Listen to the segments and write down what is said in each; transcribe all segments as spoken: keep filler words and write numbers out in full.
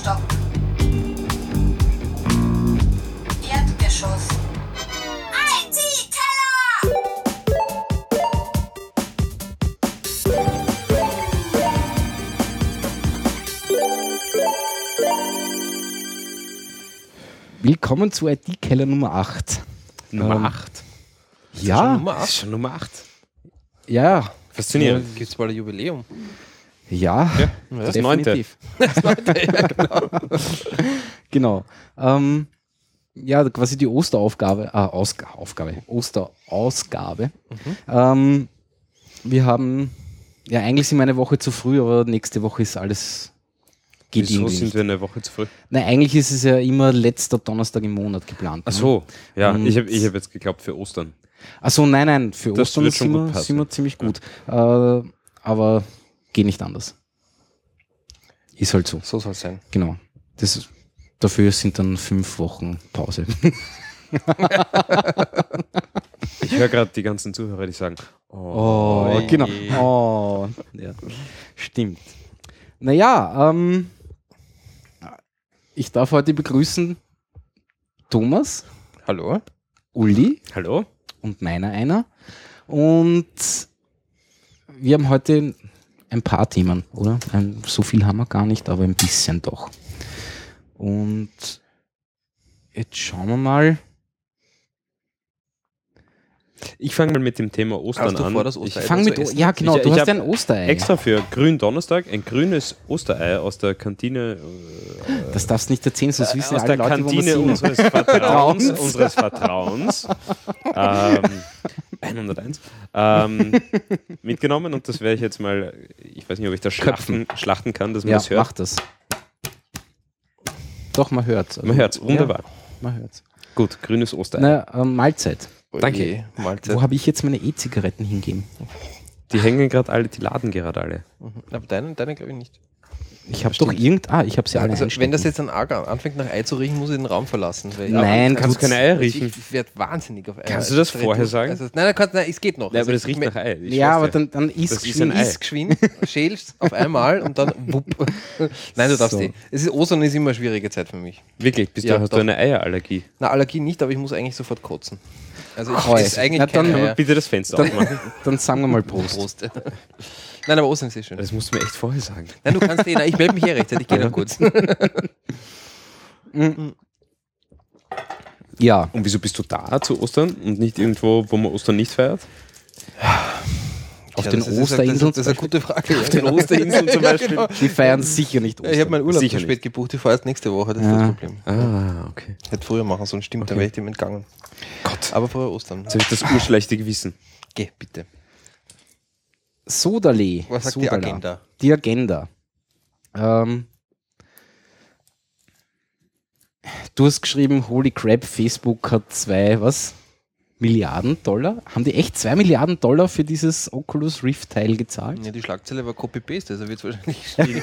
Stock. Erdgeschoss. I T-Teller! Willkommen zu I T-Keller Nummer acht. Nummer ähm, acht. Ja, Schon Nummer acht? Schon Nummer acht. ja, Faszinierend. Ja, gibt es bald ein Jubiläum? ja, Ja, das neunte. definitiv. Genau. Ähm, ja, quasi die Osteraufgabe, äh, Ausg- Aufgabe, Osterausgabe. Mhm. Ähm, wir haben, ja, eigentlich sind wir eine Woche zu früh, aber nächste Woche ist alles, geht Wieso irgendwie sind nicht. wir eine Woche zu früh? Nein, eigentlich ist es ja immer letzter Donnerstag im Monat geplant. Ach so, ja, Und- ich habe ich hab jetzt geglaubt für Ostern. Achso, nein, nein, für Das Ostern wird schon sind gut wir, passen. sind wir ziemlich gut. Äh, aber geht nicht anders. Ist halt so, So soll es sein. genau. Das, dafür sind dann fünf Wochen Pause. Ich höre gerade die ganzen Zuhörer, die sagen, oh, Oh, Oi. genau. Oh, ja. Stimmt. Naja, ähm, ich darf heute begrüßen Thomas, Hallo? Uli hallo? und meiner einer. Und wir haben heute ein paar Themen, oder? Ein, so viel haben wir gar nicht, aber ein bisschen doch. Und jetzt schauen wir mal. Ich fange mal mit dem Thema Ostern Hast du an. vor, das ich Osterei Fang zu mit, o- essen? ja, genau, Ich- du ich hast hab ein Osterei. extra für Gründonnerstag ein grünes Osterei aus der Kantine, äh, Das darfst du nicht erzählen, sonst wissen aus alle der Leute, wo wir Kantine sind. unseres Vertrauens, Vertrauens. unseres Vertrauens, ähm, hunderteins, ähm, mitgenommen und das werde ich jetzt mal, ich weiß nicht, ob ich das schlachten, schlachten kann, dass man Ja, das hört. mach das. Doch, man hört. Man hört es, wunderbar. Ja, man hört's. Gut, grünes Osterei. Na, ähm, Mahlzeit. Danke. Oje, Mahlzeit. Wo habe ich jetzt meine E-Zigaretten hingegeben? Die hängen gerade alle, die laden gerade alle. Mhm. Aber deine, deine glaube ich nicht. Ich habe doch irgend... Ah, ich habe sie alle Also, einstecken. wenn das jetzt dann arg anfängt nach Ei zu riechen, muss ich den Raum verlassen. Weil Nein, ich, kannst du keine Eier ich, riechen? ich werde wahnsinnig auf Eier. Kannst du das Also, vorher sagen? Also, nein, nein, kannst, nein, es geht noch. Ja, Also, aber das ich- riecht nach Ei. Ich Ja, schwör's aber dir. dann, dann isst Das ist geschwind. ein Ei. Iss geschwind, schälst auf einmal und dann wupp. Nein, du darfst So. nicht. Es ist, Ostern ist immer eine schwierige Zeit für mich. Wirklich, bist Ja, du, hast doch. du eine Eierallergie? Na, Allergie nicht, aber ich muss eigentlich sofort kotzen. Also ich Ach, esse eigentlich na, keine dann- Kann man Eier. bitte das Fenster aufmachen? Dann sagen wir mal Prost. Prost. Nein, aber Ostern ist sehr schön. Das musst du mir echt vorher sagen. Nein, du kannst eh, nein, ich melde mich eh rechtzeitig, ich gehe dann kurz. Ja, Und wieso bist du da zu Ostern und nicht irgendwo, wo man Ostern nicht feiert? auf Ja, den das ist- das ist- Osterinseln. Das ist eine gute Frage. Auf den Osterinseln zum Beispiel. Die feiern sicher nicht Ja, ich habe meinen Urlaub Sicher zu spät nicht. gebucht, ich fahre erst nächste Woche, das ist Ja. das Problem. Ah, okay. Hätte früher machen sollen, stimmt, dann wäre ich dem entgangen. Gott. Aber vorher Ostern. Jetzt habe ich das urschlechte Gewissen. Geh, bitte. Sodale. Was sagt die Sodala. Agenda? Die Agenda. Ähm, du hast geschrieben, holy crap, Facebook hat zwei, was? Milliarden Dollar? Haben die echt zwei Milliarden Dollar für dieses Oculus Rift Teil gezahlt? Ja, die Schlagzeile war Copy-Paste, also wird es wahrscheinlich stehen.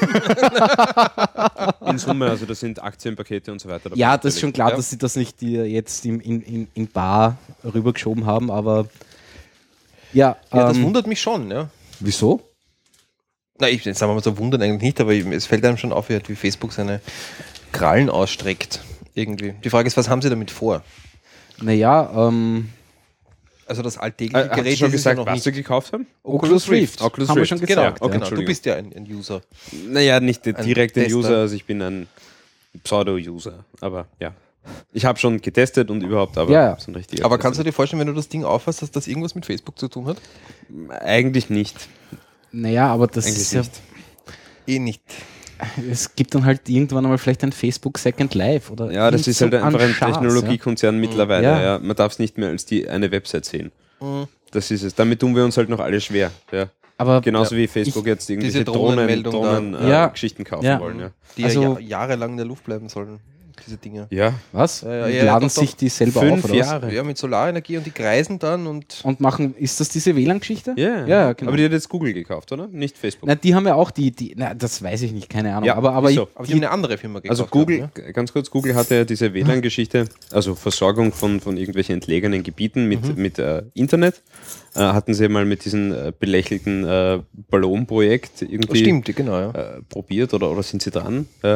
In Summe, also das sind Aktienpakete und so weiter. dabei Ja, das ist schon beteiligt. klar, Ja. dass sie das nicht die jetzt in, in, in, in Bar rübergeschoben haben, aber ja, Ja, das ähm, wundert mich schon, ja. wieso? Na, ich sagen wir mal so, wundert eigentlich nicht, aber es fällt einem schon auf, wie wie Facebook seine Krallen ausstreckt. Irgendwie. Die Frage ist, was haben sie damit vor? Naja, ähm, Also das Äh, alltägliche hast du Gerät schon ist es gesagt, ja noch was nicht. sie gekauft haben? Oculus Rift. Oculus haben wir Rift. schon Genau, gesagt. oh, ja. genau. du Entschuldigung. bist ja ein, ein User. Naja, nicht der- Ein direkt ein Tester. User, also ich bin ein Pseudo-User. Aber ja. Ich habe schon getestet und überhaupt, aber Ja, ja. so ein richtiger Aber kannst du Tester. dir vorstellen, wenn du das Ding aufhast, dass das irgendwas mit Facebook zu tun hat? Eigentlich nicht. Naja, aber das Eigentlich ist ja, nicht. Eh nicht. es gibt dann halt irgendwann einmal vielleicht ein Facebook Second Life oder Ja, das irgend ist so halt einfach ein Schatz, Technologiekonzern mittlerweile. Ja. Ja. Man darf es nicht mehr als die eine Website sehen. Mhm. Das ist es. Damit tun wir uns halt noch alle schwer. Ja. Ja. Aber Genauso Ja. wie Facebook Ich- jetzt irgendwelche diese Drohnen, Drohnenmeldung Drohnen, da. äh, Ja. Geschichten kaufen Ja. wollen. Ja. Die Also- ja Jahr, jahrelang in der Luft bleiben sollen, diese Dinge. ja. was? Ja, ja, Die ja, laden doch, doch. sich die selber Fünf auf oder was? Jahre. Ja, mit Solarenergie und die kreisen dann und Und machen, ist das diese W L A N-Geschichte? Ja. Ja, genau. Aber die hat jetzt Google gekauft, oder? Nicht Facebook. Na, die haben ja auch die, die na, das weiß ich nicht, keine Ahnung. Ja, aber aber ist so. ich, aber die haben eine andere Firma gekauft. Also Google, gehabt, g- ganz kurz, Google hatte ja diese W L A N-Geschichte, also Versorgung von, von irgendwelchen entlegenen Gebieten mit, mit äh, Internet. Äh, hatten sie mal mit diesem äh, belächelten äh, Ballonprojekt ne? irgendwie Stimmt, genau, ja. äh, probiert oder, oder sind sie dran? Ja.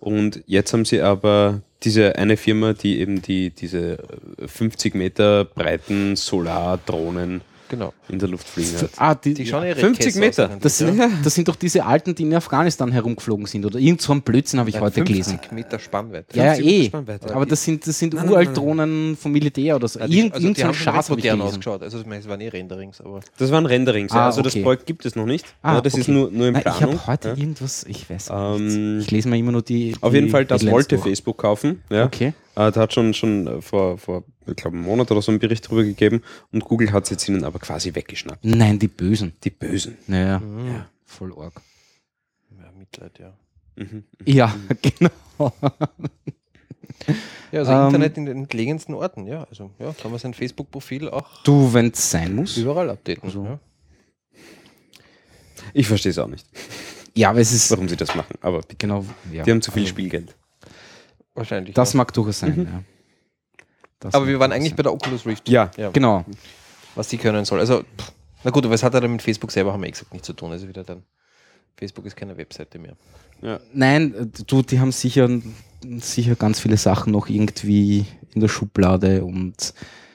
Und jetzt haben sie aber diese eine Firma, die eben die, diese fünfzig Meter breiten Solardrohnen Genau. in der Luft fliegen hat. Ah, die, Die schauen eh recht fünfzig Käse Meter. aus, das, sind, das sind doch diese Alten, die in Afghanistan herumgeflogen sind. Oder irgend so ein Blödsinn habe ich heute gelesen. fünfzig Meter Spannweite. Ja, ja, fünfzig Meter eh. Spannweite. Aber das sind, das sind Nein, nein, Uralt-Drohnen vom Militär oder so. Ja, die, Irgend, also irgend die so ein haben schon Schatz recht habe ich modern gelesen. ausgeschaut. Also ich meine, es waren eh Renderings, aber Das waren Renderings, ja. Ah, Also okay. das Projekt gibt es noch nicht. Ah, ja, das okay. ist nur, nur in Nein, ich Planung. habe heute ja. irgendwas, ich weiß Ähm, nicht. Ich lese mir immer nur die. Auf die jeden Fall, das Headlines wollte durch. Facebook kaufen. Ja. Okay. Äh, da hat schon, schon äh, vor, vor ich glaube, einem Monat oder so einen Bericht drüber gegeben und Google hat es jetzt ihnen aber quasi weggeschnappt. Nein, die Bösen. Die Bösen. Naja, Mhm. ja, voll arg. ja, Mitleid, ja. Mhm. Ja, genau. Ja, also Ähm, Internet in den entlegensten Orten, ja. Also ja, kann man sein Facebook-Profil auch Du, wenn es sein muss. überall updaten. So. Ja. Ich verstehe es auch nicht, Ja, aber es ist. warum sie das machen. Aber bitte. Genau, ja. Die haben zu viel Spielgeld. Wahrscheinlich. Das ja. mag durchaus sein, ja. Das Aber mag wir waren durchaus eigentlich sein. bei der Oculus Rift. Ja. ja. Genau. Was die können soll. Also, pff, na gut, aber es hat ja dann mit Facebook selber, haben wir eh gesagt, nichts zu tun. Also wieder dann, Facebook ist keine Webseite mehr. Ja. Nein, äh, du, die haben sicher, sicher ganz viele Sachen noch irgendwie in der Schublade und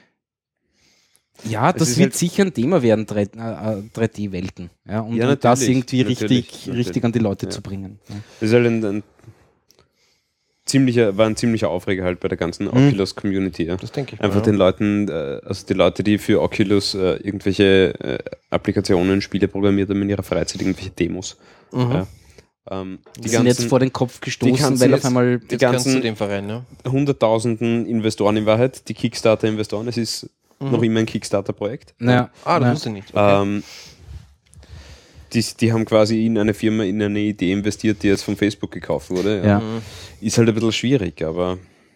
ja, Es das ist wird halt- sicher ein Thema werden, drei D-Welten. Ja, und, Ja, und das natürlich, irgendwie natürlich, richtig, natürlich. richtig an die Leute Ja. zu bringen. Ja. Das ist halt ein, ein ziemlicher, war ein ziemlicher Aufreger halt bei der ganzen Oculus-Community. Ja. Das denke ich Einfach mal, den Leuten, äh, also die Leute, die für Oculus äh, irgendwelche äh, Applikationen, Spiele programmiert haben in ihrer Freizeit, irgendwelche Demos. ja. Mhm. Ja. Ähm, Die, sind jetzt vor den Kopf gestoßen, ganzen weil auf jetzt- einmal die Jetzt gehören ganzen zu dem Verein, ne? hunderttausenden Investoren in Wahrheit, die Kickstarter-Investoren, es ist Mhm. noch immer ein Kickstarter-Projekt. naja, Ah, das naja, wusste ich nicht. Okay. Ähm, die, die haben quasi in eine Firma, in eine Idee investiert, die jetzt von Facebook gekauft wurde. Ja. Mhm. Ist halt ein bisschen schwierig, aber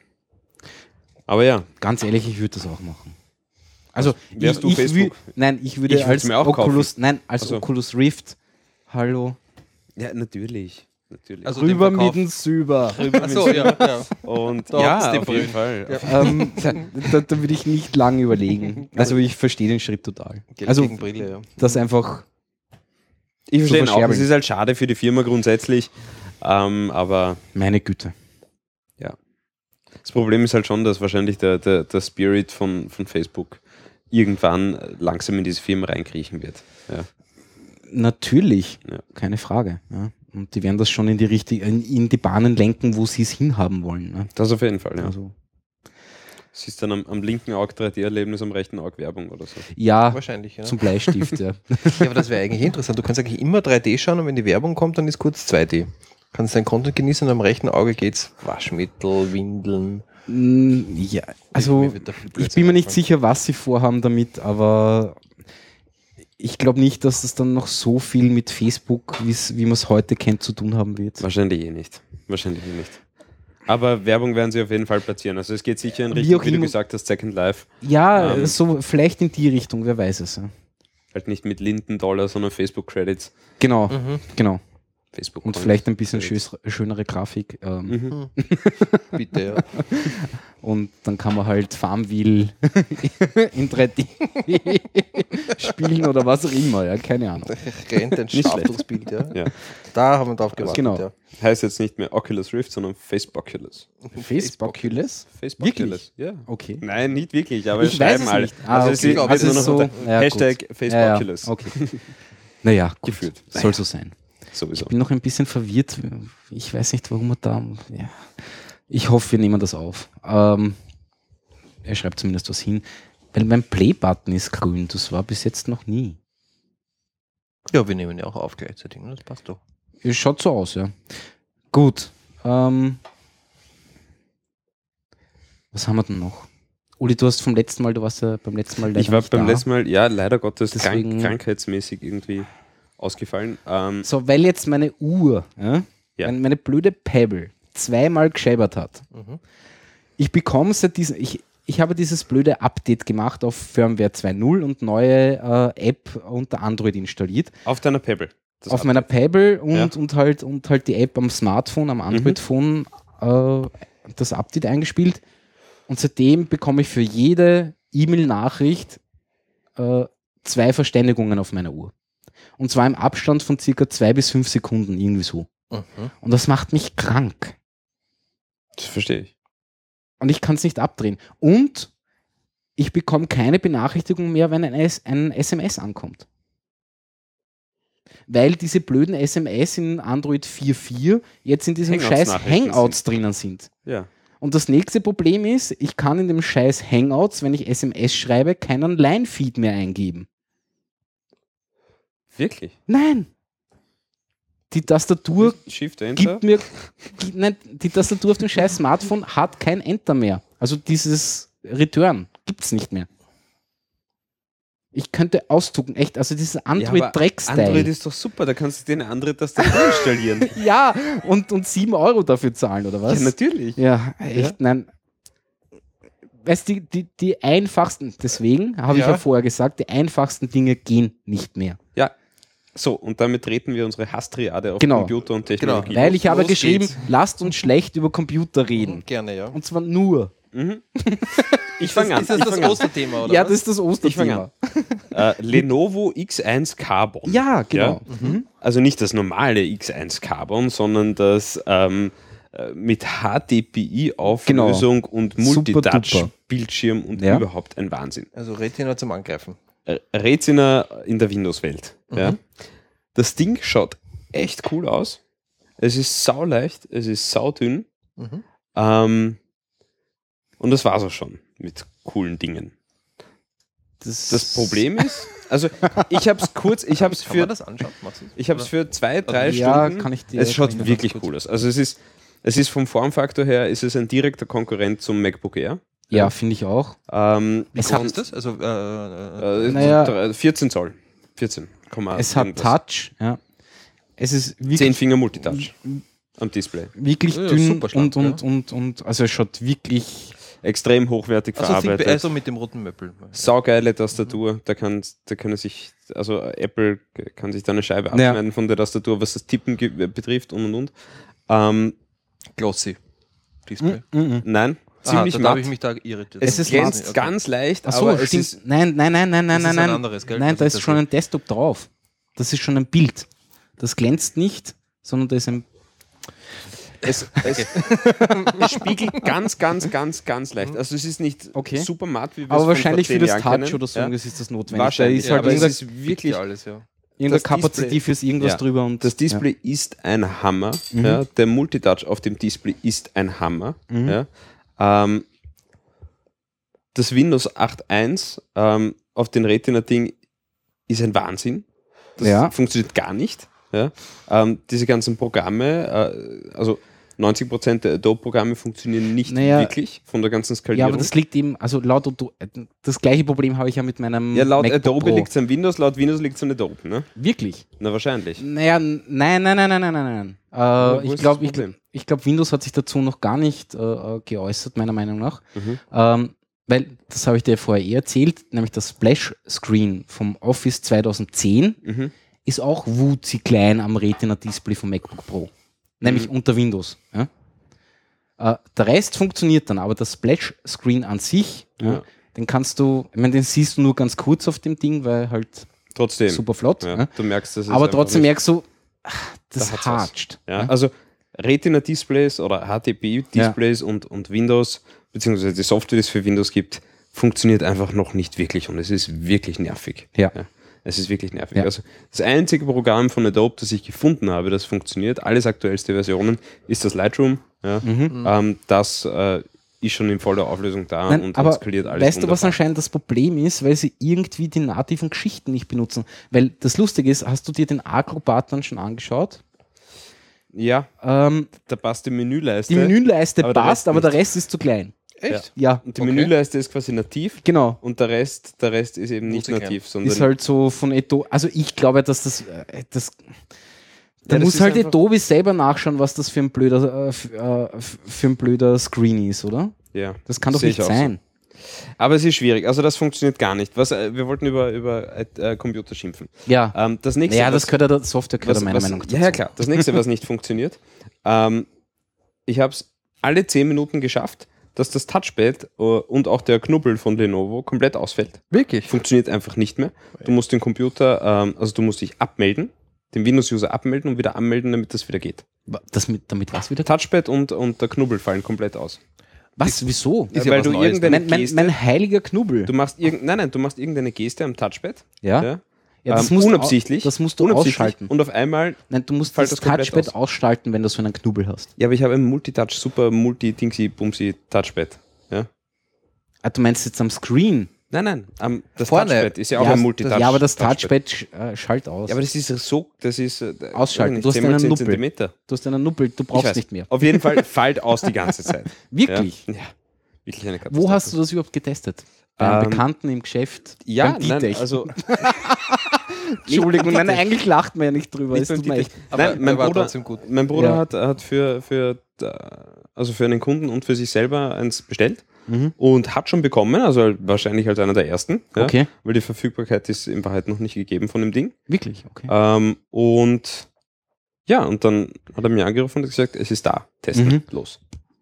aber ja. ganz ehrlich, ich würde das auch machen. Also, Wärst ich, du ich Facebook? wü- nein, ich würde Ich würd's als mir auch Oculus, nein, als Also- Oculus Rift, hallo, Ja, natürlich. natürlich. Also rüber den Verkauf- mit dem Süber. Achso, ja, ja. Und Da ja, hat's den auf jeden Brüllen. Fall. Ja. ähm, da, da würde ich nicht lange überlegen. Also ich verstehe den Schritt total. Geld Also gegen Brille, ja. das einfach, Ich verstehe ihn auch. verscherbeln. Es ist halt schade für die Firma grundsätzlich, ähm, aber meine Güte. das Problem ist halt schon, dass wahrscheinlich der, der, der Spirit von, von Facebook irgendwann langsam in diese Firma reinkriechen wird. Ja. Natürlich, Ja. keine Frage. Ja. Und die werden das schon in die richtige, in, in die Bahnen lenken, wo sie es hinhaben wollen. Ne? Das auf jeden Fall, ja. Also, Es ist dann am, am linken Auge drei D-Erlebnis, am rechten Auge Werbung oder so. ja, Wahrscheinlich, ja. zum Bleistift, ja. Ja, aber das wäre eigentlich interessant. Du kannst eigentlich immer drei D schauen und wenn die Werbung kommt, dann ist kurz zwei D. Kannst dein Content genießen und am rechten Auge geht's Waschmittel, Windeln. Mm, ja, also Mir wird da viel ich Blödsinn bin mir nicht einfallen. sicher, was sie vorhaben damit, aber ich glaube nicht, dass das dann noch so viel mit Facebook, wie's- wie man es heute kennt, zu tun haben wird. Wahrscheinlich eh nicht. Wahrscheinlich eh nicht. Aber Werbung werden sie auf jeden Fall platzieren. Also es geht sicher in Wie Richtung, auch wie du immer- gesagt hast, Second Life. Ja, Ähm. so vielleicht in die Richtung, wer weiß es. Ja. Halt nicht mit Linden-Dollar, sondern Facebook-Credits. Genau, Mhm. genau. Facebook Und vielleicht ein bisschen Credits. schös- schönere Grafik. Ähm, Mhm. Bitte, ja. Und dann kann man halt Farmville in drei D spielen oder was auch immer, ja, keine Ahnung. Rennt ein Nicht Scharfdrucksbild, ja. Ja. Da haben wir drauf gewartet, Genau. ja. Heißt jetzt nicht mehr Oculus Rift, sondern Faceboculus. Faceboculus? Faceboculus, ja. Okay. Nein, nicht wirklich, aber Ich es weiß schreiben es alle. nicht. Ah, also okay. es wird Also nur es noch ist unter so- ja, Hashtag gut. Faceboculus Ja, ja, okay. Naja, gut. geführt. Soll so sein. Sowieso. Ich bin noch ein bisschen verwirrt. Ich weiß nicht, warum er da. Ja. Ich hoffe, wir nehmen das auf. Ähm, er schreibt zumindest was hin. Weil mein Play-Button ist grün. Das war bis jetzt noch nie. Ja, wir nehmen ja auch auf gleichzeitig, ne? Das passt doch. Es schaut so aus, ja. Gut. Ähm, was haben wir denn noch? Uli, du hast vom letzten Mal, du warst ja beim letzten Mal leider Ich war nicht beim da. letzten Mal, ja, leider Gottes, Deswegen- krank, krankheitsmäßig irgendwie ausgefallen. Ähm, So, weil jetzt meine Uhr, ja, Ja. meine, meine blöde Pebble zweimal gescheibert hat. Mhm. Ich bekomme seit diesem, ich, ich habe dieses blöde Update gemacht auf Firmware zwei Punkt null und neue äh, App unter Android installiert. auf deiner Pebble. Das auf Update. meiner Pebble und, Ja. und, halt, und halt die App am Smartphone, am Android-Phone äh, das Update eingespielt. Und seitdem bekomme ich für jede E-Mail-Nachricht äh, zwei Verständigungen auf meiner Uhr. Und zwar im Abstand von circa zwei bis fünf Sekunden, irgendwie so. Mhm. Und das macht mich krank. Das verstehe ich. Und ich kann es nicht abdrehen. Und ich bekomme keine Benachrichtigung mehr, wenn ein, S- ein S M S ankommt. Weil diese blöden S M S in Android vier Punkt vier jetzt in diesem scheiß Hangouts-Nachrichten Hangouts sind. drinnen sind. Ja. Und das nächste Problem ist, ich kann in dem scheiß Hangouts, wenn ich S M S schreibe, keinen Line-Feed mehr eingeben. Wirklich? Nein! Die Tastatur Shift Enter? gibt mir, gibt, nein, die Tastatur auf dem scheiß Smartphone hat kein Enter mehr. Also dieses Return gibt's nicht mehr. Ich könnte ausdrucken, echt, also dieses Ja, aber Android-Dreck-Style. Android ist doch super, da kannst du dir eine andere Tastatur installieren. Ja, und, und sieben Euro dafür zahlen, oder was? Ja, natürlich. Ja, echt, nein. Weißt du, die, die, die einfachsten, deswegen habe ich Ja. ja vorher gesagt, die einfachsten Dinge gehen nicht mehr. Ja. So, und damit treten wir unsere Hasstriade auf Genau. Computer und Technologie. Genau. Weil ich habe los geschrieben, geht's. lasst uns schlecht über Computer reden. Gerne, ja. Und zwar nur. Ich fange an. Ist das ich das fang an. Osterthema, oder Ja, was? das ist das Ich fang Osterthema. Äh, Lenovo X eins Carbon. Ja, genau. Mhm. Also nicht das normale X eins Carbon, sondern das ähm, äh, mit H D P I-Auflösung und Super duper. Multitouch-Bildschirm und Ja. überhaupt ein Wahnsinn. Also Retina zum Angreifen. Äh, Retina in der Windows-Welt. Ja. Das Ding schaut echt cool aus. Es ist sauleicht, es ist saudünn. Mhm. Ähm, und das war's auch schon mit coolen Dingen. Das, Das Problem ist, also ich habe es kurz, ich habe es Kann man für, das anschauen? Machst du's? ich habe es für zwei, drei Ja, Stunden. kann ich dir- es kann schaut ich dir wirklich ganz cool aus. Also es ist, es ist vom Formfaktor her, ist es ein direkter Konkurrent zum MacBook Air. Ja, finde ich auch. Ähm, Was und, ist das? Also, äh, äh, Äh, Naja. drei- vierzehn Zoll. vierzehn. Es hat irgendwas. Touch, ja. Es ist wirklich, zehn Finger Multitouch am Display. wirklich Ja, dünn super schlank, und, und, und, und, also es schaut wirklich, Extrem hochwertig also, verarbeitet. also mit dem roten Möppel. Saugeile Tastatur, da kann, da können sich, also Apple kann sich da eine Scheibe Ja. abschneiden von der Tastatur, was das Tippen ge- betrifft und und und. Ähm, Glossy Display. nein, Aha, ziemlich da matt. habe ich mich da irritiert. Es, ist glänzt matt. ganz leicht, ach so, aber es stimmt, ist, nein, nein, nein, nein, nein, Das ist nein, ein nein, anderes, gell? nein, Was da ist ist das schon jetzt? ein Desktop drauf. Das ist schon ein Bild. Das glänzt nicht, sondern da ist ein, es, es, es spiegelt ganz, ganz, ganz, ganz leicht. Also es ist nicht Okay. super matt, wie wir aber es wahrscheinlich von für vor das zehn Touch Jahren kennen. oder so Ja. ist das notwendig. Wahrscheinlich, Da ist halt aber es irgendein, ist wirklich, ja alles, ja. irgendein das Kapazitiv fürs irgendwas Ja. drüber. Und, das Display ist ein Hammer. Mhm. Ja. Der Multitouch auf dem Display ist ein Hammer. Mhm. Ja. Ähm, das Windows acht Punkt eins ähm, auf den Retina-Ding ist ein Wahnsinn. Das Ja. funktioniert gar nicht. Ja. Ähm, diese ganzen Programme, äh, also neunzig Prozent der Adobe-Programme funktionieren nicht Naja, wirklich von der ganzen ja, Skalierung. aber das liegt eben, also laut Auto- das gleiche Problem habe ich ja mit meinem ja, laut MacBook Adobe Pro. liegt es an Windows, laut Windows liegt es an Adobe, ne? Wirklich? Na, wahrscheinlich. Naja, n- nein, nein, nein, nein, nein, nein, wo nein. Äh, ist ich das glaube, ich, Problem? ich glaub, Windows hat sich dazu noch gar nicht äh, äh, geäußert, meiner Meinung nach. Mhm. Ähm, weil, das habe ich dir vorher eh erzählt, nämlich das Splash-Screen vom Office zweitausendzehn Mhm. ist auch wuzi klein am Retina-Display vom MacBook Pro. Nämlich Mhm. unter Windows. Ja? Äh, der Rest funktioniert dann, aber das Splash-Screen an sich, ja. Ja. den kannst du, ich meine, den siehst du nur ganz kurz auf dem Ding, weil halt Trotzdem. super flott. Ja, Ja? du merkst, dass es Aber einfach trotzdem nicht- merkst du, ah, das Da hat's hatscht. Ja, Ja? also Retina-Displays oder H D P I-Displays und, und Windows, beziehungsweise die Software, die es für Windows gibt, funktioniert einfach noch nicht wirklich und es ist wirklich nervig. Ja. Es ist wirklich nervig. Ja. Also das einzige Programm von Adobe, das ich gefunden habe, das funktioniert, alles aktuellste Versionen, ist das Lightroom. Ja. Ähm, das äh, ist schon in voller Auflösung da Nein, und, aber und skaliert alles weißt du, was wunderbar. anscheinend das Problem ist? Weil sie irgendwie die nativen Geschichten nicht benutzen. Weil das Lustige ist, hast du dir den Acrobat dann schon angeschaut? Ja, Ähm, da passt die Menüleiste. die Menüleiste aber der passt, Rest aber der nicht. Rest ist zu klein. Echt? Ja, Und die Okay. Menüleiste ist quasi nativ genau. und der Rest, der Rest ist eben nicht Muss ich nativ, sondern Ist halt so von Adobe. Also ich glaube, dass das, äh, das da das muss ist halt einfach- Adobe selber nachschauen, was das für ein blöder, äh, f- äh, f- für ein blöder Screen ist, oder? ja, Das kann doch sehe ich nicht auch so. sein. Aber es ist schwierig, also das funktioniert gar nicht. Was, äh, wir wollten über, über äh, Computer schimpfen. Ja. Ähm, das nächste, Ja, das was, gehört ja der Software, gehört was, ja meiner was, Meinung nach ja, ja, klar. Das nächste, was nicht funktioniert, ähm, ich habe es alle zehn Minuten geschafft, dass das Touchpad äh, und auch der Knubbel von Lenovo komplett ausfällt. Wirklich? Funktioniert einfach nicht mehr. Du musst den Computer, ähm, also du musst dich abmelden, den Windows-User abmelden und wieder anmelden, damit das wieder geht. Das mit, damit was wieder? Touchpad und, und der Knubbel fallen komplett aus. Was? Wieso? Ist ja weil was du Neues, irgendeine Mein, mein, Geste, mein heiliger Knubbel. du machst irgend, nein, nein, du machst irgendeine Geste am Touchpad. Ja? ja Ja, das ähm, musst du unabsichtlich. au- das musst du unabsichtlich, ausschalten. Und auf einmal, Nein, du musst Fällt das das komplett Touchpad aus. ausschalten, wenn du so einen Knubbel hast. ja, aber ich habe ein Multitouch, super Multi-Dingsy-Bumsy-Touchpad. Ja? Ah, du meinst jetzt am Screen? Nein, nein, am, das Vorne. Touchpad ist ja auch ja, ein Multitouch. ja, aber das Touchpad. Touchpad sch- äh, schalt aus. Ja, aber das ist so, das ist äh, Ausschalten. nicht, Du hast zehn mal einen zehn Nuppel. Zentimeter. du hast einen Nuppel, du Ich brauchst weiß. nicht mehr. Auf jeden Fall fällt aus die ganze Zeit. Wirklich? Ja, ja wirklich eine Katastrophe. Wo hast du das überhaupt getestet? Bei einem Ähm, Bekannten im Geschäft? Ja, Beim nein, D-Tech? also Entschuldigung, nein, eigentlich lacht man ja nicht drüber. nicht Es beim tut mir D-Tech. echt- Aber Nein, mein er war Bruder, trotzdem gut. mein Bruder Ja. hat, hat für, für, also für einen Kunden und für sich selber eins bestellt Mhm. und hat schon bekommen, also wahrscheinlich als einer der ersten, ja, Okay. weil die Verfügbarkeit ist in Wahrheit noch nicht gegeben von dem Ding. Wirklich? Okay. Ähm, und ja, und dann hat er mir angerufen und gesagt, es ist da, testen, Mhm. los.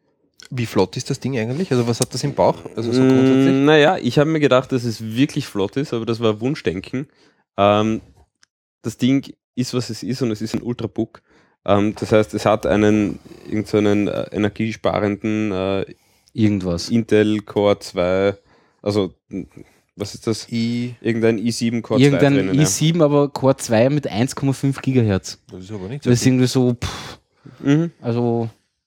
Wie flott ist das Ding eigentlich? Also was hat das im Bauch? Also so grundsätzlich? Mm, naja, ich habe mir gedacht, dass es wirklich flott ist, aber das war Wunschdenken. Ähm, das Ding ist, was es ist und es ist ein Ultrabook. Ähm, das heißt, es hat einen irgendeinen äh, energiesparenden äh, Irgendwas. Intel Core zwei, also m, was ist das? I, Irgendein i sieben Core Irgendein zwei drinnen. i sieben, aber Core zwei mit eins Komma fünf Gigahertz. das ist aber nicht Das ist irgendwie so, pff, Ja. Mhm. also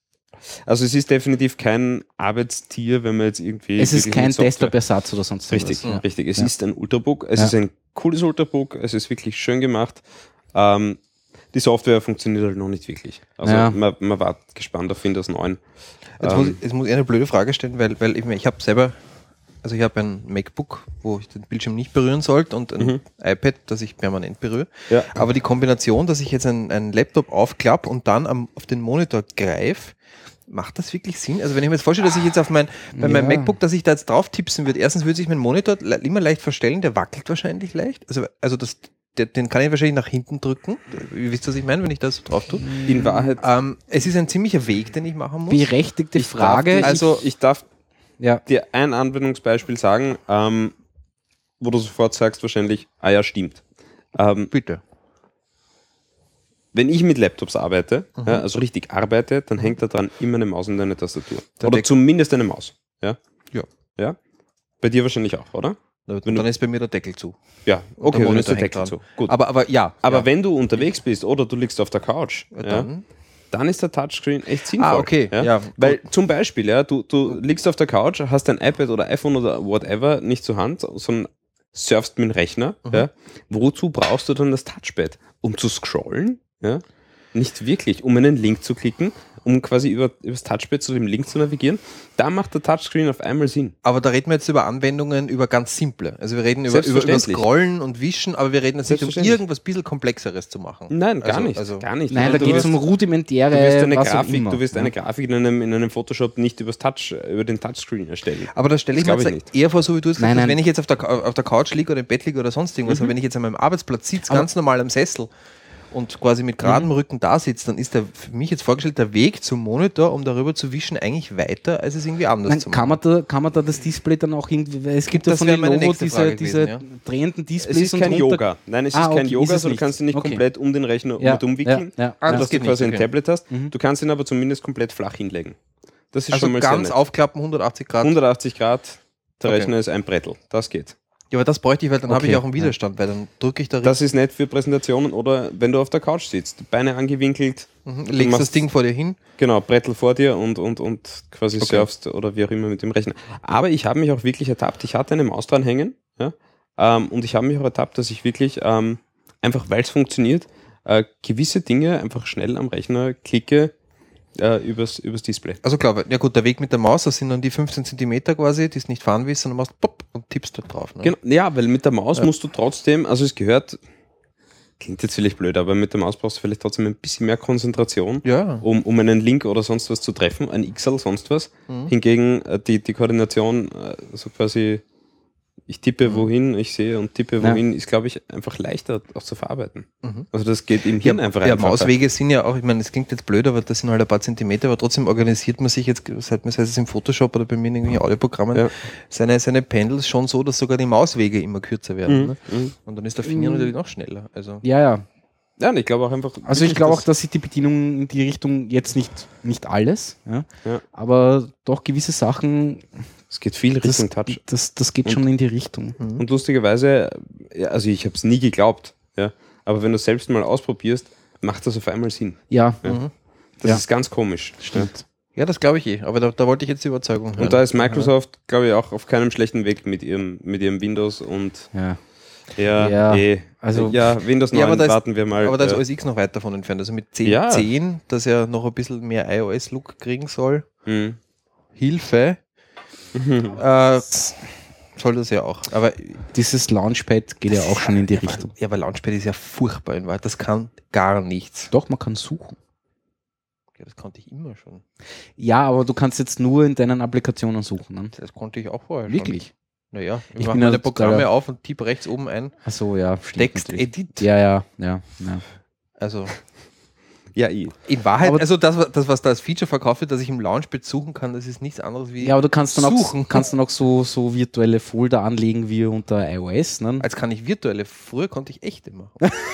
Also es ist definitiv kein Arbeitstier, wenn man jetzt irgendwie... es ist wirklich kein mit Software- Desktop-Ersatz oder sonst Richtig, was. Ja. richtig. Es Ja. ist ein Ultrabook, es Ja. ist ein cooles Ultrabook, es ist wirklich schön gemacht. Ähm, die Software funktioniert halt noch nicht wirklich. Also Ja. man, man war gespannt auf Windows neun. Jetzt, Ähm, muss, ich- jetzt muss ich eine blöde Frage stellen, weil, weil ich, meine, ich habe selber, also ich habe ein MacBook, wo ich den Bildschirm nicht berühren sollte und ein Mhm. iPad, das ich permanent berühre. Ja. Aber die Kombination, dass ich jetzt einen, einen Laptop aufklappe und dann am, auf den Monitor greife, macht das wirklich Sinn? Also wenn ich mir jetzt vorstelle, dass ich jetzt auf mein, bei meinem Ja. MacBook, dass ich da jetzt drauf tipsen würde, erstens würde sich mein Monitor le- immer leicht verstellen, der wackelt wahrscheinlich leicht. Also, also das, der, den kann ich wahrscheinlich nach hinten drücken. Ihr wisst, was ich meine, wenn ich das so drauf tue. in Wahrheit... Ähm, es ist ein ziemlicher Weg, den ich machen muss. Berechtigte ich Frage. Darf, also ich darf ja. dir ein Anwendungsbeispiel sagen, ähm, wo du sofort sagst wahrscheinlich, ah ja, stimmt. Ähm, Bitte. wenn ich mit Laptops arbeite, Mhm. ja, also richtig arbeite, dann hängt da dran immer eine Maus und eine Tastatur. Der oder Deck- zumindest eine Maus. Ja? Ja. Ja? Bei dir wahrscheinlich auch, oder? Und Wenn du- dann ist bei mir der Deckel zu. Ja, okay, der dann ist Monitor der hängt Deckel dran. zu. Gut. Aber, aber ja. Aber ja. wenn du unterwegs bist oder du liegst auf der Couch, ja, dann. dann ist der Touchscreen echt sinnvoll. Ah, okay. Ja? Ja, Weil zum Beispiel, ja, du, du liegst auf der Couch, hast dein iPad oder iPhone oder whatever nicht zur Hand, sondern surfst mit dem Rechner. Mhm. Ja? Wozu brauchst du dann das Touchpad? Um zu scrollen? Ja? Nicht wirklich. Um einen Link zu klicken, um quasi über, über das Touchpad zu dem Link zu navigieren. Da macht der Touchscreen auf einmal Sinn. Aber da reden wir jetzt über Anwendungen, über ganz simple. Also wir reden über, über, über Selbstverständlich. Scrollen und Wischen, aber wir reden jetzt nicht um Selbstverständlich. irgendwas ein bisschen Komplexeres zu machen. Nein, gar Also- nicht. also- gar nicht. Nein, da du geht es wirst- um rudimentäre, Du wirst eine was auch Grafik, immer. du wirst Ja. eine Grafik in einem, in einem Photoshop nicht übers Touch, über den Touchscreen erstellen. Aber da stelle ich Das mir glaub jetzt ich nicht. eher vor, so wie du es gesagt Nein, hast, nein. wenn ich jetzt auf der, Cou- auf der Couch liege oder im Bett liege oder sonst irgendwas, aber wenn ich jetzt an meinem Arbeitsplatz sitze, Aber- ganz normal am Sessel und quasi mit geradem Rücken da sitze, dann ist der für mich jetzt vorgestellt der Weg zum Monitor, um darüber zu wischen, eigentlich weiter, als es irgendwie anders Nein, zu kann, machen. man da, kann man da das Display dann auch irgendwie, weil es gibt ja Das von wäre meine Lenovo nächste diese, Frage diese gewesen, drehenden Es Displays ist kein und runter- Yoga. Nein, es ist Ah, kein okay, Yoga, ist es sondern du nicht. kannst ihn nicht Okay. komplett um den Rechner Ja, mit umwickeln, ja, ja. Ah, dass das du geht quasi nicht, ein okay. Tablet hast. Mhm. Du kannst ihn aber zumindest komplett flach hinlegen. Das ist Also schon mal ganz sehr nett. aufklappen, hundertachtzig Grad. hundertachtzig Grad, der Okay. Rechner ist ein Brettel. Das geht. Ja, aber das bräuchte ich, weil dann habe Okay, ich auch einen ja. Widerstand, weil dann drücke ich da Das ist nett für Präsentationen oder wenn du auf der Couch sitzt, Beine angewinkelt, mhm, du legst das machst- Ding vor dir hin. genau, Brettel vor dir und, und, und quasi Okay. surfst oder wie auch immer mit dem Rechner. Aber ich habe mich auch wirklich ertappt, ich hatte eine Maus dran hängen, ja, ähm, und ich habe mich auch ertappt, dass ich wirklich, ähm, einfach weil es funktioniert, äh, gewisse Dinge einfach schnell am Rechner klicke äh, übers, übers Display. Also klar, weil- ja gut, der Weg mit der Maus, das sind dann die fünfzehn Zentimeter quasi, die es nicht fahren willst, sondern machst pop und tippst dort drauf. Ne? Genau, ja, weil mit der Maus Ja. musst du trotzdem, also es gehört, klingt jetzt vielleicht blöd, aber mit der Maus brauchst du vielleicht trotzdem ein bisschen mehr Konzentration, Ja. um, um einen Link oder sonst was zu treffen, ein X L, sonst was. Mhm. Hingegen äh, die, die Koordination, äh, so quasi, ich tippe wohin, ich sehe und tippe Ja. wohin, ist, glaube ich, einfach leichter auch zu verarbeiten. Mhm. Also das geht im Hirn einfach ja, einfacher. Mauswege sind ja auch, ich meine, es klingt jetzt blöd, aber das sind halt ein paar Zentimeter, aber trotzdem organisiert man sich jetzt, seit man sei es im Photoshop oder bei mir in irgendwelchen Audioprogrammen, Ja. seine, seine Pendels schon so, dass sogar die Mauswege immer kürzer werden. Mhm. Ne? Mhm. Und dann ist der Finger Mhm. natürlich noch schneller. Also Ja, ja. Ja, und ich glaube auch einfach. Also ich wirklich, glaube auch, dass sich die Bedienung in die Richtung jetzt nicht, nicht alles, ja, Ja. aber doch gewisse Sachen, Es geht viel das, Richtung Touch. das, das geht Und- schon in die Richtung. Und lustigerweise, ja, also ich habe es nie geglaubt, ja, aber wenn du selbst mal ausprobierst, macht das auf einmal Sinn. Ja, Ja. Mhm. Das Ja. ist ganz komisch. stimmt. Ja, das glaube ich eh. Aber da, da wollte ich jetzt die Überzeugung hören. Und da ist Microsoft, glaube ich, auch auf keinem schlechten Weg mit ihrem, mit ihrem Windows und Ja. ja, Ja, eh. also- ja, Windows neun Ja, aber da ist- warten wir mal. Aber da ist ja. O S X noch weit davon entfernt. Also mit zehn Punkt Ja. zehn, das ja noch ein bisschen mehr iOS-Look kriegen soll. Mhm. Hilfe. äh, soll das ja auch. Aber Dieses Launchpad geht ja auch schon in die Richtung. ja, aber Launchpad ist ja furchtbar in Wahrheit. Das kann gar nichts. Doch, man kann suchen. Ja, das konnte ich immer schon. Ja, aber du kannst jetzt nur in deinen Applikationen suchen. Ne? Das konnte ich auch vorher Wirklich? schon. Naja, ich, Ich mache bin meine ja Programme totaler- auf und tippe rechts oben ein. Achso, ja. stimmt Text natürlich. Edit. Ja, ja, ja, ja. Also Ja, eh. in Wahrheit, Aber- also das, was- das, was da als Feature verkauft wird, dass ich im Launchpad suchen kann, das ist nichts anderes wie. Ja, aber du kannst dann auch, Suchen. kannst dann auch so, so virtuelle Folder anlegen wie unter iOS. Ne? Als kann ich virtuelle. Früher konnte ich echte machen.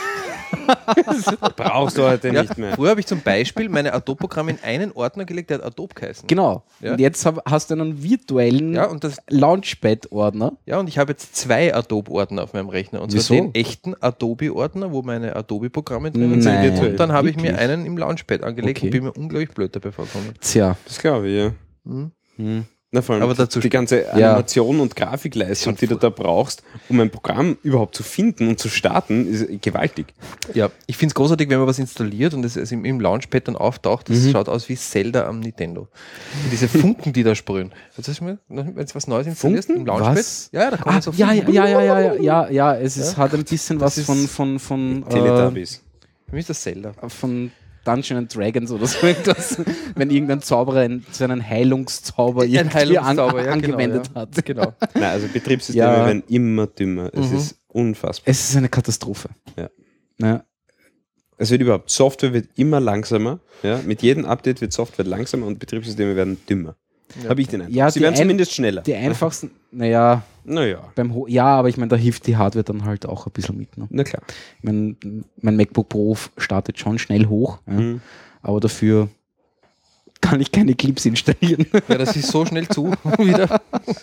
Brauchst du heute Ja, nicht mehr. früher habe ich zum Beispiel meine Adobe-Programme in einen Ordner gelegt, der hat Adobe geheißen. Genau. Ja. Und jetzt hab, hast du einen virtuellen Ja, und das, Launchpad-Ordner. ja, und ich habe jetzt zwei Adobe-Ordner auf meinem Rechner. Und zwar Wieso? den echten Adobe-Ordner, wo meine Adobe-Programme drin sind. Nein, Und dann habe ich mir wirklich? einen im Launchpad angelegt Okay. und bin mir unglaublich blöd dabei vorgekommen. Tja. Das glaube ich, ja. Hm? Hm. Na, vor allem Aber dazu die ganze Ja. Animation und Grafikleistung, die du da brauchst, um ein Programm überhaupt zu finden und zu starten, ist gewaltig. Ja, ich finde es großartig, wenn man was installiert und es, es im, im Launchpad dann auftaucht. Das Mhm. schaut aus wie Zelda am Nintendo. Und diese Funken, die da sprühen. Hast du das schon mal, wenn du was Neues installierst Funken? im Launchpad? Was? Ja, da kommen Ah, so ja, ja, Funken. ja, ja, ja, ja, ja, ja, es ist, Ja. hat ein bisschen Das was ist von, von, von, äh, Teletubbies. Für mich ist das Zelda. von Dungeons and Dragons oder so irgendwas, wenn irgendein Zauberer einen, so einen Heilungszauber irgendwie an, Heilungszauber, ja, genau, angewendet ja. hat. Genau. Nein, also Betriebssysteme Ja. werden immer dümmer. Es Mhm. ist unfassbar. Es ist eine Katastrophe. Ja. Ja. Es wird überhaupt, Software wird immer langsamer. Ja? Mit jedem Update wird Software langsamer und Betriebssysteme werden dümmer. Ja. Habe ich den Eindruck. Ja, Sie die werden ein- zumindest schneller. Die einfachsten, naja, Naja, beim Ho ja, aber ich meine, da hilft die Hardware dann halt auch ein bisschen mit. Ne? na klar. Ich mein, mein MacBook Pro startet schon schnell hoch, ja, Mhm. aber dafür kann ich keine Clips installieren. Ja, das ist so schnell zu wieder.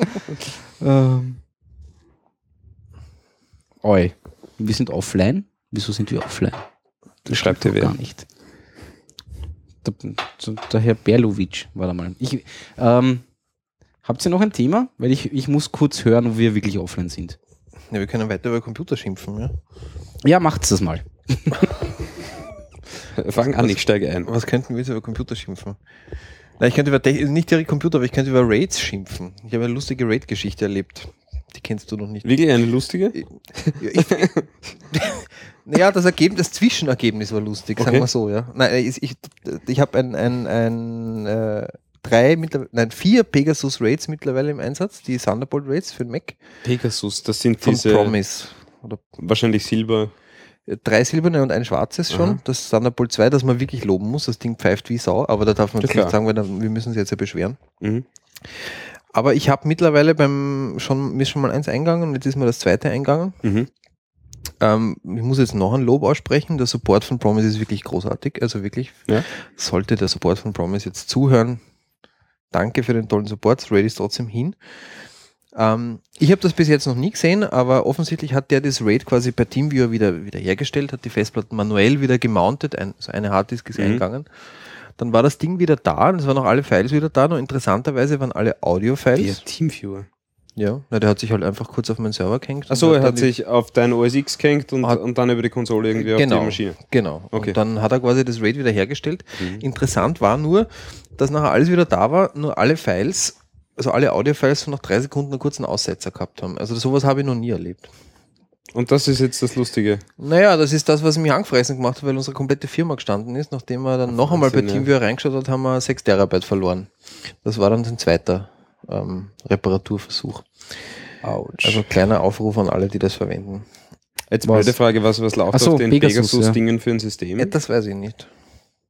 ähm. Oi, wir sind offline. Wieso sind wir offline? Das Schreibt stimmt dir doch wer? gar nicht. Der, der, der Herr Berlovic war da mal. Ich, ähm, habt ihr noch ein Thema? Weil ich, ich muss kurz hören, wo wir wirklich offline sind. Ja, wir können weiter über Computer schimpfen. Ja? Ja, macht's das mal. Fang an, ich steige ein. Was könnten wir jetzt über Computer schimpfen? Na, ich könnte über Tech- nicht direkt Computer, aber ich könnte über Raids schimpfen. Ich habe eine lustige Raid-Geschichte erlebt. Die kennst du noch nicht. Wirklich eine lustige? Ja, ich, naja, das Ergebnis, das Zwischenergebnis war lustig, sagen Okay. wir so, ja. Nein, ich, ich, ich habe ein, ein, ein äh, drei, mittlerweile- nein, vier Pegasus Raids mittlerweile im Einsatz, die Thunderbolt Raids für den Mac Pegasus, das sind von diese Promise. Oder wahrscheinlich Silber. drei silberne und ein schwarzes schon. Aha. Das Thunderbolt zwei, das man wirklich loben muss. Das Ding pfeift wie Sau, aber da darf man Ja, jetzt nicht klar. sagen, weil dann, wir müssen uns jetzt ja beschweren. Mhm. Aber ich habe mittlerweile beim schon, mir ist schon mal eins eingegangen und jetzt ist mir das zweite eingegangen. Mhm. Ähm, ich muss jetzt noch ein Lob aussprechen. Der Support von Promise ist wirklich großartig. Also wirklich, Ja. sollte der Support von Promise jetzt zuhören, danke für den tollen Support. Raid ist trotzdem hin. Ähm, ich habe das bis jetzt noch nie gesehen, aber offensichtlich hat der das Raid quasi per TeamViewer wieder, wieder hergestellt, hat die Festplatten manuell wieder gemountet, ein, also eine Harddisk ist Mhm. eingegangen. Dann war das Ding wieder da und es waren auch alle Files wieder da. Nur interessanterweise waren alle Der Audio-Files. Teamviewer. Ja, na, der hat sich halt einfach kurz auf meinen Server gehängt. Achso, und er dann hat die- sich auf dein O S X gehängt und, Hat- und dann über die Konsole irgendwie auf Genau. die Maschine. Genau. Okay. Und dann hat er quasi das Raid wieder hergestellt. Mhm. Interessant war nur, dass nachher alles wieder da war, nur alle Files, also alle Audio-Files von nach drei Sekunden einen kurzen Aussetzer gehabt haben. Also sowas habe ich noch nie erlebt. Und das ist jetzt das Lustige. Naja, das ist das, was mich angefressen gemacht hat, weil unsere komplette Firma gestanden ist. Nachdem wir dann noch einmal bei Wahnsinn, ja. TeamViewer reingeschaut hat, haben wir sechs Terabyte verloren. Das war dann ein zweiter ähm, Reparaturversuch. Autsch. Also kleiner Aufruf an alle, die das verwenden. Jetzt Was? blöde Frage, was, was läuft Ach so, auf den Pegasus, Pegasus-Dingen für ein System? Ja, das weiß ich nicht.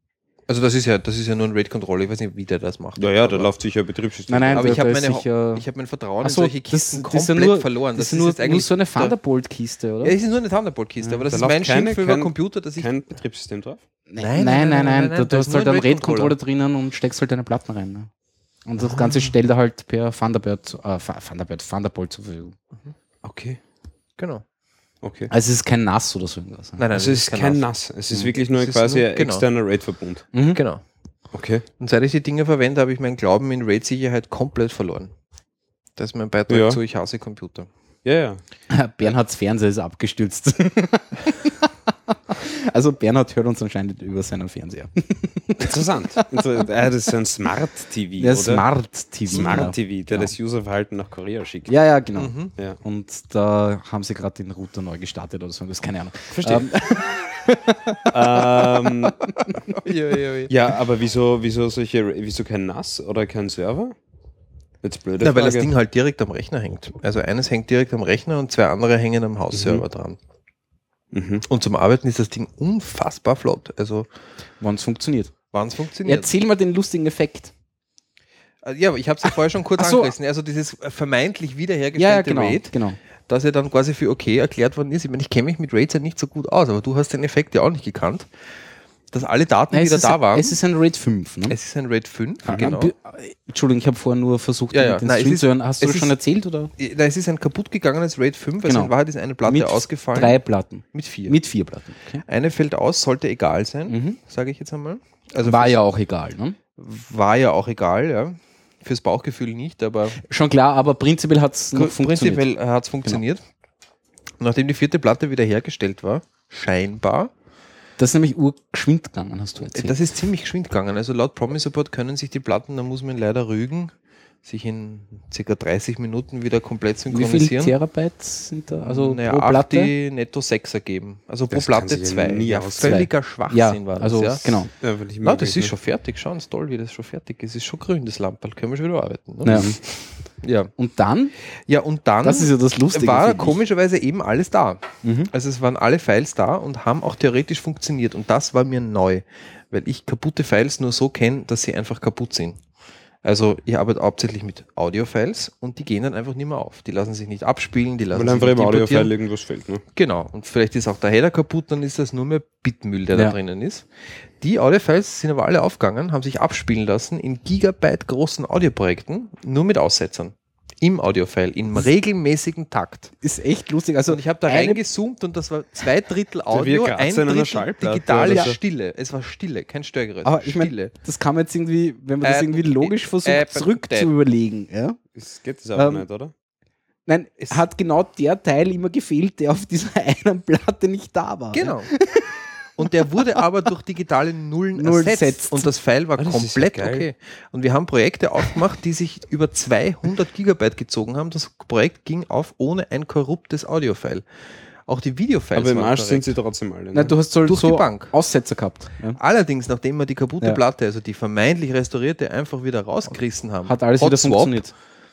Also das ist ja, das ist ja nur ein RAID-Controller, ich weiß nicht, wie der das macht. Ja, ja, da aber, läuft sicher ein Betriebssystem. Nein, nein, aber da- ich habe da ist meine, sicher- ich hab mein Vertrauen Ach so, in solche das- Kisten das ist ja komplett nur- verloren. Das ist nur, jetzt nur so eine der- Thunderbolt-Kiste, oder? Ja, es ist nur eine Thunderbolt-Kiste, aber das Da ist läuft mein keine- Schimpf über kein- Computer, dass ich... Kein Betriebssystem drauf? Nein, nein, nein, nein. Du, du da ist hast nur halt ein einen RAID-Controller. RAID-Controller drinnen und steckst halt deine Platten rein. Ne? Und das Ganze stellt er halt per Thunderbird, äh, Th- Thunderbird, Thunderbolt zur Verfügung. Okay. Genau. Okay. Also es ist kein N A S oder so irgendwas. Ne? Nein, nein, Also es ist kein Nass. Nass. Es ist wirklich nur Es ist quasi nur- ein genau. externer RAID-Verbund. Mhm. Genau. Okay. Und seit ich die Dinge verwende, habe ich meinen Glauben in RAID-Sicherheit komplett verloren. Das ist mein Beitrag Ja. zu Ich hasse Computer. Ja, ja. Bernhards Fernseher ist abgestürzt. Also Bernhard hört uns anscheinend über seinen Fernseher. Interessant. Inter- äh, das ist ein Smart-T V, Der oder? Smart T V. Smart-T V, der Genau. das Userverhalten nach Korea schickt. Ja, ja, genau. Mhm. Ja. Und da haben sie gerade den Router neu gestartet oder so, das ist keine Ahnung. Verstehe. Ähm, Ähm, Ja, ja, ja. ja, aber wieso, wieso solche, wieso kein N A S oder kein Server? Jetzt blöde Na, weil Frage. das Ding halt direkt am Rechner hängt. Also eines hängt direkt am Rechner und zwei andere hängen am Hausserver Mhm. dran. Mhm. Und zum Arbeiten ist das Ding unfassbar flott. Also wann es funktioniert. wann es funktioniert. Erzähl mal den lustigen Effekt. Äh, Ja, aber ich habe es ja vorher schon kurz ach so. angerissen. Also dieses vermeintlich Ja, ja, wiederhergestellte genau. RAID, genau. das ja dann quasi für okay erklärt worden ist. Ich meine, ich kenne mich mit RAIDs ja nicht so gut aus, aber du hast den Effekt ja auch nicht gekannt, dass alle Daten Nein, es wieder ist, da waren. Es ist ein RAID fünf. Ne? Es ist ein RAID fünf, Ah, genau. b- Entschuldigung, ich habe vorher nur versucht, Ja, ja. den Nein, es Stream ist- zu hören. Hast du es das schon ist- erzählt? Oder? Da es ist ein kaputt gegangenes RAID fünf, also Genau. in Wahrheit ist eine Platte Mit ausgefallen. Drei Platten. Mit vier. Mit vier Platten. Okay. Eine fällt aus, sollte egal sein, Mhm. sage ich jetzt einmal. Also War fürs- ja auch egal. Ne? war ja auch egal, ja. Fürs Bauchgefühl nicht, aber Schon klar, aber prinzipiell hat es noch funktioniert. prinzipiell hat es funktioniert. Und nachdem die vierte Platte wieder hergestellt war, scheinbar, Das ist nämlich urgeschwind gegangen, hast du erzählt. das ist ziemlich geschwind gegangen. Also laut Promise Support können sich die Platten, da muss man leider rügen, sich in ca. dreißig Minuten wieder komplett Wie viel synchronisieren. Terabyte sind da? Also naja, pro acht, Platte? die netto sechs ergeben. Also pro Das kann Platte sich ja zwei. nie Ja, auszahlen. völliger Schwachsinn Ja, war das. also ja. genau. Ja, weil ich Na, mag das nicht, ist ne? schon fertig. Schau, ist toll, wie das schon fertig ist. Es ist schon grün, das Lamperl. Können wir schon wieder arbeiten. Ne? Ja. Ja. Und dann, ja, und dann das ist ja das Lustige. war finde ich. komischerweise eben alles da. Mhm. Also es waren alle Files da und haben auch theoretisch funktioniert. Und das war mir neu, weil ich kaputte Files nur so kenne, dass sie einfach kaputt sind. Also ich arbeite hauptsächlich mit Audio-Files und die gehen dann einfach nicht mehr auf. Die lassen sich nicht abspielen, die lassen Weil sich einfach nicht im importieren. Audio-File irgendwas fehlt. Ne? Genau, und vielleicht ist auch der Header kaputt, dann ist das nur mehr Bitmüll, der Ja. da drinnen ist. Die Audio-Files sind aber alle aufgegangen, haben sich abspielen lassen in Gigabyte großen Audioprojekten, nur mit Aussetzern. Im Audio-File, im regelmäßigen Takt. Ist echt lustig. Also Und ich habe da eine- reingezoomt und das war zwei Drittel wie Audio, Katze ein in einer Drittel Schallplatte digitale oder so. Stille. Es war Stille, kein Störgeräusch. Aber ich meine, Stille. das kann man jetzt irgendwie, wenn man das Äh, irgendwie logisch versucht, äh, zurück äh, zu überlegen. Ja? Das geht das aber Ähm, nicht, oder? Nein, Es- es hat genau der Teil immer gefehlt, der auf dieser einen Platte nicht da war. Genau. Und der wurde aber durch digitale Nullen Nullen ersetzt. ersetzt. Und das File war Ah, das ist komplett ja geil. okay. Und wir haben Projekte aufgemacht, die sich über zweihundert Gigabyte gezogen haben. Das Projekt ging auf ohne ein korruptes Audio-File. Auch die Videofiles Aber im waren Arsch korrekt. sind sie trotzdem alle. Ne? Nein, du hast so, Durch die so Bank. Aussetzer gehabt. Ja. Allerdings, nachdem wir die kaputte Ja. Platte, also die vermeintlich restaurierte, einfach wieder rausgerissen haben, Hat alles Hot wieder Swap, funktioniert.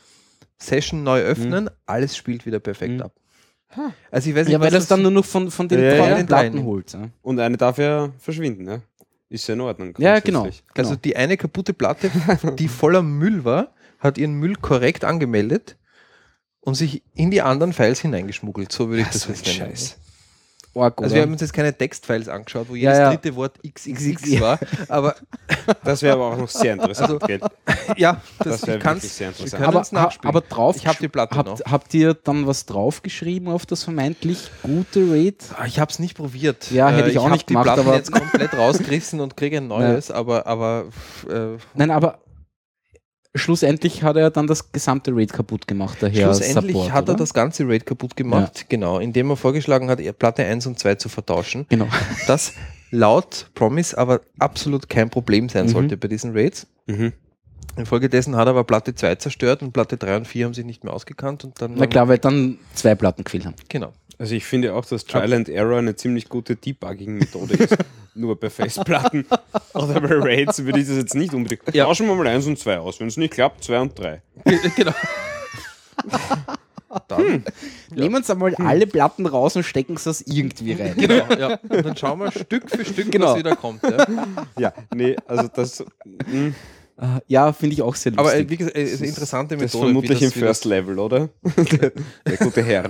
Session neu öffnen, alles spielt wieder perfekt Mhm. ab. Also ich weiß nicht, Ja, weil was das dann nur noch von, von den Ja, ja, teuren ja. Platten holt. Ja, Und eine darf ja verschwinden, ja? Ist ja in Ordnung. ja genau. grundsätzlich. genau. Also die eine kaputte Platte, die voller Müll war, hat ihren Müll korrekt angemeldet und sich in die anderen Files hineingeschmuggelt. So würde ich Ja, das so jetzt ein nennen. Scheiß. Arg, Also oder? wir haben uns jetzt keine Textfiles angeschaut, wo Ja, jedes ja. dritte Wort X X X Ja. war, aber Das wäre aber auch noch sehr interessant, gell? ja, Das das, wäre ich kann's, wirklich sehr wir interessant. können aber, es nachspielen. aber drauf, Ich hab die Platte habt, noch. habt ihr dann was draufgeschrieben auf das vermeintlich gute Raid? Ah, Ich habe es nicht probiert. Ja, hätte Äh, ich auch hab nicht die gemacht, Platten aber- jetzt komplett rausgerissen und kriege ein neues, aber, aber äh, Nein, aber schlussendlich hat er dann das gesamte Raid kaputt gemacht, der Herr schlussendlich Support, hat er oder? das ganze RAID kaputt gemacht, genau, indem er vorgeschlagen hat, Platte eins und zwei zu vertauschen. Genau. Das laut Promise aber absolut kein Problem sein Mhm. sollte bei diesen Raids. Mhm. Infolgedessen hat er aber Platte zwei zerstört und Platte drei und vier haben sich nicht mehr ausgekannt und dann Na klar, weil dann zwei Platten gefehlt haben. genau. Also ich finde auch, dass Trial and Error eine ziemlich gute Debugging-Methode ist. Nur bei Festplatten oder bei Raids würde ich das jetzt nicht unbedingt. Ja. Tauschen wir mal eins und zwei aus. Wenn es nicht klappt, zwei und drei. genau. Dann, Nehmen Sie einmal alle Platten raus und stecken Sie das irgendwie rein. genau, ja. Und dann schauen wir Stück für Stück, Genau. was wieder kommt. Ja. Ja, nee, also das, mh, Äh, Ja, finde ich auch sehr lustig. Aber äh, wie gesagt, es ist eine interessante das ist Methode. vermutlich wie im das, wie das- First Level, oder? der, der gute Herr.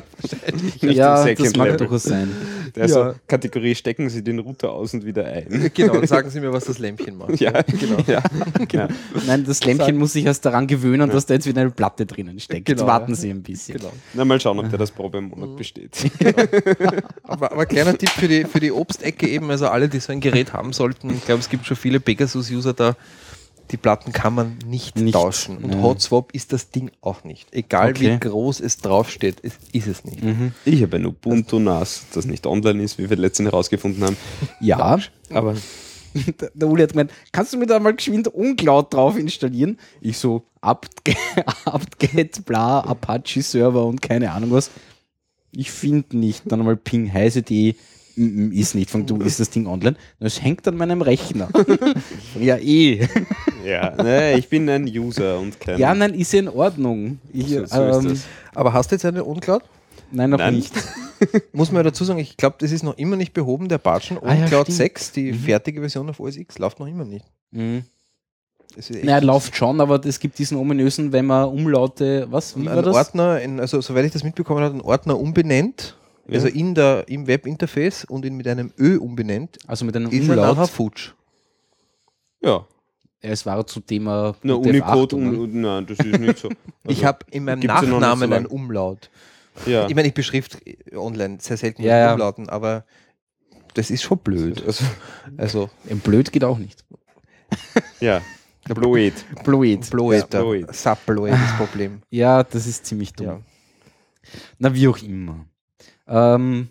ja, Second das mag Level. durchaus sein. Der Ja. so, Kategorie, stecken Sie den Router aus und wieder ein. Genau, dann sagen Sie mir, was das Lämpchen macht. Ja, genau. Ja, ja. Nein, das Lämpchen muss sich erst daran gewöhnen, dass da jetzt wieder eine Platte drinnen steckt. Genau, Jetzt warten ja. Sie ein bisschen. Genau. Na, mal schauen, ob der das Probemonat besteht. Aber, aber kleiner Tipp für die, für die Obstecke eben, also alle, die so ein Gerät haben sollten, ich glaube, es gibt schon viele Pegasus-User da, die Platten kann man nicht, Nicht, tauschen. Und ja. Hotswap ist das Ding auch nicht. Egal Okay. wie groß es draufsteht, es ist es nicht. Ich habe ein Ubuntu N A S, das nicht online ist, wie wir letztens herausgefunden haben. Ja, Aber der der Uli hat gemeint, kannst du mir da mal geschwind Uncloud drauf installieren? Ich so, apt, apt-get, bla, Apache-Server und keine Ahnung was. Ich finde nicht. Dann mal ping heise punkt de, mm, mm, ist nicht. Von du ist das Ding online. Das hängt an meinem Rechner. Ja, eh. ja, ne, ich bin ein User und kein. Ja, nein, ist ja in Ordnung. Ich, So- so ist ähm, das. Aber hast du jetzt eine OwnCloud? Nein, noch Nein. nicht. Muss man ja dazu sagen, ich glaube, das ist noch immer nicht behoben, der Batschen. Ah, ja, OwnCloud stimmt. sechs, die fertige Version auf O S X, läuft noch immer nicht. Mhm. Das ist echt Naja, läuft schon, aber es gibt diesen ominösen, wenn man Umlaute, was, wie war ein das? Ordner, in, also soweit ich das mitbekommen habe, einen Ordner umbenennt, Ja. also in der, im Webinterface und ihn mit einem Ö umbenennt, Also mit einem ist er nachher Umlaut. futsch. Ja, Es war zu Thema na, U T F acht, Unicode, oder? un, nein, das ist nicht so. Ich Also, habe in meinem gibt's ja noch nicht so Nachnamen lang. einen Umlaut. ja. Ich meine, ich beschrift online sehr selten Ja, mit ja. Umlauten, aber das ist schon blöd. Also, Also, Ein Blöd geht auch nicht. ja, Bloed. Blöd. Bloed, Ja, Bloed. ja, Subloed ist das Problem. Ja, das ist ziemlich dumm. Ja. Na, wie auch immer. Ähm,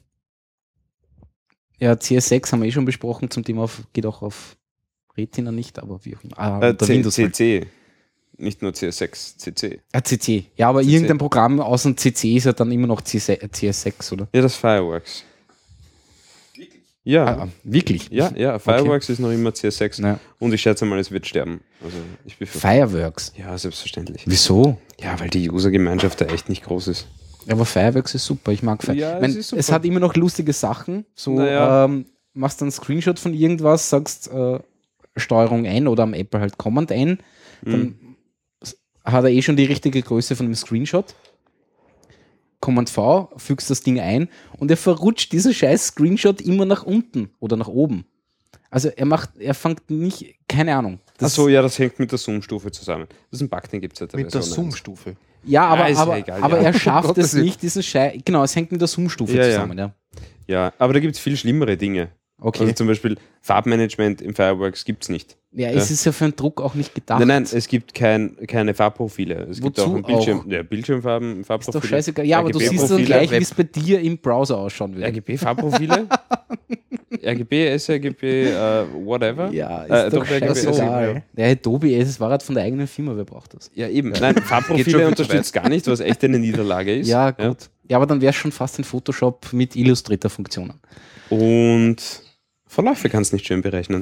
ja, C S sechs haben wir eh schon besprochen, zum Thema auf, geht auch auf Retina nicht, aber wie auch immer. Ah, Äh, unter C- Windows halt. C C. Nicht nur C S sechs, C C. Ah, C C. Ja, aber C C. irgendein Programm außer C C ist ja dann immer noch C S sechs, oder? Ja, das Fireworks. Ja, Ah, wirklich? ja, ja, Fireworks ist noch immer C S sechs. Na, Und ich schätze mal, es wird sterben. Also ich befürchte. Fireworks. Ja, selbstverständlich. Wieso? Ja, weil die Usergemeinschaft da echt nicht groß ist. Aber Fireworks ist super, ich mag Fireworks. Ja, es Ich mein, ist super. es hat immer noch lustige Sachen. So, Naja. ähm, machst einen Screenshot von irgendwas, sagst äh, Steuerung ein oder am Apple halt Command ein, dann Mhm. s- hat er eh schon die richtige Größe von dem Screenshot. Command V, fügst das Ding ein und er verrutscht diesen scheiß Screenshot immer nach unten oder nach oben. Also er macht, er fängt nicht, keine Ahnung. Das- Achso, ja, das hängt mit der Zoom-Stufe zusammen. Das ist ein Bug, den gibt es ja Mit der Version eins. Zoom-Stufe. Ja, aber, Ja, ist ja aber, egal, aber ja. er schafft Gottes es Willen. nicht, diesen Scheiß, genau, es hängt mit der Zoom-Stufe Ja, ja. zusammen, ja. Ja, aber da gibt es viel schlimmere Dinge. Okay. Also zum Beispiel Farbmanagement im Fireworks gibt es nicht. Ja, es ist ja für einen Druck auch nicht gedacht. Nein, nein, es gibt kein, keine Farbprofile. Es gibt Wozu auch ein Bildschirm, auch? Ja, Bildschirmfarben, Ist Farbprofile. doch scheißegal. Ja, aber du siehst dann R G B-Profile, gleich, wie es bei dir im Browser ausschauen würde. R G B-Farbprofile, R G B, sRGB, äh, whatever. Ja, ist Äh, doch doch, R G B, scheißegal. Der Adobe ist das Fahrrad von der eigenen Firma, wer braucht das? Ja, eben. Nein, Geht schon Farbprofile viel unterstützt gar nicht, was echt eine Niederlage ist. Ja, gut. Ja, aber dann wäre es schon fast ein Photoshop mit Illustrator-Funktionen. Und Verläufe kannst du nicht schön berechnen.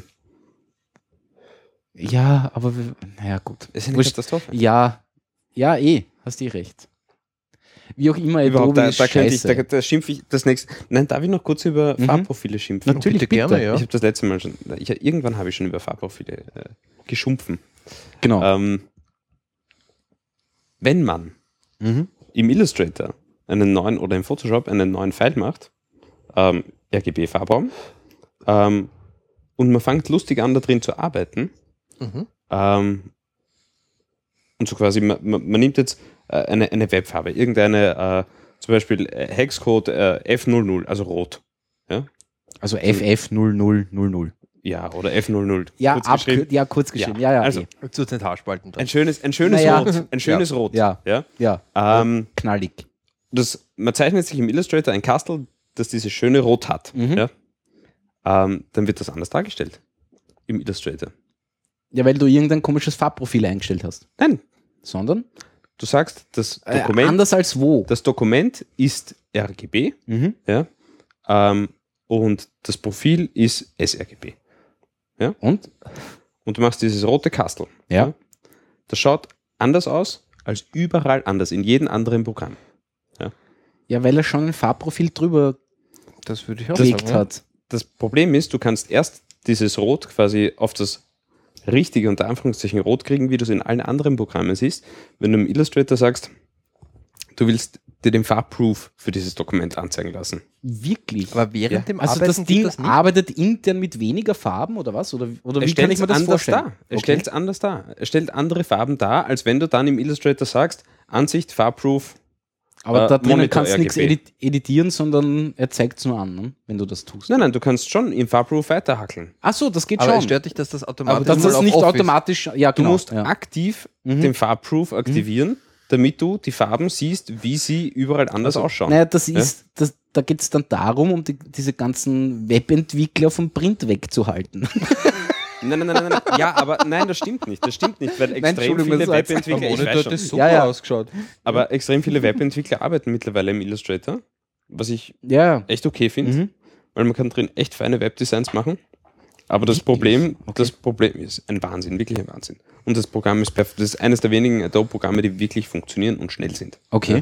Ja, aber wir, naja, gut. Das ist eine Wurscht. Katastrophe. Ja, ja, eh, hast eh recht. Wie auch immer, Überhaupt, Adobe da, ist da, könnte ich, scheiße. da, da schimpfe ich das nächste. Nein, darf ich noch kurz über Mhm. Farbprofile schimpfen? Natürlich, Bitte bitte. gerne, ja. Ich habe das letzte Mal schon, ich, irgendwann habe ich schon über Farbprofile äh, geschumpfen. Genau. Ähm, wenn man Mhm. im Illustrator einen neuen oder im Photoshop einen neuen Pfeil macht, ähm, R G B-Farbraum, ähm, und man fängt lustig an, da drin zu arbeiten, Mhm. ähm, und so quasi, man, man, man nimmt jetzt äh, eine, eine Webfarbe, irgendeine, äh, zum Beispiel äh, Hexcode äh, F null null, also rot. Also F F null null null null. Ja, oder F null null. Ja, kurz abkür- geschrieben. ja, kurz geschrieben. Ja, ja, also eh. Zu den Haarspalten dann. ein schönes, ein schönes Naja. Rot. Ein schönes Ja. Rot. Ja. Ja? ja, Ähm, knallig. das, man zeichnet sich im Illustrator ein Kastel, das dieses schöne Rot hat. Mhm. Ja? Ähm, dann wird das anders dargestellt im Illustrator. Ja, weil du irgendein komisches Farbprofil eingestellt hast. Nein, Sondern? du sagst, das Äh, Dokument, anders als wo? das Dokument ist R G B, Mhm. ja? ähm, und das Profil ist sRGB. Und? Und du machst dieses rote Kastel. Ja. Das schaut anders aus als überall anders in jedem anderen Programm. Ja, weil er schon ein Farbprofil drüber Das würde ich auch gelegt sagen. Ja. hat. Das Problem ist, du kannst erst dieses Rot quasi auf das richtige, unter Anführungszeichen, Rot kriegen, wie du es in allen anderen Programmen siehst, wenn du im Illustrator sagst, du willst dir den Farbproof für dieses Dokument anzeigen lassen. Wirklich? Aber während Ja. dem Also Arbeiten das geht Ding das nicht? arbeitet intern mit weniger Farben oder was? Oder, oder Er wie kann ich stellt mir das anders vorstellen? dar. Er Okay. stellt es anders dar. Er stellt andere Farben dar, als wenn du dann im Illustrator sagst, Ansicht, Farbproof. Aber äh, da drinnen Monitor kannst du nichts R G B. edit editieren, sondern er zeigt es nur an, ne? Wenn du das tust. Nein, nein, du kannst schon im Farbproof weiterhackeln. Ach so, das geht Aber schon. es stört dich, dass das automatisch Aber dass mal das auf nicht Off ist. automatisch, ja Du genau. musst ja. aktiv Mhm. den Farbproof aktivieren, damit du die Farben siehst, wie sie überall anders ausschauen. Naja, das ist, das, da geht es dann darum, um die, diese ganzen Webentwickler vom Print wegzuhalten. Nein, nein, nein, nein, nein. Ja, aber nein, das stimmt nicht. Das stimmt nicht, weil extrem Entschuldigung, viele das war jetzt- Am Webentwickler, ich Monitor weiß hat schon, das super Ja, ja. ausgeschaut. aber extrem viele Webentwickler arbeiten mittlerweile im Illustrator, was ich Ja, echt okay finde, Mhm. weil man kann drin echt feine Webdesigns machen. Aber das Wirklich? Problem, Okay. das Problem ist ein Wahnsinn, wirklich ein Wahnsinn. Und das Programm ist perfekt. Das ist eines der wenigen Adobe-Programme, die wirklich funktionieren und schnell sind. okay.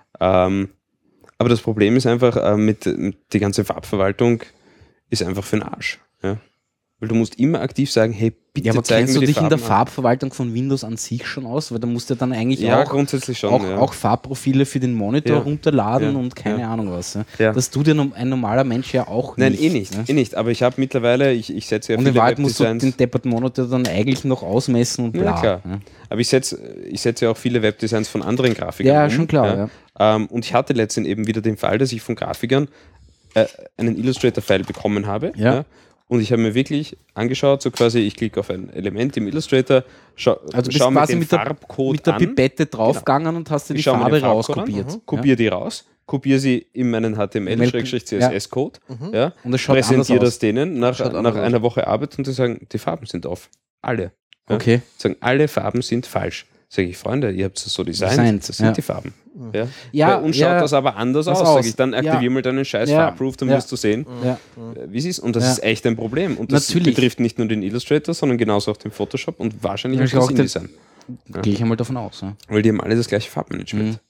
Ähm, aber das Problem ist einfach, äh, mit, mit die ganze Farbverwaltung ist einfach für den Arsch. Ja? Weil du musst immer aktiv sagen, hey, bitte Ja, aber zeig kennst mir du die dich in der Farben an. Farbverwaltung von Windows an sich schon aus? Weil da musst du dann eigentlich Ja, auch, grundsätzlich schon. auch, ja. auch Farbprofile für den Monitor Ja. runterladen Ja. und keine Ja. Ahnung was. Ja. Ja. Das tut ja no- ein normaler Mensch ja auch Nein, nicht. eh nicht, Ne? eh nicht. Aber ich habe mittlerweile, ich, ich setze ja Und in viele Wahrheit musst du Webdesigns. den depperten Monitor dann eigentlich noch ausmessen und Ja, bla. klar. Ja, Aber ich setze ich setze ja auch viele Webdesigns von anderen Grafikern. ja um, schon klar. Ja. Ähm, und ich hatte letztens eben wieder den Fall, dass ich von Grafikern äh, einen Illustrator-File bekommen habe. Ja. Und ich habe mir wirklich angeschaut, so quasi, ich klicke auf ein Element im Illustrator, schau, Also du bist schau mir quasi den mit der, Farbcode mit der an, Pipette draufgegangen und hast dir die ich schaue mir Farbe den Farbcode rauskopiert. an, Ja. kopiere die raus, kopiere sie in meinen H T M L-C S Code, ja, Und es schaut präsentiere anders das denen nach, Schaut nach anders einer Woche Arbeit und die sagen, die Farben sind off. Alle. Ja. Okay. Sagen, alle Farben sind falsch. Sage ich, Freunde, ihr habt es so designt, Designt, das sind ja. die Farben. Ja. Ja, Bei uns ja. schaut das aber anders Was aus. aus? Sag ich, dann aktivier Ja. mal deinen scheiß Ja. Farbproof, dann Ja. wirst du sehen, Ja. äh, wie es ist. Und das Ja. ist echt ein Problem. Und das Natürlich. betrifft nicht nur den Illustrator, sondern genauso auch den Photoshop und wahrscheinlich Ja, auch das auch den- InDesign. Ja. Gehe ich einmal davon aus. Ja. Weil die haben alle das gleiche Farbmanagement. Mhm.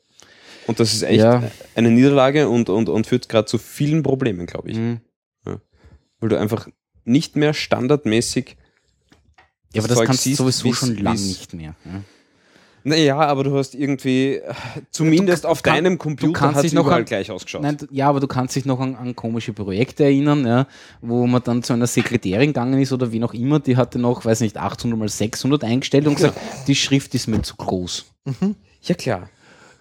Und das ist echt Ja. eine Niederlage und, und, und führt gerade zu vielen Problemen, glaube ich. Mhm. Weil du einfach nicht mehr standardmäßig Ja, aber das Zeug kannst du siehst, sowieso wie's- schon lang wie's- nicht mehr. Ja. Naja, aber du hast irgendwie, äh, zumindest du auf kann- deinem du Computer kannst hat dich es noch überall an- gleich ausgeschaut. Nein, d- ja, aber du kannst dich noch an, an komische Projekte erinnern, ja, wo man dann zu einer Sekretärin gegangen ist oder wie noch immer, die hatte noch, weiß nicht, achthundert mal sechshundert eingestellt und gesagt, die Schrift ist mir zu groß. Ja, klar.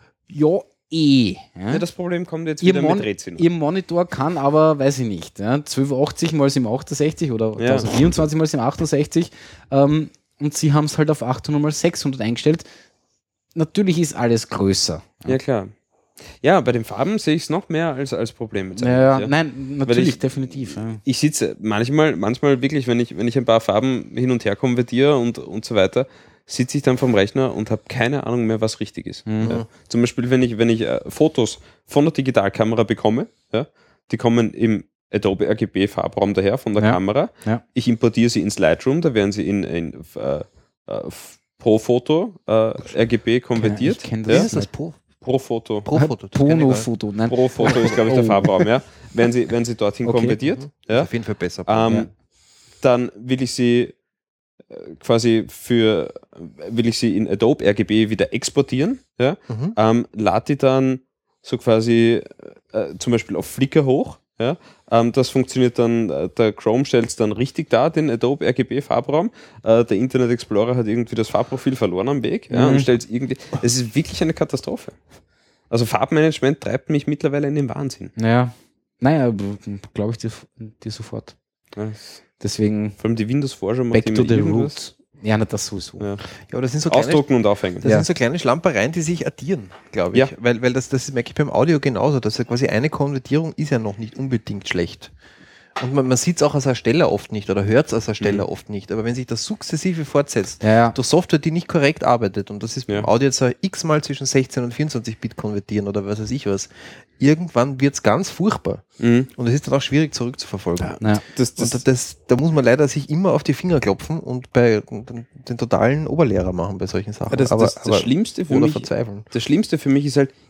Ja, eh. Ja. Ja, das Problem kommt jetzt Ihr, wieder Mon mit Rätseln. Ihr Monitor kann aber, weiß ich nicht, ja, zwölf achtzig mal siebenhundertachtundsechzig oder Ja. tausendvierundzwanzig mal siebenhundertachtundsechzig ähm, und sie haben es halt auf achthundert mal sechshundert eingestellt. Natürlich ist alles größer. Ja, klar. Ja, bei den Farben sehe ich es noch mehr als, als Problem. Jetzt Ja, eigentlich, ja. nein, natürlich, ich- definitiv. Ja. Ich sitze manchmal, manchmal wirklich, wenn ich, wenn ich ein paar Farben hin und her konvertiere und, und so weiter, sitze ich dann vom Rechner und habe keine Ahnung mehr, was richtig ist. Mhm. Ja. Zum Beispiel, wenn ich, wenn ich äh, Fotos von der Digitalkamera bekomme, ja, die kommen im Adobe R G B Farbraum daher von der Ja. Kamera. Ja. Ich importiere sie ins Lightroom, da werden sie in, in äh, äh, Pro Foto äh, R G B konvertiert. Ich kenn Wie das ja. ist das Pro? Pro Foto. Pro Foto. das kenn ich gar nicht. Pono-Foto. Nein. Pro Foto ist, glaube ich, der Oh. Farbraum, ja. Werden sie, werden sie dorthin Okay. konvertiert, Ist ja. auf jeden Fall besser. Ähm, Ja. Dann will ich sie äh, quasi für, will ich sie in Adobe R G B wieder exportieren, ja. Mhm. Ähm, lade die dann so quasi äh, zum Beispiel auf Flickr hoch, ja. Ähm, das funktioniert dann, äh, der Chrome stellt es dann richtig dar, den Adobe R G B Farbraum. Äh, der Internet Explorer hat irgendwie das Farbprofil verloren am Weg, ja, Mhm. und stellt es irgendwie, es ist wirklich eine Katastrophe. Also Farbmanagement treibt mich mittlerweile in den Wahnsinn. Ja. Naja, glaube ich dir, dir sofort. Ja. Deswegen Vor allem die Windows-Forscher macht back to immer the irgendwas. roots. Ja, na, das sowieso. Ja. Ja, aber das sind so kleine, Ausdrucken und aufhängen. das Ja. sind so kleine Schlampereien, die sich addieren, glaube ich. Ja. Weil, weil das, das merke ich beim Audio genauso. Dass ja quasi eine Konvertierung ist ja noch nicht unbedingt schlecht. Und man, man sieht es auch als Ersteller oft nicht oder hört es als Ersteller Mhm. oft nicht. Aber wenn sich das sukzessive fortsetzt, Ja, ja. durch Software, die nicht korrekt arbeitet, und das ist beim Ja. Audio jetzt so x-mal zwischen sechzehn und vierundzwanzig Bit konvertieren oder was weiß ich was, irgendwann wird es ganz furchtbar. Mhm. Und es ist dann auch schwierig zurückzuverfolgen. Ja. Das, Und das, das, da muss man leider sich immer auf die Finger klopfen und bei den, den totalen Oberlehrer machen bei solchen Sachen. das, aber, das, das, aber, Schlimmste für oder mich, verzweifeln. das Schlimmste für mich ist halt,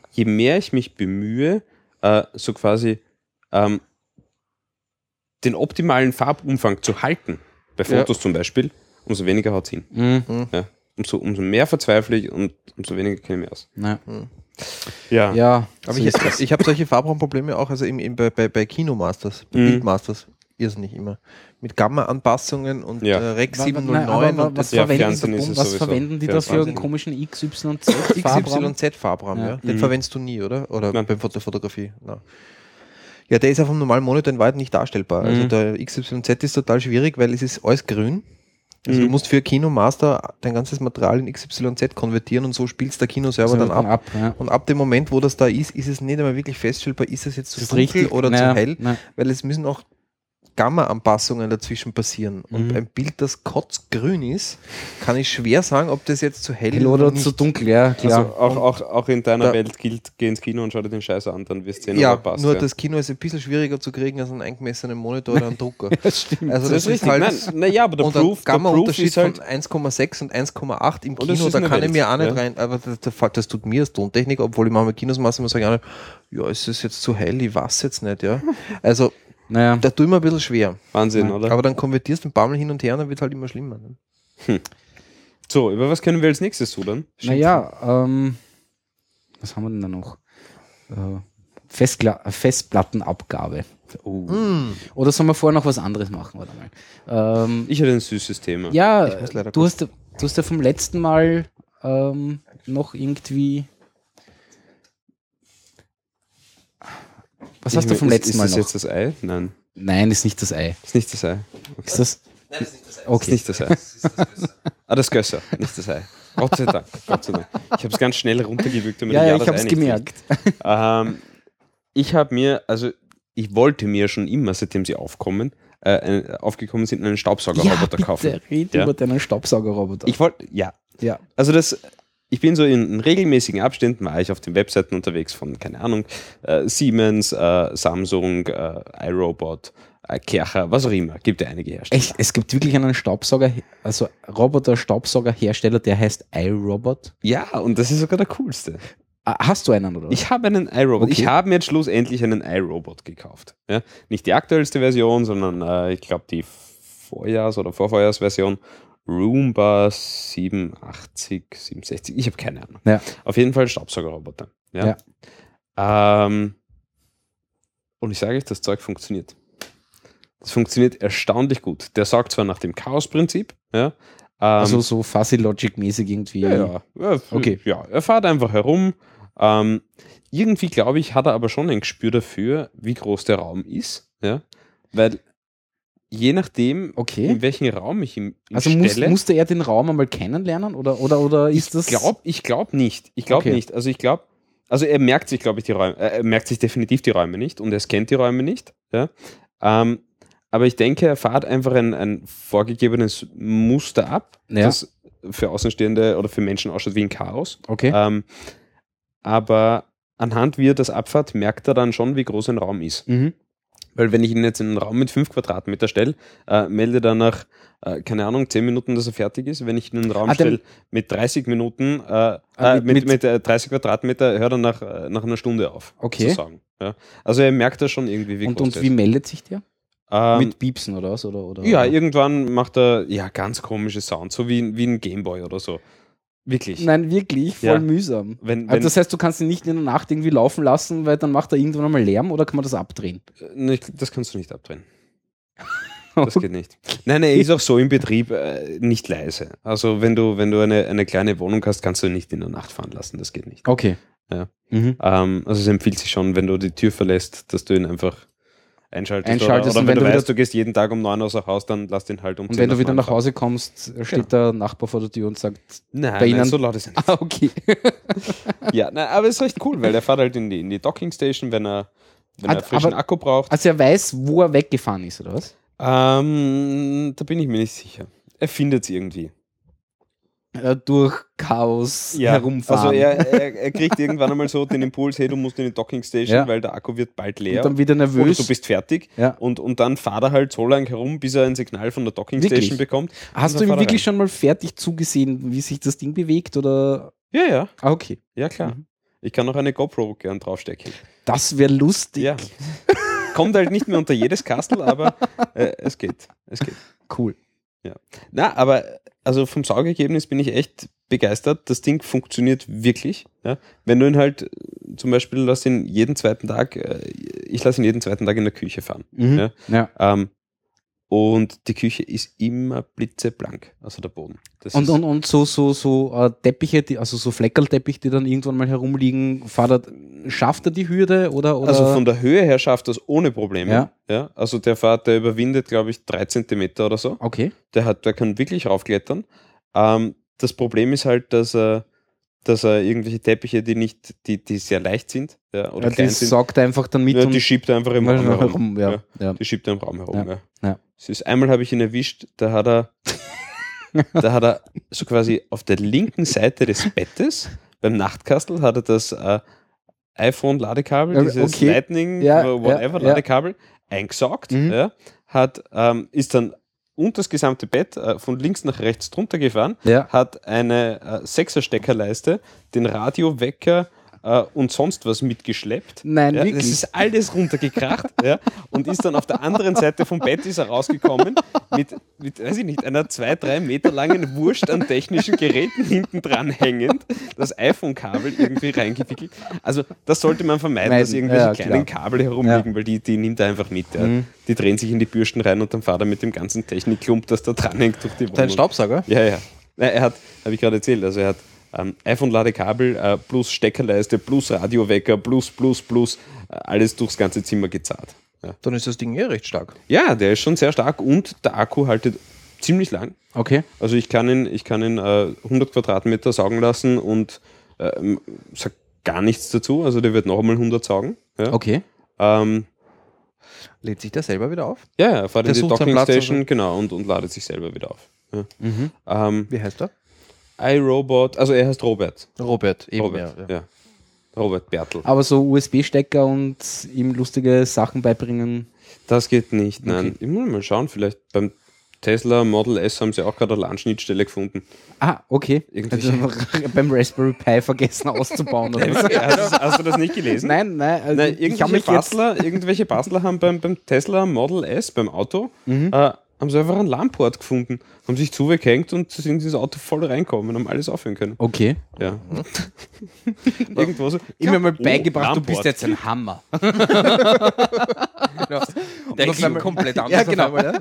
je mehr ich mich bemühe, äh, so quasi ähm, den optimalen Farbumfang zu halten, bei Fotos Ja. zum Beispiel, umso weniger haut es hin. Mhm. Ja. Umso, umso mehr verzweifle ich und umso weniger kenne ich mich aus. Ja. Ja. ja, Aber so ich, ist das. ich habe solche Farbraumprobleme auch, also im, im, bei, bei, bei Kinomasters, bei Mhm. Bildmasters, irrsinnig immer. Mit Gamma-Anpassungen und Ja. äh, Rec Wa- wa- siebenhundertneun nein, aber und was, das Ja, verwenden, Fernsehen die- ist es was sowieso. verwenden die da für einen Fernsehen. komischen X Y Z Farbraum? X Y Z-Farbraum, ja. Ja. Den Mhm. verwendest du nie, oder? Oder Nein. beim Foto Fotografie? Nein. Ja, der ist auf einem normalen Monitor in Wahrheit nicht darstellbar. Also Mhm. der X Y Z ist total schwierig, weil es ist alles grün. Also Mhm. du musst für Kinomaster dein ganzes Material in X Y Z konvertieren und so spielst der Kinoserver So dann ab. ab ja. Und ab dem Moment, wo das da ist, ist es nicht einmal wirklich feststellbar, ist es jetzt zu Das ist dunkel richtig, oder naja, zu hell, na. weil es müssen auch Gamma-Anpassungen dazwischen passieren. Und Mhm. ein Bild, das kotzgrün ist, kann ich schwer sagen, ob das jetzt zu hell, Hell ist oder nicht. zu dunkel, ja, klar. Also auch, auch, auch in deiner Da- Welt gilt, geh ins Kino und schau dir den Scheiß an, dann wirst du sehen, Ja, ob er passt. nur ja. das Kino ist ein bisschen schwieriger zu kriegen als einen eingemessenen Monitor oder einen Drucker. das stimmt. Also das ist richtig. halt Nein, naja, aber der und Proof, ein der Proof Gamma-Unterschied ist halt, von eins Komma sechs und eins Komma acht im Und das Kino, ist da eine kann ich Welt, mir auch nicht ja. rein, aber das, das, das tut mir als Tontechnik, obwohl ich manchmal Kinos mache, immer sage, ja, ist es jetzt zu hell, ich weiß jetzt nicht, ja. Also, naja, da tue ich mir ein bisschen schwer. Wahnsinn, Ja. oder? Aber dann konvertierst du den Bammel hin und her, dann wird halt immer schlimmer. Ne? So, über was können wir als nächstes rudern? naja, ähm, was haben wir denn da noch? Äh, Festkla Festplattenabgabe. Oh. Mm. Oder sollen wir vorher noch was anderes machen? Warte mal. Ähm, Ich hatte ein süßes Thema. ja, Ich muss leider du hast, du hast ja vom letzten Mal ähm, noch irgendwie. Was Ich hast du mein, vom ist- letzten ist Mal das noch? jetzt das Ei? Nein, Nein, ist nicht das Ei. ist nicht das Ei. Ist das? Nein, das ist nicht das Ei. Okay. Ist nicht das Ei. Ah, das Gösser, nicht das Ei. Gott sei Dank, Gott sei Dank. Ich habe es ganz schnell runtergewürgt, damit Ja, ich ja, das ich habe Ei es nicht gemerkt. krieg. Ähm, ich habe mir, also ich wollte mir schon immer, seitdem sie aufkommen, äh, ein- aufgekommen sind, einen Staubsaugerroboter kaufen. bitte, red Ja. über deinen Staubsaugerroboter. Ich wollte, ja, ja. also das, ich bin so in, in regelmäßigen Abständen, war ich auf den Webseiten unterwegs von, keine Ahnung, äh, Siemens, äh, Samsung, äh, iRobot, äh, Kercher, was auch immer, gibt ja einige Hersteller. Echt, es gibt wirklich einen Staubsauger, also Roboter-Staubsaugerhersteller, der heißt iRobot. Ja, und das ist sogar der coolste. Ah, hast du einen, oder was? Ich habe einen iRobot. Okay. Ich habe mir jetzt schlussendlich einen iRobot gekauft. Ja? Nicht die aktuellste Version, sondern äh, ich glaube die Vorjahrs- oder Vorvorjahrsversion. Roomba siebenundachtzig, siebenundsechzig, ich habe keine Ahnung. Ja. Auf jeden Fall Staubsaugerroboter. Ja. Ähm, und ich sage euch, das Zeug funktioniert. Das funktioniert erstaunlich gut. Der saugt zwar nach dem Chaos-Prinzip, ja, ähm, Also so Fuzzy Logic-mäßig irgendwie. ja, ja. ja, Okay. Ja, er fährt einfach herum. Ähm, irgendwie, glaube ich, hat er aber schon ein Gespür dafür, wie groß der Raum ist. Ja? Weil je nachdem, Okay. in welchen Raum ich ihn, ihn Also muss, stelle, musste er den Raum einmal kennenlernen oder, oder, oder ist das. ich glaube ich glaub nicht. Ich glaube Okay. nicht. Also ich glaube, also er merkt sich, glaube ich, die Räume, äh, er merkt sich definitiv die Räume nicht und er scannt die Räume nicht. Ja? Ähm, aber ich denke, er fährt einfach ein, ein vorgegebenes Muster ab, Ja. das für Außenstehende oder für Menschen ausschaut wie ein Chaos. Okay. Ähm, aber anhand, wie er das abfährt, merkt er dann schon, wie groß ein Raum ist. Mhm. Weil wenn ich ihn jetzt in einen Raum mit fünf Quadratmeter stelle, äh, melde dann nach, äh, keine Ahnung, zehn Minuten, dass er fertig ist. Wenn ich ihn in einen Raum Ah, der- stelle mit dreißig Minuten, äh, Ah, äh, mit- mit, mit- mit, äh, dreißig Quadratmeter, hört er nach, äh, nach einer Stunde auf. Okay. Sozusagen. Ja. Also er merkt da schon irgendwie, wie Und, groß und der wie ist. meldet sich der? Ähm, Mit Piepsen oder was? Oder, oder, ja, oder? irgendwann macht er ja ganz komische Sounds, so wie, wie ein Gameboy oder so. Wirklich. Nein, wirklich, voll Ja. mühsam. Wenn, Also wenn, das heißt, du kannst ihn nicht in der Nacht irgendwie laufen lassen, weil dann macht er irgendwann einmal Lärm oder kann man das abdrehen? Ne, ich- das kannst du nicht abdrehen. Das geht nicht. Nein, er ist auch so im Betrieb äh, nicht leise. Also wenn du, wenn du eine, eine kleine Wohnung hast, kannst du ihn nicht in der Nacht fahren lassen. Das geht nicht. Okay. Ja. Mhm. Ähm, also es empfiehlt sich schon, wenn du die Tür verlässt, dass du ihn einfach einschaltest. Einschaltest oder und oder wenn, wenn du du weißt, wieder- du gehst jeden Tag um neun außer Haus, dann lass den halt um Und zehn wenn du auf wieder neun nach fahren. Hause kommst, steht der Nachbar vor der Tür und sagt, Nein, bei nein, Ihnen- so laut ist er nicht. ah, okay. Ja, nein, aber es ist recht cool, weil der fährt halt in die, in die Docking Station, wenn er, wenn er Hat- frischen aber- Akku braucht. Also er weiß, wo er weggefahren ist, oder was? Ähm, da bin ich mir nicht sicher. Er findet es irgendwie. Äh, durch Chaos Ja, herumfahren. also er, er, er kriegt irgendwann einmal so den Impuls, hey, du musst in die Docking Station, Ja. weil der Akku wird bald leer. und dann wieder oder nervös. du bist fertig. Ja. Und, und dann fahrt er halt so lang herum, bis er ein Signal von der Docking Wirklich? Station bekommt. Hast Und du dann ihm fahrt er wirklich schon mal fertig zugesehen, wie sich das Ding bewegt? Oder? rein. Ja, ja, Ah, okay. ja klar. Mhm. Ich kann noch eine GoPro gern draufstecken. Das wäre lustig. Ja. Kommt halt nicht mehr unter jedes Kastel, aber äh, es geht. Es geht. Cool. Ja. Na, aber also vom Saugergebnis bin ich echt begeistert. Das Ding funktioniert wirklich. Ja. Wenn du ihn halt äh, zum Beispiel lass ihn jeden zweiten Tag, äh, ich lasse ihn jeden zweiten Tag in der Küche fahren. Mhm. Ja. Ja. Ähm, und die Küche ist immer blitzeblank, also der Boden. Das Und, ist, und, und so, so, so äh, Teppiche, die, also so Fleckerlteppiche, die dann irgendwann mal herumliegen, fahrt er, schafft er die Hürde oder, oder? also von der Höhe her schafft das ohne Probleme. Ja. Ja. Also der Fahrt, der überwindet, glaube ich, drei Zentimeter oder so. Okay. Der, hat, der kann wirklich raufklettern. Ähm, das Problem ist halt, dass er, dass er irgendwelche Teppiche, die nicht, die, die sehr leicht sind, ja, oder Ja, klein das sind, saugt er einfach dann mit ja, und die schiebt er einfach im Raum herum. herum. Ja. Ja. Ja. Die schiebt er im Raum herum. Ja. Ja. Ja. Es ist, einmal habe ich ihn erwischt, da hat er, da hat er so quasi auf der linken Seite des Bettes, beim Nachtkastel, hat er das äh, iPhone-Ladekabel, Ja, dieses okay. Lightning, Ja, whatever, ja, ja. Ladekabel, eingesaugt, Mhm. ja, hat, ähm, ist dann unter das gesamte Bett äh, von links nach rechts drunter gefahren, Ja. hat eine äh, Sechser-Steckerleiste, den Radiowecker äh, und sonst was mitgeschleppt. Nein, ja, wirklich? das ist alles runtergekracht ja, und ist dann auf der anderen Seite vom Bett ist er rausgekommen mit, mit, weiß ich nicht, einer zwei, drei Meter langen Wurst an technischen Geräten hinten dran hängend, das iPhone-Kabel irgendwie reingewickelt. Also das sollte man vermeiden, Meiden, dass irgendwelche ja, kleinen klar. Kabel herumliegen, weil die, die nimmt er einfach mit. Ja. Mhm. Die drehen sich in die Bürsten rein und dann fährt er mit dem ganzen Technikklump, das da dran hängt, durch die Wohnung. Dein Staubsauger? Ja, ja. Nein, er hat, habe ich gerade erzählt, also er hat ähm, iPhone-Ladekabel äh, plus Steckerleiste plus Radiowecker plus, plus, plus, äh, alles durchs ganze Zimmer gezahlt. Ja. Dann ist das Ding eh recht stark. ja, der ist schon sehr stark und der Akku haltet ziemlich lang. Okay. Also ich kann ihn, ich kann ihn äh, hundert Quadratmeter saugen lassen und äh, sag gar nichts dazu, also der wird noch einmal hundert saugen. Ja, Okay. ähm, Lädt sich der selber wieder auf? ja, er fährt Der in die sucht seinen Docking Platz, Station, also. genau, und, und ladet sich selber wieder auf. Ja. Mhm. Ähm, Wie heißt er? iRobot, also er heißt Robert. Robert, eben. Robert, ja, ja. ja. Robert Bertel. Aber so U S B-Stecker und ihm lustige Sachen beibringen. Das geht nicht, nein. Okay. Ich muss mal schauen, vielleicht beim Tesla Model S haben sie auch gerade eine LAN-Schnittstelle gefunden. Ah, okay. Irgendwelche- Also beim Raspberry Pi vergessen auszubauen. Oder was? hast, du- hast du das nicht gelesen? Nein, nein. Also Nein, ich habe irgendwelche, mich jetzt. Bastler, irgendwelche Bastler haben beim, beim Tesla Model S, beim Auto, Mhm. äh, haben sie einfach einen LAN-Port gefunden, haben sich zugehängt und sind ins Auto voll reinkommen und haben alles aufhören können. Okay. Ja. Irgendwo so. Immer mal Oh, beigebracht, du LAN-Port. bist jetzt ein Hammer. Der auf klingt einmal- komplett anders. Ja, auf genau. einmal,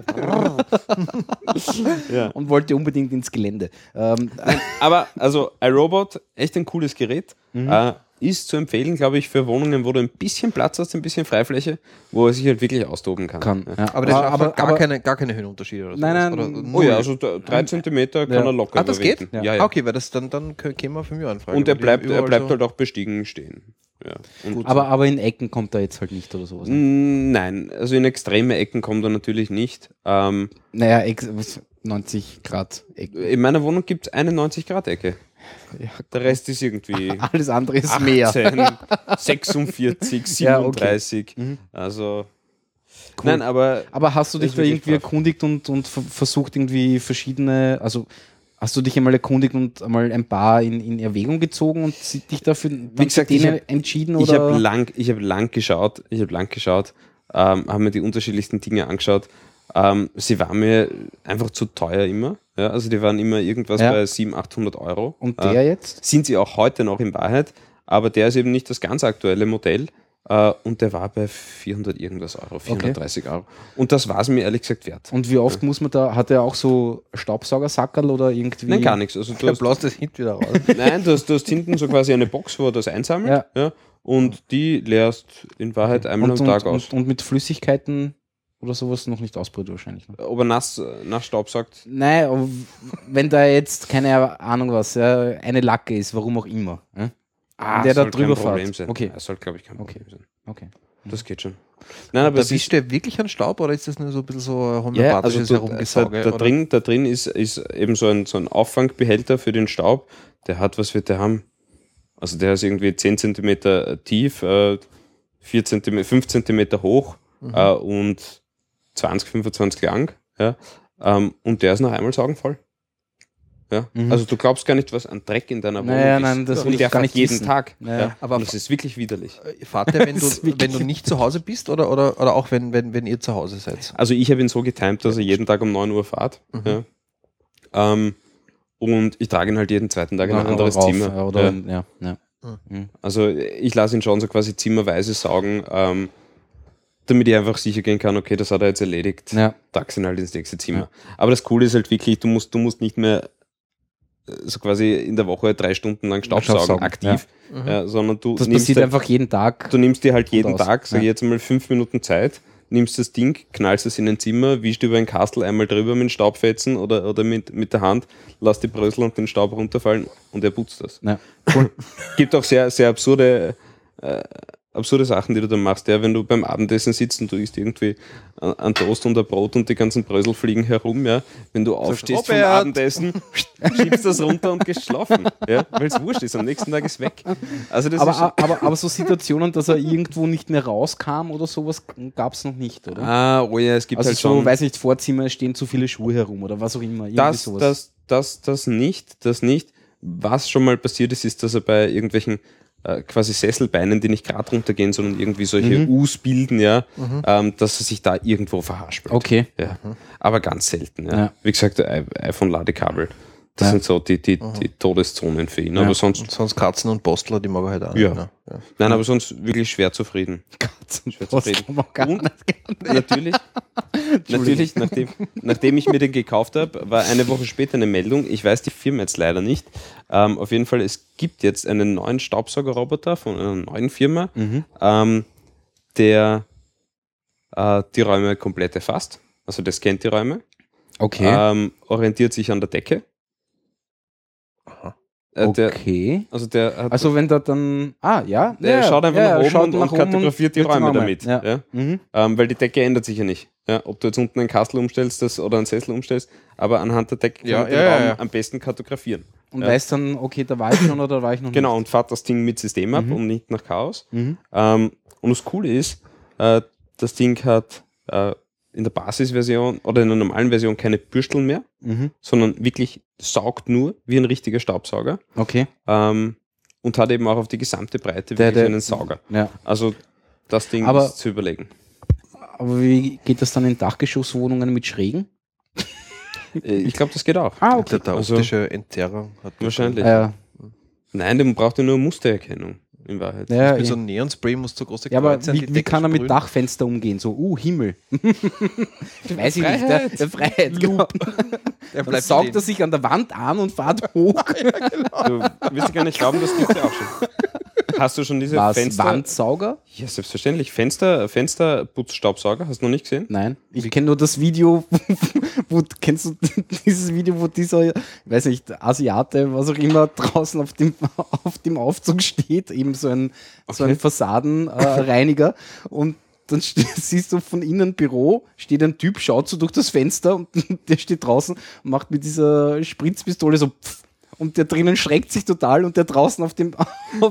ja? Ja. Und wollte unbedingt ins Gelände. Ähm, Aber also iRobot, echt ein cooles Gerät. Mhm. Äh, ist zu empfehlen, glaube ich, für Wohnungen, wo du ein bisschen Platz hast, ein bisschen Freifläche, wo er sich halt wirklich austoben kann. kann. Ja. Ja. Aber der aber, hat aber, gar, aber keine, gar keine Höhenunterschiede oder so. Nein, nein. Oder Oh null. ja, also da- drei Zentimeter kann Ja. er locker Ah, das geht? überwinden. Ja. Ja, ja. Ah, okay, weil das dann, dann käme man für mich anfragen. Und er weil die bleibt, er überall bleibt so- halt auch bestiegen stehen. Ja. Und aber, aber in Ecken kommt er jetzt halt nicht oder sowas. Ne? Mm, Nein, also in extreme Ecken kommt er natürlich nicht. Ähm, Naja, ex was, neunzig Grad Ecken. in meiner Wohnung gibt es eine neunzig-Grad-Ecke. Ja, Der Rest ist irgendwie alles andere ist mehr. achtzehn, sechsundvierzig, Ja, okay. siebenunddreißig. Mhm. Also, nein, aber Aber hast du dich Das ist da wirklich irgendwie brav. erkundigt und, und ver- versucht irgendwie verschiedene, also hast du dich einmal erkundigt und einmal ein paar in, in Erwägung gezogen und sie- dich dafür dann Wie gesagt, für ich denen hab- entschieden? ich Oder? habe lang, ich hab lang geschaut, ich habe lang geschaut, ähm, habe mir die unterschiedlichsten Dinge angeschaut. Ähm, sie waren mir einfach zu teuer immer. Ja, also die waren immer irgendwas Ja. bei siebenhundert, achthundert Euro. Und Äh, der jetzt? sind sie auch heute noch in Wahrheit, aber der ist eben nicht das ganz aktuelle Modell äh, und der war bei vierhundert irgendwas Euro, vierhundertdreißig Euro. Und das war es mir ehrlich gesagt wert. Und wie oft muss man da, hat er auch so Staubsaugersackerl oder irgendwie? Nein, gar nichts. Also du Der hast, bläst das hinten wieder raus. nein, du hast, du hast hinten so quasi eine Box, wo er das einsammelt Ja. ja, und die leerst in Wahrheit einmal Und, am und, Tag aus. und, und mit Flüssigkeiten oder sowas noch nicht ausprobiert wahrscheinlich. Ne? Ob er nass, nass staubsaugt, Nein, aber wenn da jetzt, keine Ahnung was, ja, eine Lacke ist, warum auch immer. Ja? ah, der da soll drüber kein Problem fährt. sein. Okay. Das soll, glaube ich, kein Okay. Problem sein. Okay. Das geht schon. Nein, aber Da es ist, wischt der wirklich an Staub oder ist das nur so ein bisschen so ja, also homöopathisches da, da, Herumgesauge? da, oder? drin, da drin ist, ist eben so ein, so ein Auffangbehälter für den Staub. Der hat, was wird der haben? Also der ist irgendwie zehn Zentimeter tief, äh, vier Zentimeter, fünf Zentimeter hoch äh, und zwanzig, fünfundzwanzig lang. Ja? Ähm, und der ist nach einmal saugenvoll. Ja? Mhm. Also du glaubst gar nicht, was an Dreck in deiner Wohnung Naja, ist. nein, das will und ich der gar fährt nicht jeden wissen. Tag. Ja. Ja. Aber- Und das ist wirklich widerlich. Fahrt ihr, wenn du, Das ist wirklich- wenn du nicht zu Hause bist oder, oder, oder auch wenn, wenn, wenn ihr zu Hause seid? Also ich habe ihn so getimt, dass er jeden Tag um neun Uhr fährt. Mhm. Ja. Ähm, und ich trage ihn halt jeden zweiten Tag in ein Ja, anderes rauf, Zimmer. ja, Oder, Ja. ja, ja. Mhm. Also ich lasse ihn schon so quasi zimmerweise saugen, ähm, damit ich einfach sicher gehen kann, okay, das hat er jetzt erledigt. Ja. Tags ihn halt ins nächste Zimmer. Ja. Aber das Coole ist halt wirklich, du musst, du musst nicht mehr äh, so quasi in der Woche drei Stunden lang Staubsaugen, Staubsaugen, aktiv, ja. sondern du Das nimmst passiert halt- einfach jeden Tag. Du nimmst dir halt jeden aus. Tag, sag ich Ja. jetzt mal fünf Minuten Zeit, nimmst das Ding, knallst es in ein Zimmer, wischst über ein Kastel einmal drüber mit Staubfetzen oder, oder mit, mit der Hand, lass die Brösel und den Staub runterfallen und er putzt das. Ja. Gibt auch sehr, sehr absurde, äh, absurde Sachen, die du dann machst. Ja, wenn du beim Abendessen sitzt und du isst irgendwie ein Toast und ein Brot und die ganzen Brösel fliegen herum, ja, wenn du aufstehst vom Robert! Abendessen, schiebst das runter und gehst schlafen, ja, weil es wurscht ist, am nächsten Tag ist weg. Also das Aber, ist, aber, aber so Situationen, dass er irgendwo nicht mehr rauskam oder sowas, gab es noch nicht, oder? ah, oh ja, es gibt Also halt so, schon... weiß nicht, Vorzimmer, es stehen zu viele Schuhe herum oder was auch immer. Irgendwie Das, sowas. das, das, das nicht, das nicht. Was schon mal passiert ist, ist, dass er bei irgendwelchen äh, quasi Sesselbeinen, die nicht gerade runtergehen, sondern irgendwie solche Mhm. U's bilden, ja, ähm, dass er sich da irgendwo verhaspelt. Okay. Ja. Aber ganz selten, ja. Ja. Wie gesagt, I- iPhone-Ladekabel, das Ja. sind so die, die, die Todeszonen für ihn. Ja. Aber sonst, Und sonst Katzen und Postler, die mag er halt auch Ja. nicht. Ne? Ja. nein, aber sonst wirklich schwer zufrieden. Schwer zufrieden. Und natürlich, natürlich nachdem, nachdem ich mir den gekauft habe, war eine Woche später eine Meldung, ich weiß die Firma jetzt leider nicht, ähm, auf jeden Fall, es gibt jetzt einen neuen Staubsaugerroboter von einer neuen Firma, Mhm. ähm, der äh, die Räume komplett erfasst, also der scannt die Räume, Okay. ähm, orientiert sich an der Decke. Äh, der, okay. also der hat Also wenn da dann. Ah, ja. Der ja, schaut einfach ja, nach oben schaut und, und nach oben kartografiert die wird Räume Räume. damit. Ja. Ja. Mhm. Ähm, weil die Decke ändert sich ja nicht. Ja, ob du jetzt unten einen Kastel umstellst das, oder einen Sessel umstellst, aber anhand der Decke kann Ja, man den ja, ja, Raum ja. am besten kartografieren. Und Ja. weiß dann, okay, da war ich schon oder da war ich noch Genau, und fahrt das Ding mit System ab Mhm. und nicht nach Chaos. nicht. Mhm. Ähm, und das Coole ist, äh, das Ding hat äh, in der Basisversion oder in der normalen Version keine Bürsteln mehr, Mhm. sondern wirklich saugt nur wie ein richtiger Staubsauger. Okay. Ähm, und hat eben auch auf die gesamte Breite Der- wirklich der- einen Sauger. Ja. Also das Ding Aber- ist zu überlegen. Aber wie geht das dann in Dachgeschosswohnungen mit Schrägen? Äh, Ich glaube, das geht auch. Ah, Der, der Also- optische Entzerrer hat Wahrscheinlich. Ja, Nein, der braucht ja nur Mustererkennung in Wahrheit. ja, Mit ja. so einem Neonspray musst du große Ja, aber Kreuze an die wie, wie Decke kann er mit sprühen. Dachfenster umgehen? So, uh, Himmel. Weiß ich nicht. Der, Freiheit. der Freiheit. Genau. Der Dann bleibt saugt stehen. er sich an der Wand an und fährt hoch. Du wirst dir gar nicht glauben, das gibt es ja auch schon. Hast du schon diese Was? Fenster? Wandsauger? Ja, selbstverständlich. Fenster, Fensterputzstaubsauger, hast du noch nicht gesehen? Nein. Ich kenne nur das Video, wo, kennst du dieses Video, wo dieser, weiß nicht, Asiate, was auch immer, draußen auf dem, auf dem Aufzug steht, eben so ein, so ein Okay. Fassadenreiniger äh, und dann ste- siehst du von innen Büro, steht ein Typ, schaut so durch das Fenster und der steht draußen und macht mit dieser Spritzpistole so pff, und der drinnen schreckt sich total und der draußen auf dem, auf,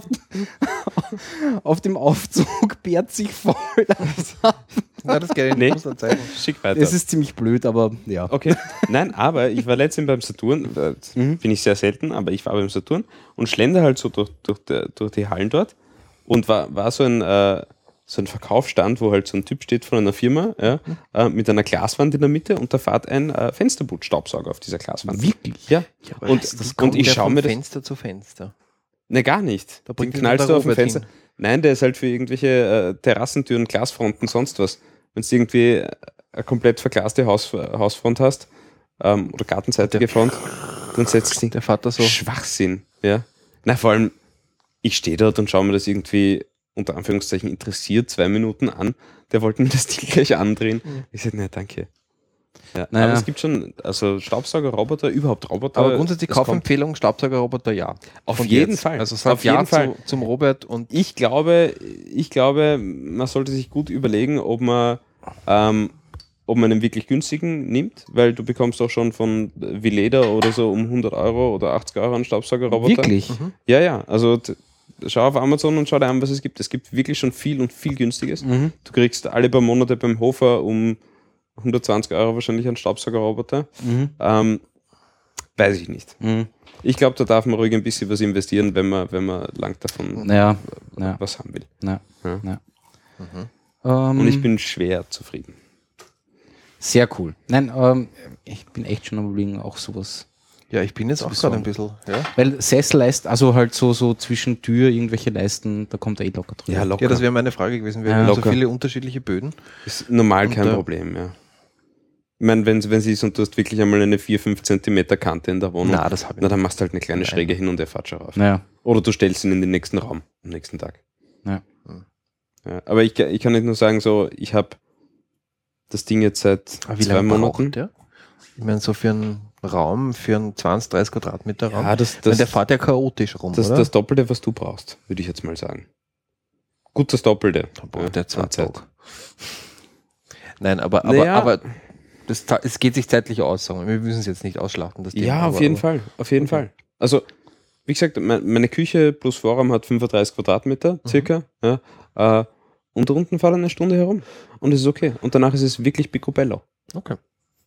auf dem Aufzug bärt sich voll. Nein, das geht Nee. nicht. Muss er zeigen. Schick weiter. Es ist ziemlich blöd, aber ja. Okay. Nein, aber ich war letztens beim Saturn, äh, Mhm. bin ich sehr selten, aber ich war beim Saturn und schlender halt so durch, durch, der, durch die Hallen dort und war, war so ein, äh, so ein Verkaufsstand, wo halt so ein Typ steht von einer Firma, ja, äh, mit einer Glaswand in der Mitte und da fährt ein äh, Fensterputzstaubsauger auf dieser Glaswand. Wirklich? Ja. Und, Das und kommt ich der schaue von mir das. Fenster zu Fenster. Ne, gar nicht. Da Den bringt ihn knallst der du auf dem Robert Fenster. hin. Nein, der ist halt für irgendwelche äh, Terrassentüren, Glasfronten, sonst was. Wenn du irgendwie eine komplett verglaste Haus, Hausfront hast ähm, oder gartenseitige Front, dann setzt das Ding Der Vater so. Schwachsinn. Ja. Na, vor allem, ich stehe dort und schaue mir das irgendwie unter Anführungszeichen interessiert zwei Minuten an. Der wollte mir das Ding gleich andrehen. Ich sagte, nein, danke. Ja, Naja. aber es gibt schon, also Staubsauger-Roboter, überhaupt Roboter. Aber grundsätzlich das kommt. Kaufempfehlung, Staubsaugerroboter, ja. Auf Von jeden jetzt. Fall. Also sag Auf ja jeden Fall. Zu, zum Robert und Ich glaube, ich glaube, man sollte sich gut überlegen, ob man, ähm, ob man einen wirklich günstigen nimmt, weil du bekommst auch schon von Vileda oder so um hundert Euro oder achtzig Euro einen Staubsaugerroboter. Wirklich? Ja, ja. Also t- schau auf Amazon und schau dir an, was es gibt. Es gibt wirklich schon viel und viel Günstiges. Mhm. Du kriegst alle paar Monate beim Hofer um hundertzwanzig Euro wahrscheinlich einen Staubsaugerroboter. Mhm. Ähm, weiß ich nicht. Mhm. Ich glaube, da darf man ruhig ein bisschen was investieren, wenn man, wenn man lang davon Ja, ja, was haben will. ja, Ja. ja. Mhm. Ähm, Und ich bin schwer zufrieden. sehr cool. Nein, ähm, ich bin echt schon am Überlegen, auch sowas. Ja, ich bin jetzt auch gerade ein bisschen. Ja. Weil Sesselleisten, also halt so, so zwischen Tür irgendwelche Leisten, da kommt er eh locker drüber. Ja, locker. ja, das wäre meine Frage gewesen. Wir Ja, haben so locker. viele unterschiedliche Böden. Ist normal Und, kein äh, Problem, ja. Ich meine, wenn, wenn sie ist und du hast wirklich einmal eine vier fünf Zentimeter Kante in der Wohnung, Na, das habe ich na, nicht. dann machst du halt eine kleine Nein. Schräge hin und er fährt schon rauf. Naja, Oder du stellst ihn in den nächsten Raum am nächsten Tag. ja. Ja, aber ich, ich kann nicht nur sagen, so, ich habe das Ding jetzt seit Aber wie zwei lange Monaten. braucht der? Ich meine, so für einen Raum, für einen zwanzig, dreißig Quadratmeter Raum. Ja, das, Ich meine, das, der fährt ja chaotisch rum, das, oder? das Doppelte, was du brauchst, würde ich jetzt mal sagen. Gut, das Doppelte. Dann braucht Ja, der zwei an Zeit. Tage. Nein, aber, aber, Naja. aber das, ta- es geht sich zeitlich aus, sagen wir. Wir müssen es jetzt nicht ausschlachten. Das Thema, Ja, auf aber, jeden aber, Fall, auf jeden Fall. Also, wie gesagt, me- meine Küche plus Vorraum hat fünfunddreißig Quadratmeter circa. Ja, äh, und unten fahrt eine Stunde herum. Und es ist okay. Und danach ist es wirklich Picobello. Okay.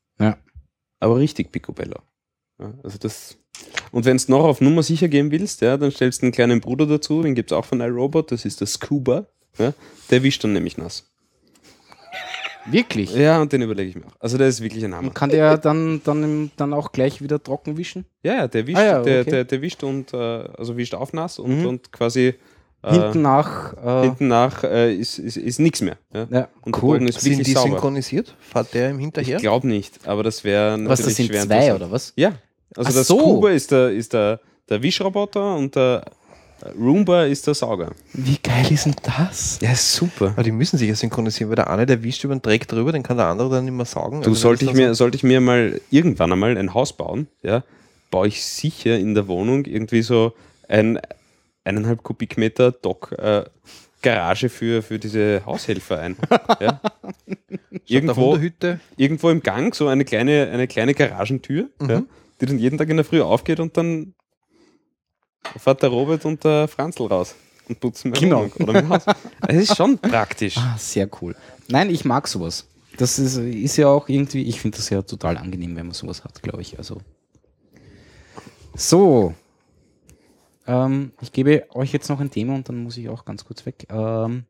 Aber richtig Picobello. Ja, also das. Und wenn du noch auf Nummer sicher gehen willst, ja, dann stellst du einen kleinen Bruder dazu, den gibt es auch von iRobot, das ist der Scuba. Ja, der wischt dann nämlich nass. Wirklich? Ja, und den überlege ich mir auch. Also der ist wirklich ein Hammer. Und kann der dann, dann, im- dann auch gleich wieder trocken wischen? Ja, ja, der wischt, Ah ja, der, okay. der, der wischt und äh, also wischt auf nass und, Mhm. und quasi äh, Hinten nach. Äh, hinten nach äh, ist, ist, ist nichts mehr. Ja? ja, Und der cool. Boden ist Sind wirklich die sauber. synchronisiert? Fährt der ihm hinterher? Ich glaube nicht, aber das wäre natürlich Was, das sind schwer zwei interessant. oder was? Ja, also Ach das so. Scuba ist der, ist der, der Wischroboter und der Roomba ist der Sauger. Wie geil ist denn das? Ja, super. Aber die müssen sich ja synchronisieren, weil der eine, der wischt über den Dreck drüber, den kann der andere dann nicht mehr saugen. Du, Also sollte wenn ich, das mir, sollte ich mir mal irgendwann einmal ein Haus bauen, ja, baue ich sicher in der Wohnung irgendwie so ein eineinhalb Kubikmeter Dock äh, Garage für, für diese Haushelfer ein. Ja. so- der Irgendwo, Hunderhütte, irgendwo im Gang so eine kleine, eine kleine Garagentür, Mhm. ja, die dann jeden Tag in der Früh aufgeht und dann fährt der Robert und der Franzl raus und putzen meine Genau. Wohnung oder mein Haus. Das ist schon praktisch. Ah, sehr cool. Nein, ich mag sowas. Das ist, ist ja auch irgendwie, ich finde das ja total angenehm, wenn man sowas hat, glaube ich. Also. So. Ähm, ich gebe euch jetzt noch ein Thema und dann muss ich auch ganz kurz weg. Ähm,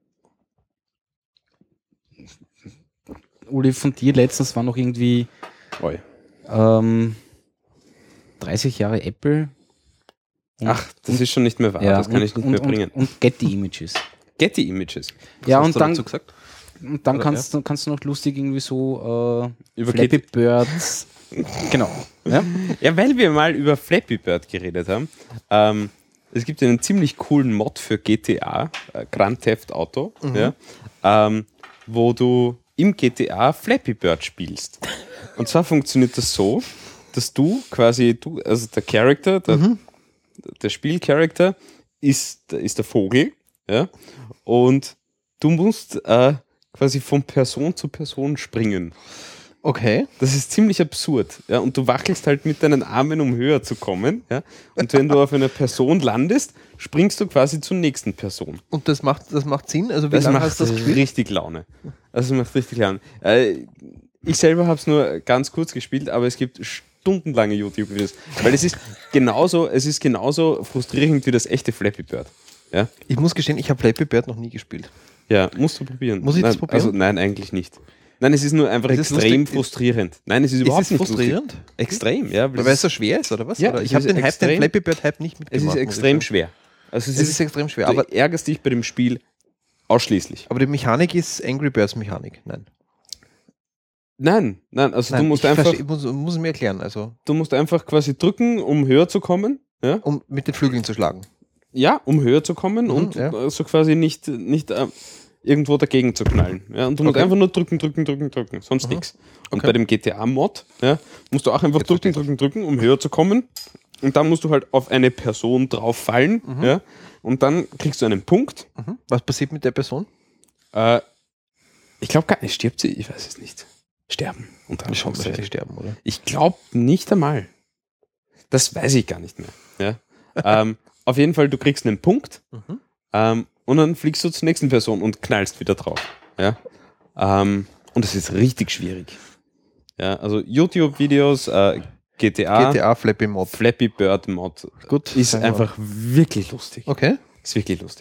Uli, von dir letztens war noch irgendwie Oi. ähm, dreißig Jahre Apple. Und- Ach, das ist schon nicht mehr wahr, ja, das kann und, ich nicht und, mehr bringen. Und, und Getty Images. Getty Images. Ja, hast und du dann, dazu gesagt? und dann Oder, kannst, du, kannst du noch lustig irgendwie so äh, Über Flappy Getty- Birds. Genau. Ja? Ja, weil wir mal über Flappy Bird geredet haben. Ähm, es gibt einen ziemlich coolen Mod für G T A, äh, Grand Theft Auto, ja, ähm, wo du im G T A Flappy Bird spielst. Und zwar funktioniert das so, dass du quasi, du, also der Charakter, der, der Spielcharakter ist, ist der Vogel, ja, und du musst äh, quasi von Person zu Person springen. Okay. Das ist ziemlich absurd. Ja? Und du wackelst halt mit deinen Armen, um höher zu kommen. Ja? Und wenn du auf einer Person landest, springst du quasi zur nächsten Person. Und das macht, das macht Sinn? Also wie Das lange macht hast du das gespielt? richtig Laune. Also es macht richtig Laune. Äh, ich selber habe es nur ganz kurz gespielt, aber es gibt stundenlange YouTube-Videos. Weil es ist genauso, es ist genauso frustrierend wie das echte Flappy Bird. Ja, Ich muss gestehen, ich habe Flappy Bird noch nie gespielt. ja musst du probieren. Muss ich nein, das probieren? Also nein, eigentlich nicht. Nein, es ist nur einfach Es ist extrem lustig. frustrierend. Nein, es ist überhaupt ist es nicht frustrierend? lustig. Extrem, ja. Weil es so schwer ist, oder was? Ja, oder? es Ich habe ist den Hype, den extrem- Flappy Bird Hype nicht Es mitgemacht. ist muss ich extrem sagen. schwer. Also es, Es ist, ist extrem schwer, du aber, ärgerst dich bei dem Spiel ausschließlich. aber die Mechanik ist Angry Birds Mechanik. Nein. Nein, nein, also Nein, du musst ich einfach, verstehe- muss, muss es mir erklären, also du musst einfach quasi drücken, um höher zu kommen. Ja, um mit den Flügeln zu schlagen. ja um höher zu kommen Mhm, und ja. äh, so quasi nicht, nicht äh, irgendwo dagegen zu knallen. Ja, und du musst Okay. einfach nur drücken, drücken, drücken, drücken, sonst Mhm. nichts. Und Okay. bei dem G T A-Mod ja, musst du auch einfach Jetzt drücken, verstehe drücken, drücken, um höher zu kommen. Und dann musst du halt auf eine Person drauf fallen. Mhm. Ja, und dann kriegst du einen Punkt. Mhm. Was passiert mit der Person? Äh, ich glaube gar nicht. Stirbt sie? Ich weiß es nicht. Sterben. Unter Schon Anführungszeichen. wahrscheinlich sterben, oder? Ich glaube nicht einmal. Das weiß ich gar nicht mehr. Ja? ähm, auf jeden Fall, du kriegst einen Punkt Mhm. ähm, und dann fliegst du zur nächsten Person und knallst wieder drauf. Ja? Ähm, und das ist richtig schwierig. Ja, also YouTube-Videos, äh, G T A, G T A Flappy Mob. Flappy Bird Mod. Gut. Ist sagen wir. einfach wirklich lustig. Okay. Ist wirklich lustig.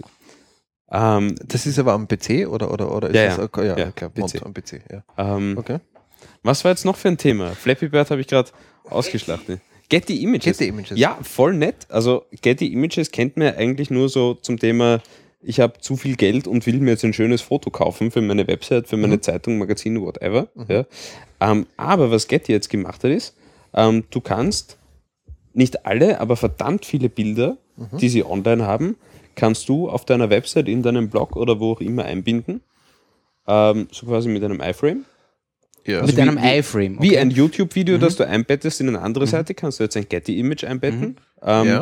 Ähm, Das ist aber am P C oder, oder, oder ist Ja, das ja. okay, ja, Ja, okay, P Mod C. am P C, ja. ähm, Okay. Was war jetzt noch für ein Thema? Flappy Bird habe ich gerade ausgeschlachtet. Getty Images. Getty Images. Ja, voll nett. Also Getty Images kennt man ja eigentlich nur so zum Thema, ich habe zu viel Geld und will mir jetzt ein schönes Foto kaufen für meine Website, für meine Mhm. Zeitung, Magazin, whatever. Ja. Ähm, aber was Getty jetzt gemacht hat ist, ähm, du kannst nicht alle, aber verdammt viele Bilder, Mhm. die sie online haben, kannst du auf deiner Website, in deinem Blog oder wo auch immer einbinden. Ähm, so quasi mit einem iFrame. Ja. Mit wie- einem wie- iFrame. Wie okay. ein YouTube-Video, das du einbettest in eine andere Seite, kannst du jetzt ein Getty-Image einbetten. Ähm, Ja.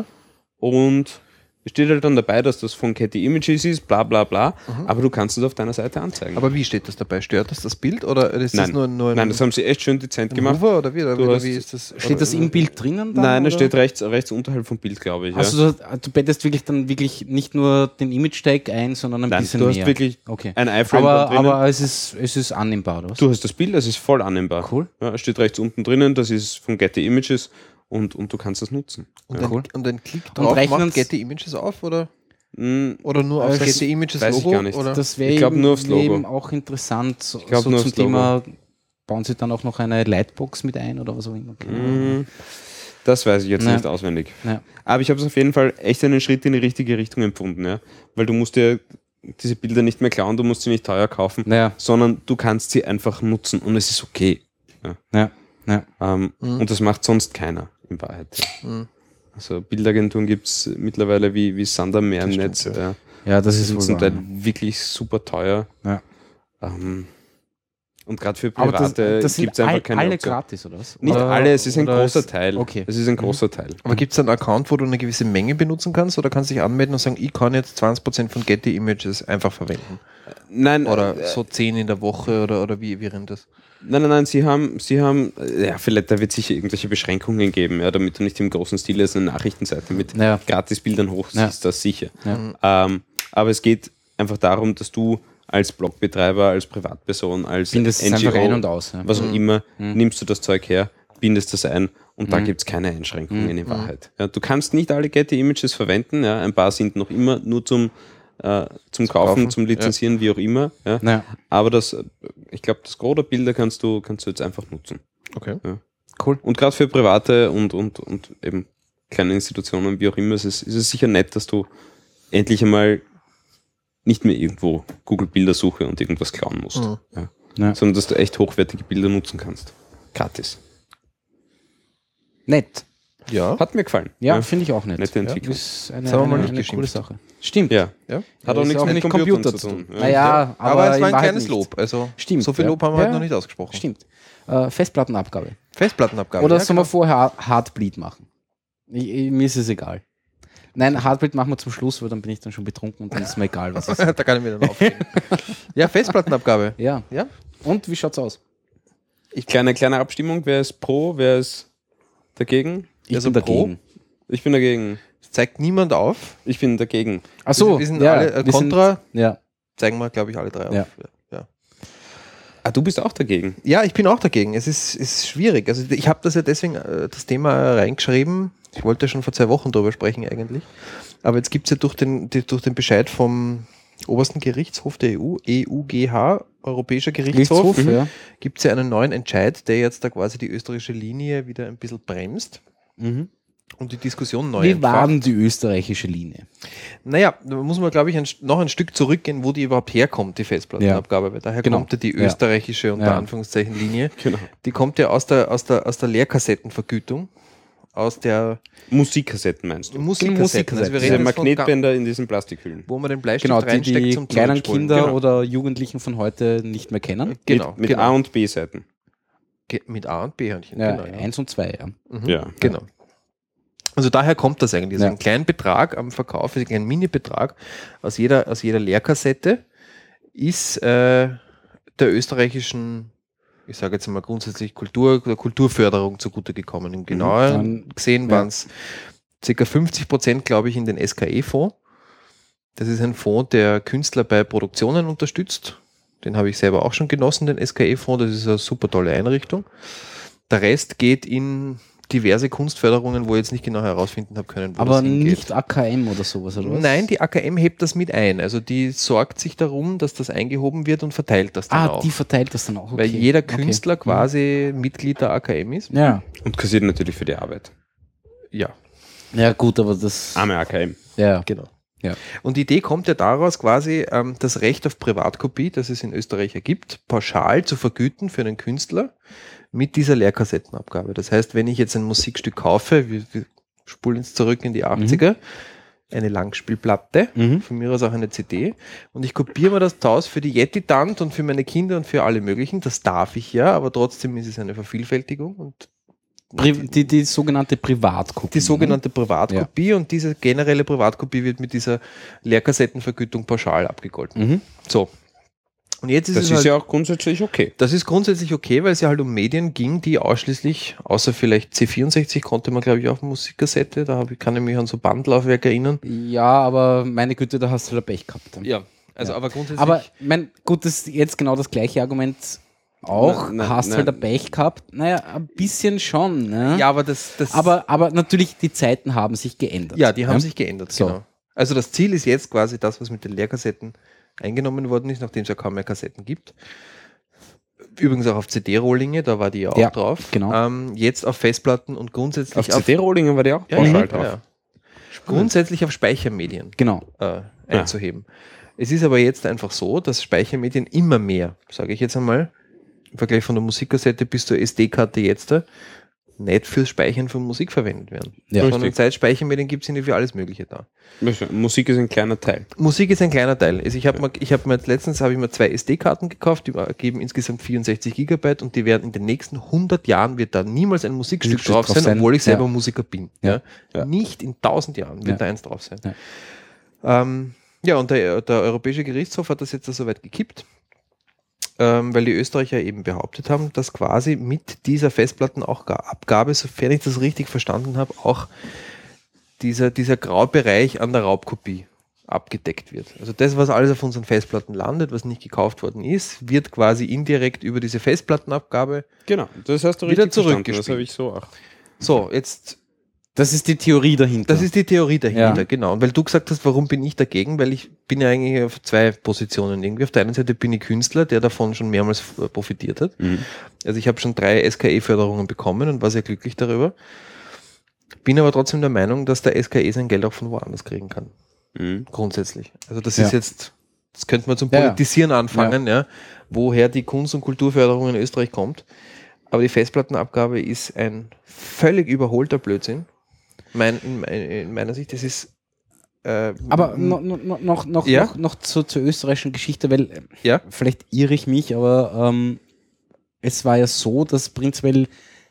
Und es steht halt dann dabei, dass das von Getty Images ist, bla bla bla, aber du kannst es auf deiner Seite anzeigen. Aber wie steht das dabei? Stört das das Bild oder ist Nein. das nur, nur ein, Nein, das haben sie echt schön dezent ein gemacht. Hover oder wie? Oder Du wie, hast- wie ist das? Steht das im Bild drinnen? Dann, Nein, es oder? steht rechts, rechts unterhalb vom Bild, glaube ich. Also du, du bettest wirklich dann wirklich nicht nur den Image-Tag ein, sondern ein Nein, bisschen du hast mehr. wirklich okay. ein iFrame da Aber, drinnen. aber es ist, es ist annehmbar, oder was? Du hast das Bild, es ist voll annehmbar. Cool. Ja, es steht rechts unten drinnen, das ist von Getty Images und, und du kannst das nutzen. Und, Ja. ein, Cool. und ein Klick Und drauf rechnen's- macht Getty Images auf oder, Hm, oder nur Äh, auf das Getty Images weiß ich Logo? gar nicht. Oder? Das wäre Ich glaub, eben, nur aufs Logo. eben auch interessant, so, glaub, so nur zum aufs Logo. Thema, bauen sie dann auch noch eine Lightbox mit ein oder was auch immer. hm, das weiß ich jetzt Ja. nicht auswendig. Ja. Aber ich habe es auf jeden Fall echt einen Schritt in die richtige Richtung empfunden, ja. Weil du musst dir diese Bilder nicht mehr klauen, du musst sie nicht teuer kaufen, Naja, sondern du kannst sie einfach nutzen und es ist okay. ja, ja. Ähm, Mhm. Und das macht sonst keiner in Wahrheit. Ja. Mhm. Also Bildagenturen gibt es mittlerweile wie, wie Sand am Meer im Das Netz. stimmt, Ja. Ja, das Die ist sind wohl zum Teil wahr. wirklich super teuer. Ja. Ähm, und gerade für Aber das, Private das gibt sind es einfach all, keine alle Option. gratis, oder was? Nicht oder, alle, es ist ein oder großer ist- Teil. Okay. Es ist ein großer Teil. Aber gibt es einen Account, wo du eine gewisse Menge benutzen kannst oder kannst du dich anmelden und sagen, ich kann jetzt zwanzig Prozent von Getty Images einfach verwenden? Nein, Oder äh, so zehn in der Woche oder, oder wie, wie rennt das? nein, nein, nein, sie haben, sie haben, äh, ja, vielleicht, da wird sicher irgendwelche Beschränkungen geben, ja, damit du nicht im großen Stil jetzt eine Nachrichtenseite mit Ja. Gratisbildern hochziehst, Ja. das sicher. Ja. Ähm, aber es geht einfach darum, dass du als Blogbetreiber, als Privatperson, als Bindest es N G O, einfach ein und aus. Ja. was auch immer, Mhm. nimmst du das Zeug her, bindest das ein und da Mhm. gibt es keine Einschränkungen Mhm. in Wahrheit. Ja, du kannst nicht alle Getty Images verwenden, ja, ein paar sind noch immer nur zum, äh, zum, Kaufen, Kaufen, zum Lizenzieren, wie auch immer. Ja. Ja. Aber das, äh, ich glaube, das Gros der Bilder kannst du, kannst du jetzt einfach nutzen. Okay. Cool. Und gerade für private und, und, und eben kleine Institutionen, wie auch immer, ist es, ist es sicher nett, dass du endlich einmal nicht mehr irgendwo Google-Bildersuche und irgendwas klauen musst. Mhm. Ja. Ja. Sondern dass du echt hochwertige Bilder nutzen kannst. Gratis. Nett. Ja. Hat mir gefallen. Ja, finde ich auch nett. Nette Entwicklung. Ist eine, Das haben wir mal eine, nicht eine coole geschimpft. Sache. Stimmt. Ja. Ja. Hat auch Ist nichts auch mit nicht Computern Computer zu tun. Ja. Naja, aber, Aber, es in war ein Wahrheit kleines nicht. Lob. Also Stimmt, so viel ja. Lob haben wir Ja. heute noch nicht ausgesprochen. Stimmt. Äh, Festplattenabgabe. Festplattenabgabe. Oder ja, sollen wir genau. vorher Hardbleed machen? Ich, ich, mir ist es egal. Nein, Hardbleed machen wir zum Schluss, weil dann bin ich dann schon betrunken und dann ist mir egal, was es ist. Da kann ich mir dann aufregen. Ja, Festplattenabgabe. Ja. Ja. Und wie schaut's aus? Kleine, kleine Abstimmung. Wer ist pro, wer ist dagegen? Ich Also bin dagegen. Ich bin dagegen. Es zeigt niemand auf. Ich bin dagegen. Ach so, wir sind ja, alle äh, wir kontra. Sind, ja. Zeigen wir, glaube ich, alle drei auf. Ja. Ja. Ah, du bist auch dagegen. Ja, ich bin auch dagegen. Es ist, ist schwierig. Also ich habe das ja deswegen äh, das Thema reingeschrieben. Ich wollte schon vor zwei Wochen drüber sprechen eigentlich. Aber jetzt gibt es ja durch den, die, durch den Bescheid vom obersten Gerichtshof der E U, E U G H, Europäischer Gerichtshof, Gerichtshof, ja. gibt es ja einen neuen Entscheid, der jetzt da quasi die österreichische Linie wieder ein bisschen bremst Mhm. und die Diskussion neu Wie entfacht. war denn die österreichische Linie? Naja, da muss man, glaube ich, ein, noch ein Stück zurückgehen, wo die überhaupt herkommt, die Festplattenabgabe. Weil daher Genau. kommt ja die Ja. österreichische, unter Ja. Anführungszeichen, Linie. Genau. Die kommt ja aus der, aus der, aus der Leerkassettenvergütung, aus der Musikkassetten meinst du? Musikkassetten. Also wir Diese reden jetzt von, Magnetbänder in diesen Plastikhüllen. wo man den Bleistift Genau, die reinsteckt die zum kleinen Zurückspulen. Kinder Genau. oder Jugendlichen von heute nicht mehr kennen. Genau, Mit, mit genau. A- und B-Seiten. Ge- mit A und B-Hörnchen. Ja, genau, ja. Eins und zwei, ja. Mhm, Ja. Genau. Also daher kommt das eigentlich. Also Ja. ein kleiner Betrag am Verkauf, ein kleiner Mini-Betrag aus jeder, aus jeder Leerkassette ist äh, der österreichischen, ich sage jetzt mal grundsätzlich Kultur, der Kulturförderung zugute gekommen. Im Genauen Dann- gesehen ja. waren es ca. fünfzig Prozent, glaube ich, in den S K E-Fonds. Das ist ein Fonds, der Künstler bei Produktionen unterstützt. Den habe ich selber auch schon genossen, den S K E-Fonds. Das ist eine super tolle Einrichtung. Der Rest geht in diverse Kunstförderungen, wo ich jetzt nicht genau herausfinden habe können, wo Aber das hingeht. nicht A K M oder sowas, oder was? Nein, die A K M hebt das mit ein. Also die sorgt sich darum, dass das eingehoben wird und verteilt das dann Ah, auch. die verteilt das dann auch. Okay. Weil jeder Okay. Künstler quasi Mitglied der A K M ist. Ja. Und kassiert natürlich für die Arbeit. Ja, Ja, gut, aber das. Arme A K M. Ja. genau. Ja. Und die Idee kommt ja daraus, quasi ähm, das Recht auf Privatkopie, das es in Österreich ja gibt, pauschal zu vergüten für einen Künstler mit dieser Leerkassettenabgabe. Das heißt, wenn ich jetzt ein Musikstück kaufe, wir, wir spulen jetzt zurück in die achtziger, eine Langspielplatte, Mhm. von mir aus auch eine C D, und ich kopiere mir das Taus für die Yeti-Tant und für meine Kinder und für alle möglichen. Das darf ich ja, aber trotzdem ist es eine Vervielfältigung und Pri die, die sogenannte Privatkopie. die sogenannte Privatkopie, und diese generelle Privatkopie wird mit dieser Leerkassettenvergütung pauschal abgegolten. Mhm. So. Und jetzt ist Das es ist halt, ja auch grundsätzlich okay. das ist grundsätzlich okay, weil es ja halt um Medien ging, die ausschließlich, außer vielleicht C vierundsechzig konnte man, glaube ich, auf Musikkassette, da hab ich, kann ich mich an so Bandlaufwerk erinnern. Ja, aber meine Güte, da hast du halt Pech gehabt. Ja, also Ja. aber grundsätzlich. Aber mein, gut, das ist jetzt genau das gleiche Argument auch. Nein, nein, hast nein. halt ein Pech gehabt. Naja, ein bisschen schon. Ne? ja, aber das, das aber, aber natürlich, die Zeiten haben sich geändert. ja, die haben sich geändert, So. genau. Also das Ziel ist jetzt quasi das, was mit den Leerkassetten eingenommen worden ist, nachdem es ja kaum mehr Kassetten gibt. Übrigens auch auf C D-Rohlinge, da war die ja auch Ja, drauf. genau. Ähm, jetzt auf Festplatten und grundsätzlich Auf C D-Rollingen war der auch ja, pauschal ja, drauf. ja. Grundsätzlich auf Speichermedien Genau. äh, einzuheben. Es ist aber jetzt einfach so, dass Speichermedien immer mehr, sage ich jetzt einmal, im Vergleich von der Musikkassette bis zur S D-Karte jetzt, äh, nicht fürs Speichern von Musik verwendet werden. Ja. Sondern Richtig. seit Speichermedien gibt es sind ja für alles Mögliche da. Musik ist ein kleiner Teil. Musik ist ein kleiner Teil. Also ich habe mir, ich habe mir jetzt letztens habe ich mir zwei S D-Karten gekauft, die geben insgesamt vierundsechzig Gigabyte, und die werden in den nächsten hundert Jahren wird da niemals ein Musikstück Musikstück drauf drauf sein, sein. obwohl ich selber Ja. Musiker bin. Ja. Ja. Ja. Nicht in tausend Jahren wird Ja. da eins drauf sein. Ja. Ähm, ja, und der, der Europäische Gerichtshof hat das jetzt so weit gekippt, ähm, weil die Österreicher eben behauptet haben, dass quasi mit dieser Festplattenabgabe, sofern ich das richtig verstanden habe, auch dieser, dieser Graubereich an der Raubkopie abgedeckt wird. Also das, was alles auf unseren Festplatten landet, was nicht gekauft worden ist, wird quasi indirekt über diese Festplattenabgabe. Genau, das hast du Wieder richtig verstanden. Das zurückgespielt. habe ich so auch. So, jetzt, Das ist die Theorie dahinter. das ist die Theorie dahinter, Ja. genau. Und weil du gesagt hast, warum bin ich dagegen? Weil ich bin ja eigentlich auf zwei Positionen irgendwie. Auf der einen Seite bin ich Künstler, der davon schon mehrmals äh, profitiert hat. Mhm. Also ich habe schon drei S K E-Förderungen bekommen und war sehr glücklich darüber. Bin aber trotzdem der Meinung, dass der S K E sein Geld auch von woanders kriegen kann. Mhm. Grundsätzlich. Also das Ja. ist jetzt, das könnte man zum Ja, ja. Politisieren anfangen, ja. woher die Kunst- und Kulturförderung in Österreich kommt. Aber die Festplattenabgabe ist ein völlig überholter Blödsinn. Mein, in, in meiner Sicht, das ist äh, Aber no, no, no, noch, noch, Ja? noch, noch zu, zur österreichischen Geschichte, weil äh, ja, vielleicht irre ich mich, aber ähm, es war ja so, dass prinzipiell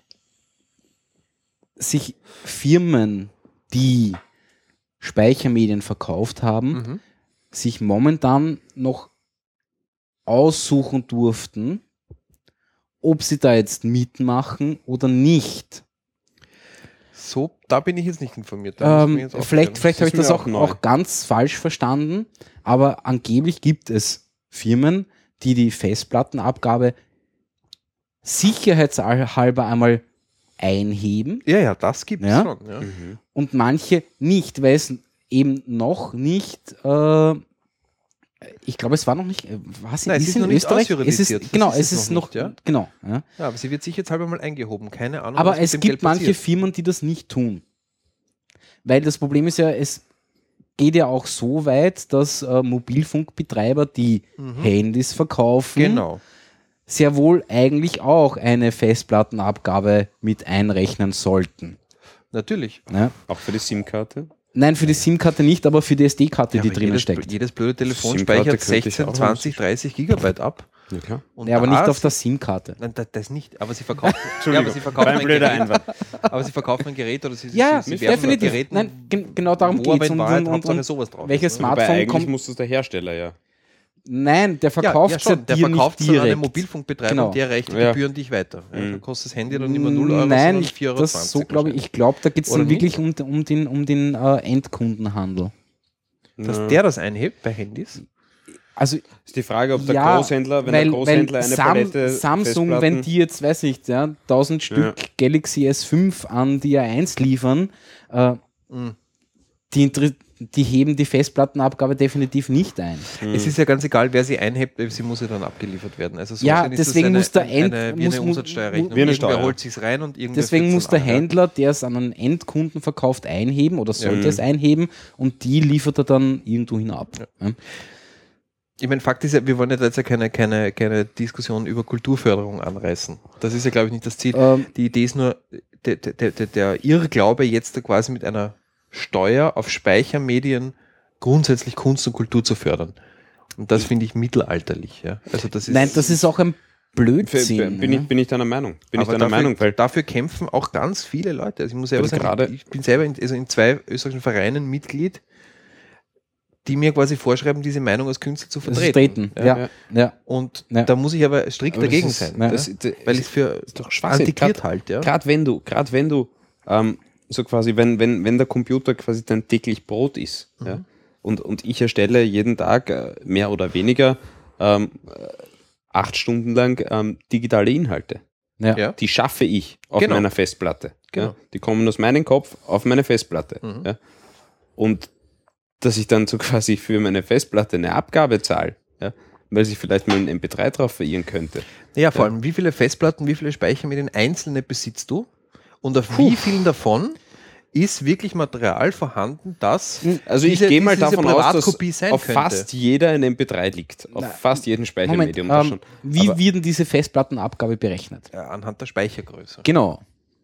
sich Firmen, die Speichermedien verkauft haben, mhm. sich momentan noch aussuchen durften, ob sie da jetzt mitmachen oder nicht. so, da bin ich jetzt nicht informiert. Da muss Ähm, ich jetzt vielleicht aufklären. vielleicht habe ich ist das mir auch, auch neu. auch ganz falsch verstanden, aber angeblich gibt es Firmen, die die Festplattenabgabe sicherheitshalber einmal einheben Ja, ja, das gibt es Ja? schon. Ja. Mhm. und manche nicht, weil es eben noch nicht, äh, ich glaube, es war noch nicht, äh, was Nein, es ist ist in noch nicht Österreich? Es ausjuridisiert. ist, Das genau, ist es es ist noch noch, nicht, ja? genau. Ja. Ja, aber sie wird sich jetzt halber mal eingehoben. Keine Ahnung. Aber was mit es dem gibt Geld manche passiert. Firmen, die das nicht tun. Weil das Problem ist ja, es geht ja auch so weit, dass äh, Mobilfunkbetreiber, die Handys verkaufen, Genau. sehr wohl eigentlich auch eine Festplattenabgabe mit einrechnen sollten. Natürlich. Ja? Auch für die SIM-Karte? Nein, für die SIM-Karte nicht, aber für die S D-Karte, Ja, die aber drinnen jedes, steckt. jedes blöde Telefon SIM-Karte speichert könnte ich sechzehn, auch zwanzig, dreißig Gigabyte ab. Ja, klar. Und Ja, aber nicht das- auf der SIM-Karte. Nein, das, das nicht. Aber sie verkaufen, ja, Entschuldigung, aber sie verkaufen war ein ein blöder Gerät. Einwand. Aber sie verkaufen ein Gerät oder sie, Ja, sie, sie werben definitiv. Geräten, Nein, gen genau darum wo geht aber es. in Und, Wahrheit und, und, Hauptsache und sowas drauf welches ist, ne? Wobei Smartphone eigentlich kommt. muss das der Hersteller ja. Nein, der Ja, verkauft ja, es ja, schon. Der dir verkauft nicht es an einen direkt. Mobilfunkbetreiber Genau. und der reicht die Ja. Gebühren dich weiter. Ja, Mhm. dann kostet das Handy dann nicht mehr null Euro, Nein, sondern ich, vier Euro. das so glaube ich. Ich glaube, da geht es Oder dann wirklich um, um den, um den äh, Endkundenhandel. Dass Ja. der das einhebt bei Handys? Also Ist die Frage, ob der ja, Großhändler, wenn weil, der Großhändler weil eine Sam, Palette Samsung, wenn Festplatten- die jetzt, weiß ich, ja, tausend Stück Galaxy S fünf an die A eins liefern, äh, Mhm. die, inter- die heben die Festplattenabgabe definitiv nicht ein. Es ist ja ganz egal, wer sie einhebt, weil sie muss ja dann abgeliefert werden. Also so Ja, gesehen ist das deswegen eine, muss der End- eine, wie muss- eine muss- Umsatzsteuerrechnung. wie eine Irgendwer Steuer. holt sich's rein und irgendwer Deswegen führt's muss dann der ab, ja. Händler, der es an einen Endkunden verkauft, einheben oder sollte Ja. es einheben und die liefert er dann irgendwo hinab. Ja. Ich meine, Fakt ist ja, wir wollen ja jetzt ja keine, keine, keine Diskussion über Kulturförderung anreißen. Das ist ja, glaube ich, nicht das Ziel. Ähm, Die Idee ist nur, der, der, der, der Irrglaube, jetzt da quasi mit einer Steuer auf Speichermedien grundsätzlich Kunst und Kultur zu fördern. Und das finde ich mittelalterlich. Ja. Also das ist, Nein, das ist auch ein Blödsinn. Bin ja. ich, bin ich deiner Meinung. Bin ich aber deiner dafür, Meinung, weil dafür kämpfen auch ganz viele Leute. Also ich muss selber Weil sagen, gerade- ich bin selber in, also in zwei österreichischen Vereinen Mitglied, die mir quasi vorschreiben, diese Meinung als Künstler zu Das ist vertreten. treten. Ja. Ja. Ja. Und Ja. da muss ich aber strikt Aber das dagegen ist- sein. ja. das, das, Weil ich es für ist doch Schwachsinn. antiquiert Grad- halt, ja. Gerade wenn du, gerade wenn du ähm, so quasi, wenn, wenn, wenn der Computer quasi dein täglich Brot ist, Mhm. ja, und, und ich erstelle jeden Tag äh, mehr oder weniger ähm, äh, acht Stunden lang ähm, digitale Inhalte. Ja. Ja. Die schaffe ich auf Genau. meiner Festplatte. Genau. Ja. Die kommen aus meinem Kopf auf meine Festplatte. Mhm. Ja. Und dass ich dann so quasi für meine Festplatte eine Abgabe zahle, ja, weil sich vielleicht mal ein M P drei drauf verirren könnte. Ja, vor allem, wie viele Festplatten, wie viele Speichermedien einzelne besitzt du? Und auf wie vielen davon ist wirklich Material vorhanden, das Also diese- ich gehe mal diese davon aus, Privatkopie dass sein auf könnte. fast jeder ein M P drei liegt. Auf Na, fast jedem Moment, Speichermedium. das ähm, schon. wie Aber- wird denn diese Festplattenabgabe berechnet? Ja, anhand der Speichergröße. Genau.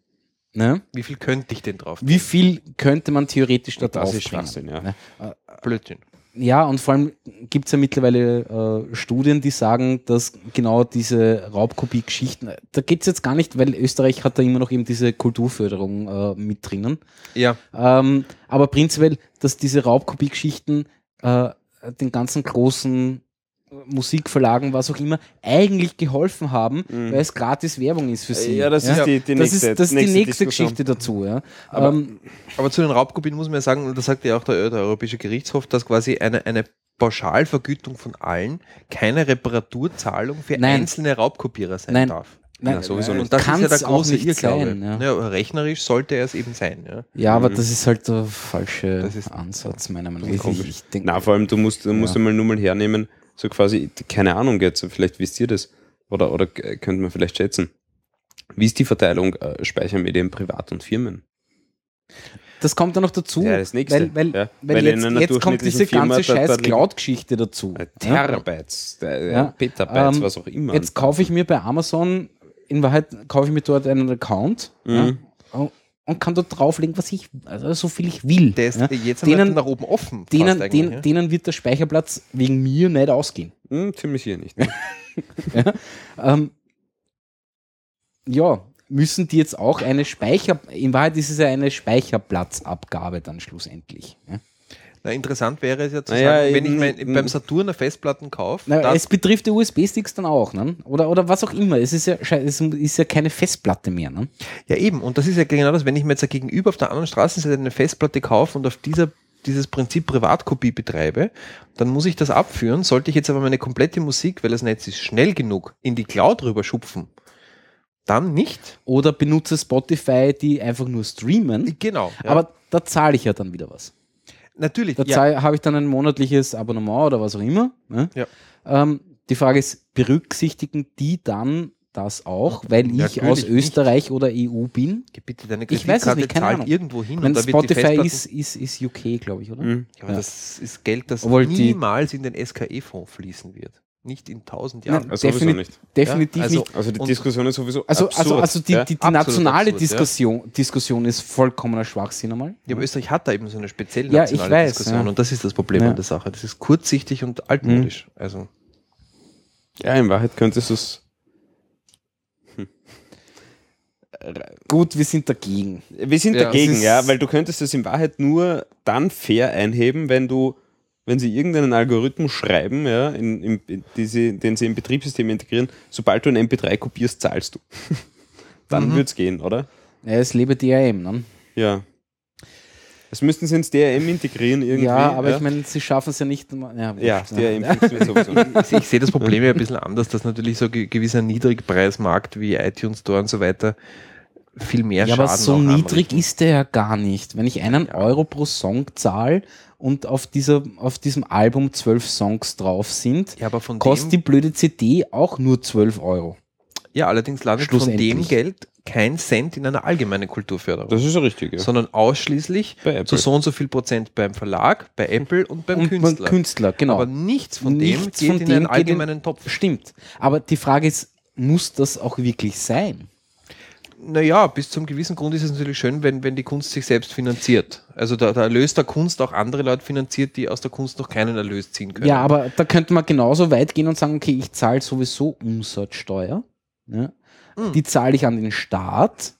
Ne? Wie viel könnte ich denn drauf Wie viel könnte man theoretisch da Das drauf ist Schwachsinn, ja. Ne? Blödsinn. Ja, und vor allem gibt es ja mittlerweile äh, Studien, die sagen, dass genau diese Raubkopie-Geschichten, da geht es jetzt gar nicht, weil Österreich hat da immer noch eben diese Kulturförderung äh, mit drinnen. Ja, Ähm, aber prinzipiell, dass diese Raubkopie-Geschichten äh, den ganzen großen Musikverlagen, was auch immer, eigentlich geholfen haben, weil es gratis Werbung ist für sie. Ja, das ist die- die das nächste- ist, das ist die nächste nächste Diskussion. Geschichte dazu. Ja. Aber- ähm, aber zu den Raubkopien muss man ja sagen, und das sagt ja auch der, der Europäische Gerichtshof, dass quasi eine, eine Pauschalvergütung von allen keine Reparaturzahlung für Nein. einzelne Raubkopierer sein Nein. darf. Nein, Ja, sowieso äh, nicht. Und das ist ja kann's der auch große nicht Irrglaube. sein, ja. Ja, rechnerisch sollte er es eben sein. Ja. Ja, aber Mhm. das ist halt der falsche Das ist- Ansatz, meiner Meinung Das nach. ist Ich, ich denk, Na, vor allem, du musst, du musst Ja. mal nur mal hernehmen, so quasi, keine Ahnung jetzt, vielleicht wisst ihr das, oder, oder k- könnt man vielleicht schätzen. Wie ist die Verteilung äh, Speichermedien privat und Firmen? das kommt dann noch dazu, Ja, das Nächste. weil, weil, Ja, weil, weil in jetzt, einer jetzt kommt durchschnittlichen diese Firma, ganze da- da scheiß liegen- Cloud-Geschichte dazu. Äh, Ja? Terabytes, äh, Ja. Petabytes, Ähm, was auch immer. Jetzt kaufe ich mir bei Amazon, in Wahrheit kaufe ich mir dort einen Account Mhm. ja, und kann dort drauflegen, was ich, also so viel ich will. Der ist ja. jetzt denen, einmal nach oben offen. denen, fast eigentlich, denen, ja. denen wird der Speicherplatz wegen mir nicht ausgehen. Hm, ziemlich hier nicht. Ähm, ja, müssen die jetzt auch eine Speicher, in Wahrheit ist es ja eine Speicherplatzabgabe dann schlussendlich. Ja. Na, interessant wäre es ja zu Naja, sagen, wenn ich eben- mein, beim Saturn eine Festplatten kaufe, Na, dann- es betrifft die U S B-Sticks dann auch, ne? Oder, oder was auch immer. Es ist ja, sche- es ist ja keine Festplatte mehr. Ne? ja eben, und das ist ja genau das, wenn ich mir jetzt gegenüber auf der anderen Straßenseite eine Festplatte kaufe und auf dieser dieses Prinzip Privatkopie betreibe, dann muss ich das abführen. Sollte ich jetzt aber meine komplette Musik, weil das Netz ist schnell genug, in die Cloud rüber schupfen, dann nicht. Oder benutze Spotify, die einfach nur streamen. Genau. Ja. Aber da zahle ich ja dann wieder was. natürlich, Da ja, zahl- habe ich dann ein monatliches Abonnement oder was auch immer. Ne? Ja. Ähm, die Frage ist, berücksichtigen die dann das auch, weil ich Natürlich aus nicht. Österreich oder E U bin? geh bitte deine Ich weiß es Kreditkarte nicht, keine zahlt Ahnung. irgendwo hin Wenn und da wird die Spotify Festplatten- ist, ist, ist U K, glaube ich, oder? Hm. Ja, aber Ja. das ist Geld, das Obwohl die- niemals in den S K E-Fonds fließen wird. Nicht in tausend Jahren. Nein, Also sowieso defini- nicht. definitiv Ja, also- nicht. Also die Und- Diskussion ist sowieso Also, absurd. also, also die, ja? die, die Absolut nationale absurd, ja. Diskussion, Diskussion ist vollkommener Schwachsinn einmal. Ja, aber Österreich hat da eben so eine spezielle Ja, ich nationale weiß, Diskussion ja. und das ist das Problem Ja. an der Sache. Das ist kurzsichtig und altmodisch. Also ja, in Wahrheit könntest du es. Gut, wir sind dagegen. Wir sind Ja, dagegen, das ist- ja, weil du könntest es in Wahrheit nur dann fair einheben, wenn du, wenn sie irgendeinen Algorithmus schreiben, ja, in, in, in diese, den sie im Betriebssystem integrieren, sobald du ein M P drei kopierst, zahlst du. Dann Mhm. wird's gehen, oder? Ja, es lebe D R M, ne? Ja. Das müssten sie ins D R M integrieren irgendwie. Ja, aber ich meine, sie schaffen es ja nicht. Ja, Ja, wurscht, D R M funktioniert sowieso nicht. Ich, ich sehe das Problem ja ein bisschen anders, dass natürlich so ein gewisser Niedrigpreismarkt wie iTunes Store und so weiter viel mehr Ja, Schaden aber so auch niedrig anrichten. ist der ja gar nicht. Wenn ich einen Euro pro Song zahle und auf, dieser, auf diesem Album zwölf Songs drauf sind, Ja, aber von kostet die dem, blöde C D auch nur zwölf Euro. ja, allerdings landet von dem Schlussendlich. Geld kein Cent in einer allgemeinen Kulturförderung, Das ist ja richtig, ja. sondern ausschließlich Bei Apple. zu so und so viel Prozent beim Verlag, bei Apple und beim Und Künstler. beim Künstler, genau. Aber nichts von Nichts dem geht von in dem einen geht allgemeinen Topf. Stimmt. Aber die Frage ist, muss das auch wirklich sein? Naja, bis zum gewissen Grund ist es natürlich schön, wenn, wenn die Kunst sich selbst finanziert. Also der, der Erlös der Kunst auch andere Leute finanziert, die aus der Kunst noch keinen Erlös ziehen können. Ja, aber da könnte man genauso weit gehen und sagen, okay, ich zahle sowieso Umsatzsteuer. Ja? Hm. Die zahle ich an den Staat.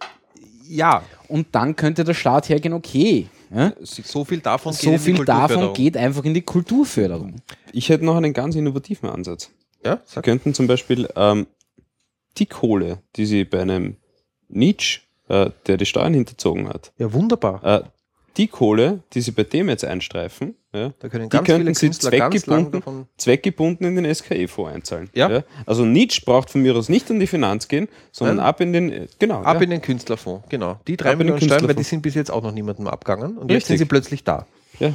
ja, Und dann könnte der Staat hergehen, okay, ja? so viel davon geht so in die viel davon Kulturförderung. geht einfach in die Kulturförderung. Ich hätte noch einen ganz innovativen Ansatz. Ja, Sie sag. könnten zum Beispiel ähm, die Kohle, die sie bei einem Nietzsche, äh, der die Steuern hinterzogen hat, ja, wunderbar. äh, die Kohle, die sie bei dem jetzt einstreifen, ja, Da können die ganz viele könnten sie Künstler ganz lang zweckgebunden, davon. zweckgebunden in den S K E-Fonds einzahlen. Ja. Also Nietzsche braucht von mir aus nicht an die Finanz gehen, sondern Nein. ab in den, äh, genau. Ab ja. in den Künstlerfonds, genau. Die drei Ab in den Millionen Steuern, weil die Künstlerfonds. sind bis jetzt auch noch niemandem abgegangen und jetzt Richtig. sind sie plötzlich da. ja.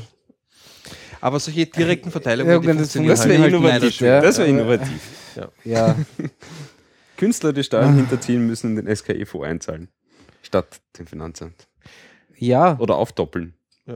Aber solche direkten Verteilungen, Ja, die wenn das funktionieren Das wäre halt innovativ. leider schwer. Das wäre innovativ. Ja, Künstler, die Steuern hinterziehen, müssen in den S K E-Fonds einzahlen. Statt dem Finanzamt. ja, Oder aufdoppeln.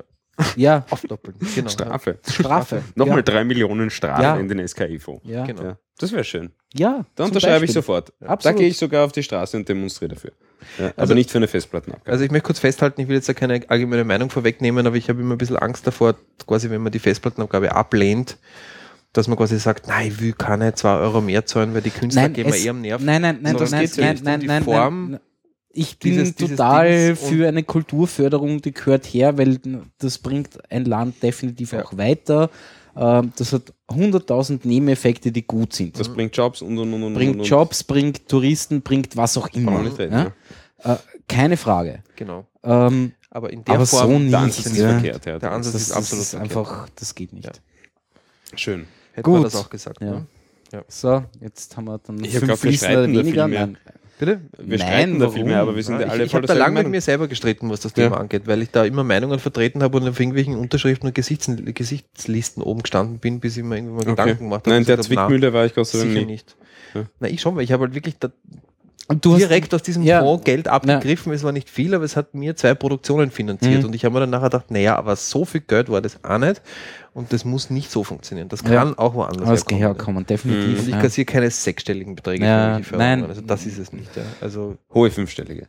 ja, aufdoppeln. Genau. Strafe. Strafe. Nochmal ja. drei Millionen Strafe Ja. in den S K E-Fonds. Ja, Genau. Ja. Das wäre schön. ja Da zum unterschreibe ich Beispiel. sofort. Da Absolut. gehe ich sogar auf die Straße und demonstriere dafür. Ja, Also- aber nicht für eine Festplattenabgabe. Also ich möchte kurz festhalten, ich will jetzt da keine allgemeine Meinung vorwegnehmen, aber ich habe immer ein bisschen Angst davor, quasi wenn man die Festplattenabgabe ablehnt, dass man quasi sagt, nein, ich will keine zwei Euro mehr zahlen, weil die Künstler Nein, gehen mir es, eher am Nerv. nein, nein, nein, So, das nein, geht ja nein, nicht um nein, die nein, Form nein. Ich bin dieses- dieses total Dings und- für eine Kulturförderung, die gehört her, weil das bringt ein Land definitiv Ja. auch weiter. Ähm, Das hat hunderttausend Nebeneffekte, die gut sind. das bringt Jobs und und und und. bringt und, Jobs, bringt Touristen, bringt was auch immer. Brauchen wir nicht reden, ja? Äh, keine Frage. Genau. Ähm, Aber in der aber Form, so Der nicht. Ansatz ist ja. verkehrt. Ja. der Ansatz Das, ist das absolut ist verkehrt. einfach, das geht nicht. Ja. Schön. Hätte Gut. man das auch gesagt. Ja. Ne? So, jetzt haben wir dann Ich hab fünf glaub, wir Listener streiten da weniger. viel mehr. Nein. Bitte? Wir Nein, streiten da viel warum? mehr, aber wir sind ja, Ja, alle ich ich voll habe da derselben lange mit Meinung. mir selber gestritten, was das Ja. Thema angeht, weil ich da immer Meinungen vertreten habe und auf irgendwelchen Unterschriften und Gesichts Gesichtslisten oben gestanden bin, bis ich mir irgendwann mal Okay. Gedanken gemacht habe. Nein, und der gesagt habe, Zwickmühle war ich Gott sei na, Dank sicher nicht. nicht. Ja. Na, ich schon, weil ich habe halt wirklich da Und du direkt aus diesem ja. Fonds Geld abgegriffen. Es war nicht viel, aber es hat mir zwei Produktionen finanziert. Mhm. Und ich habe mir dann nachher gedacht, naja, aber so viel Geld war das auch nicht. Und das muss nicht so funktionieren. Das kann Ja. auch woanders Aus herkommen. herkommen, definitiv. Und ich ja. kassiere keine sechsstelligen Beträge Ja, für irgendwelche Förderungen. nein. Also das ist es nicht. Ja. Also Hohe fünfstellige.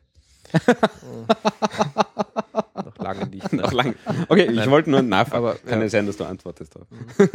noch lange nicht. Ne? Noch lang. Okay, ich wollte nur nachfragen. Aber, Kann ja. ja sein, dass du antwortest darauf.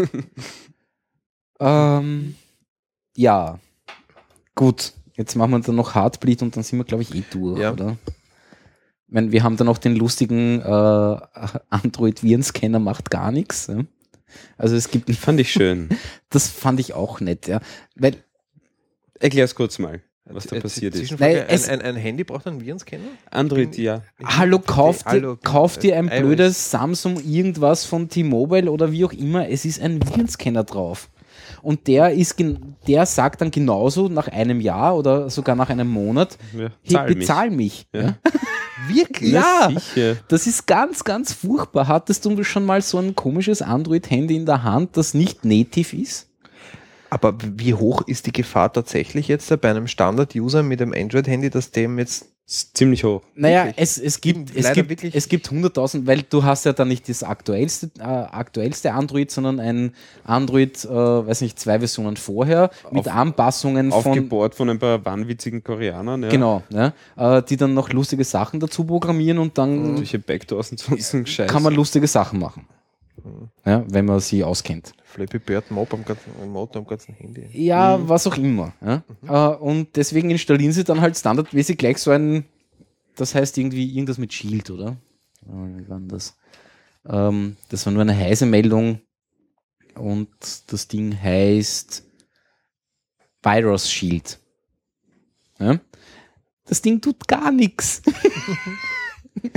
Ähm, ja, gut. Jetzt machen wir dann noch Heartbleed und dann sind wir, glaube ich, eh durch, Ja. oder? Ich meine, wir haben dann auch den lustigen äh, Android-Virenscanner macht gar nichts. Ja? Also es gibt, Fand ich schön. das fand ich auch nett, ja. Weil, Erklär's kurz mal, was da Äh, passiert ist. Zwischenfrage, Nein, es- ein, ein, ein Handy braucht einen Virenscanner? Android, ja. hallo, kauf dir, Hallo, kauf dir ein iOS. blödes Samsung irgendwas von T-Mobile oder wie auch immer, es ist ein Virenscanner drauf. Und der ist, gen- der sagt dann genauso nach einem Jahr oder sogar nach einem Monat, ja hey, zahl mich. bezahl mich. Ja. Ja? Wirklich? Ja. Sicher. Das ist ganz, ganz furchtbar. Hattest du schon mal so ein komisches Android-Handy in der Hand, das nicht native ist? Aber wie hoch ist die Gefahr tatsächlich jetzt bei einem Standard-User mit einem Android-Handy, dass dem jetzt Ist ziemlich hoch. Naja, Wirklich? es, es gibt, es Leider gibt, wirklich- es gibt hunderttausend, weil du hast ja dann nicht das aktuellste, äh, aktuellste Android, sondern ein Android, äh, weiß nicht, zwei Versionen vorher mit Auf- Anpassungen von, Aufgebohrt von ein paar wahnwitzigen Koreanern. Ja. genau, ja, äh, die dann noch lustige Sachen dazu programmieren und dann Solche Backdoors und sonst ein Scheiß. kann man lustige Sachen machen. Ja, wenn man sie auskennt. Flappy Bird Mob am ganzen, Motor am ganzen Handy? Ja, was auch immer. Ja? Äh, und deswegen installieren sie dann halt standardmäßig gleich so ein, das heißt irgendwie irgendwas mit Shield, oder? Äh, Wie war denn das? Ähm, das war nur eine heiße Meldung und das Ding heißt Virus Shield. Ja? Das Ding tut gar nichts.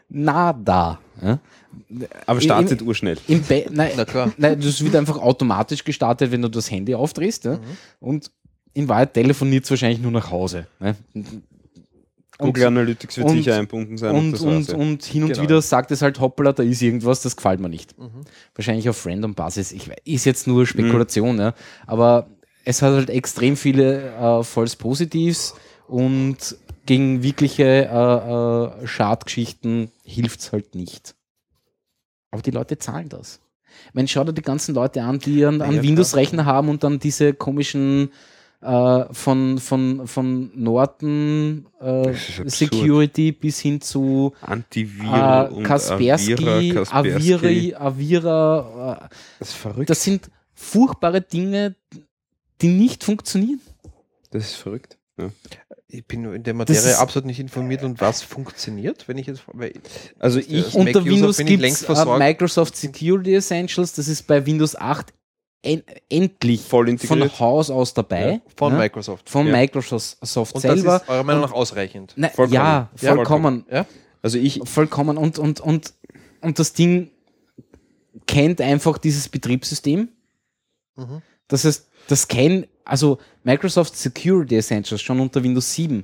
Nada. Ja? Aber startet urschnell. Im Be- nein, Na klar. nein, das wird einfach automatisch gestartet, wenn du das Handy aufdrehst. Ja? Mhm. Und in Wahrheit telefoniert es wahrscheinlich nur nach Hause. Ne? Google Analytics wird und- sicher einbunden sein. Und, das und, war's, ja. und hin und Genau. wieder sagt es halt, hoppala, da ist irgendwas, das gefällt mir nicht. Mhm. Wahrscheinlich auf Random-Basis. Ich weiß, ist jetzt nur Spekulation, ja. Aber es hat halt extrem viele äh, False Positives und gegen wirkliche äh, äh, Schadgeschichten hilft es halt nicht. Aber die Leute zahlen das. Ich meine, schau dir die ganzen Leute an, die einen, einen Ja, Windows-Rechner haben und dann diese komischen äh, von, von, von Norton äh, Das ist absurd. Security bis hin zu Antiviral äh, und Kaspersky, Avira, Kaspersky. Avira, Avira äh, Das ist verrückt. das sind furchtbare Dinge, die nicht funktionieren. Das ist verrückt. Ja. Ich bin in der Materie ist- absolut nicht informiert und was funktioniert, wenn ich jetzt. Weil Also Als ich, Unter Mac-User Windows bin ich gibt längst es versorgt. Microsoft Security Essentials, das ist bei Windows acht en endlich voll integriert. von Haus aus dabei. ja, von ja, Microsoft. Von Ja. Microsoft Soft Und das selber. ist eurer Meinung nach ausreichend. Na, Vollkommen. ja, Ja, vollkommen. Ja? Also ich, Vollkommen. Und, und, und, und das Ding kennt einfach dieses Betriebssystem. Mhm. Das heißt, das kennt, also Microsoft Security Essentials schon unter Windows sieben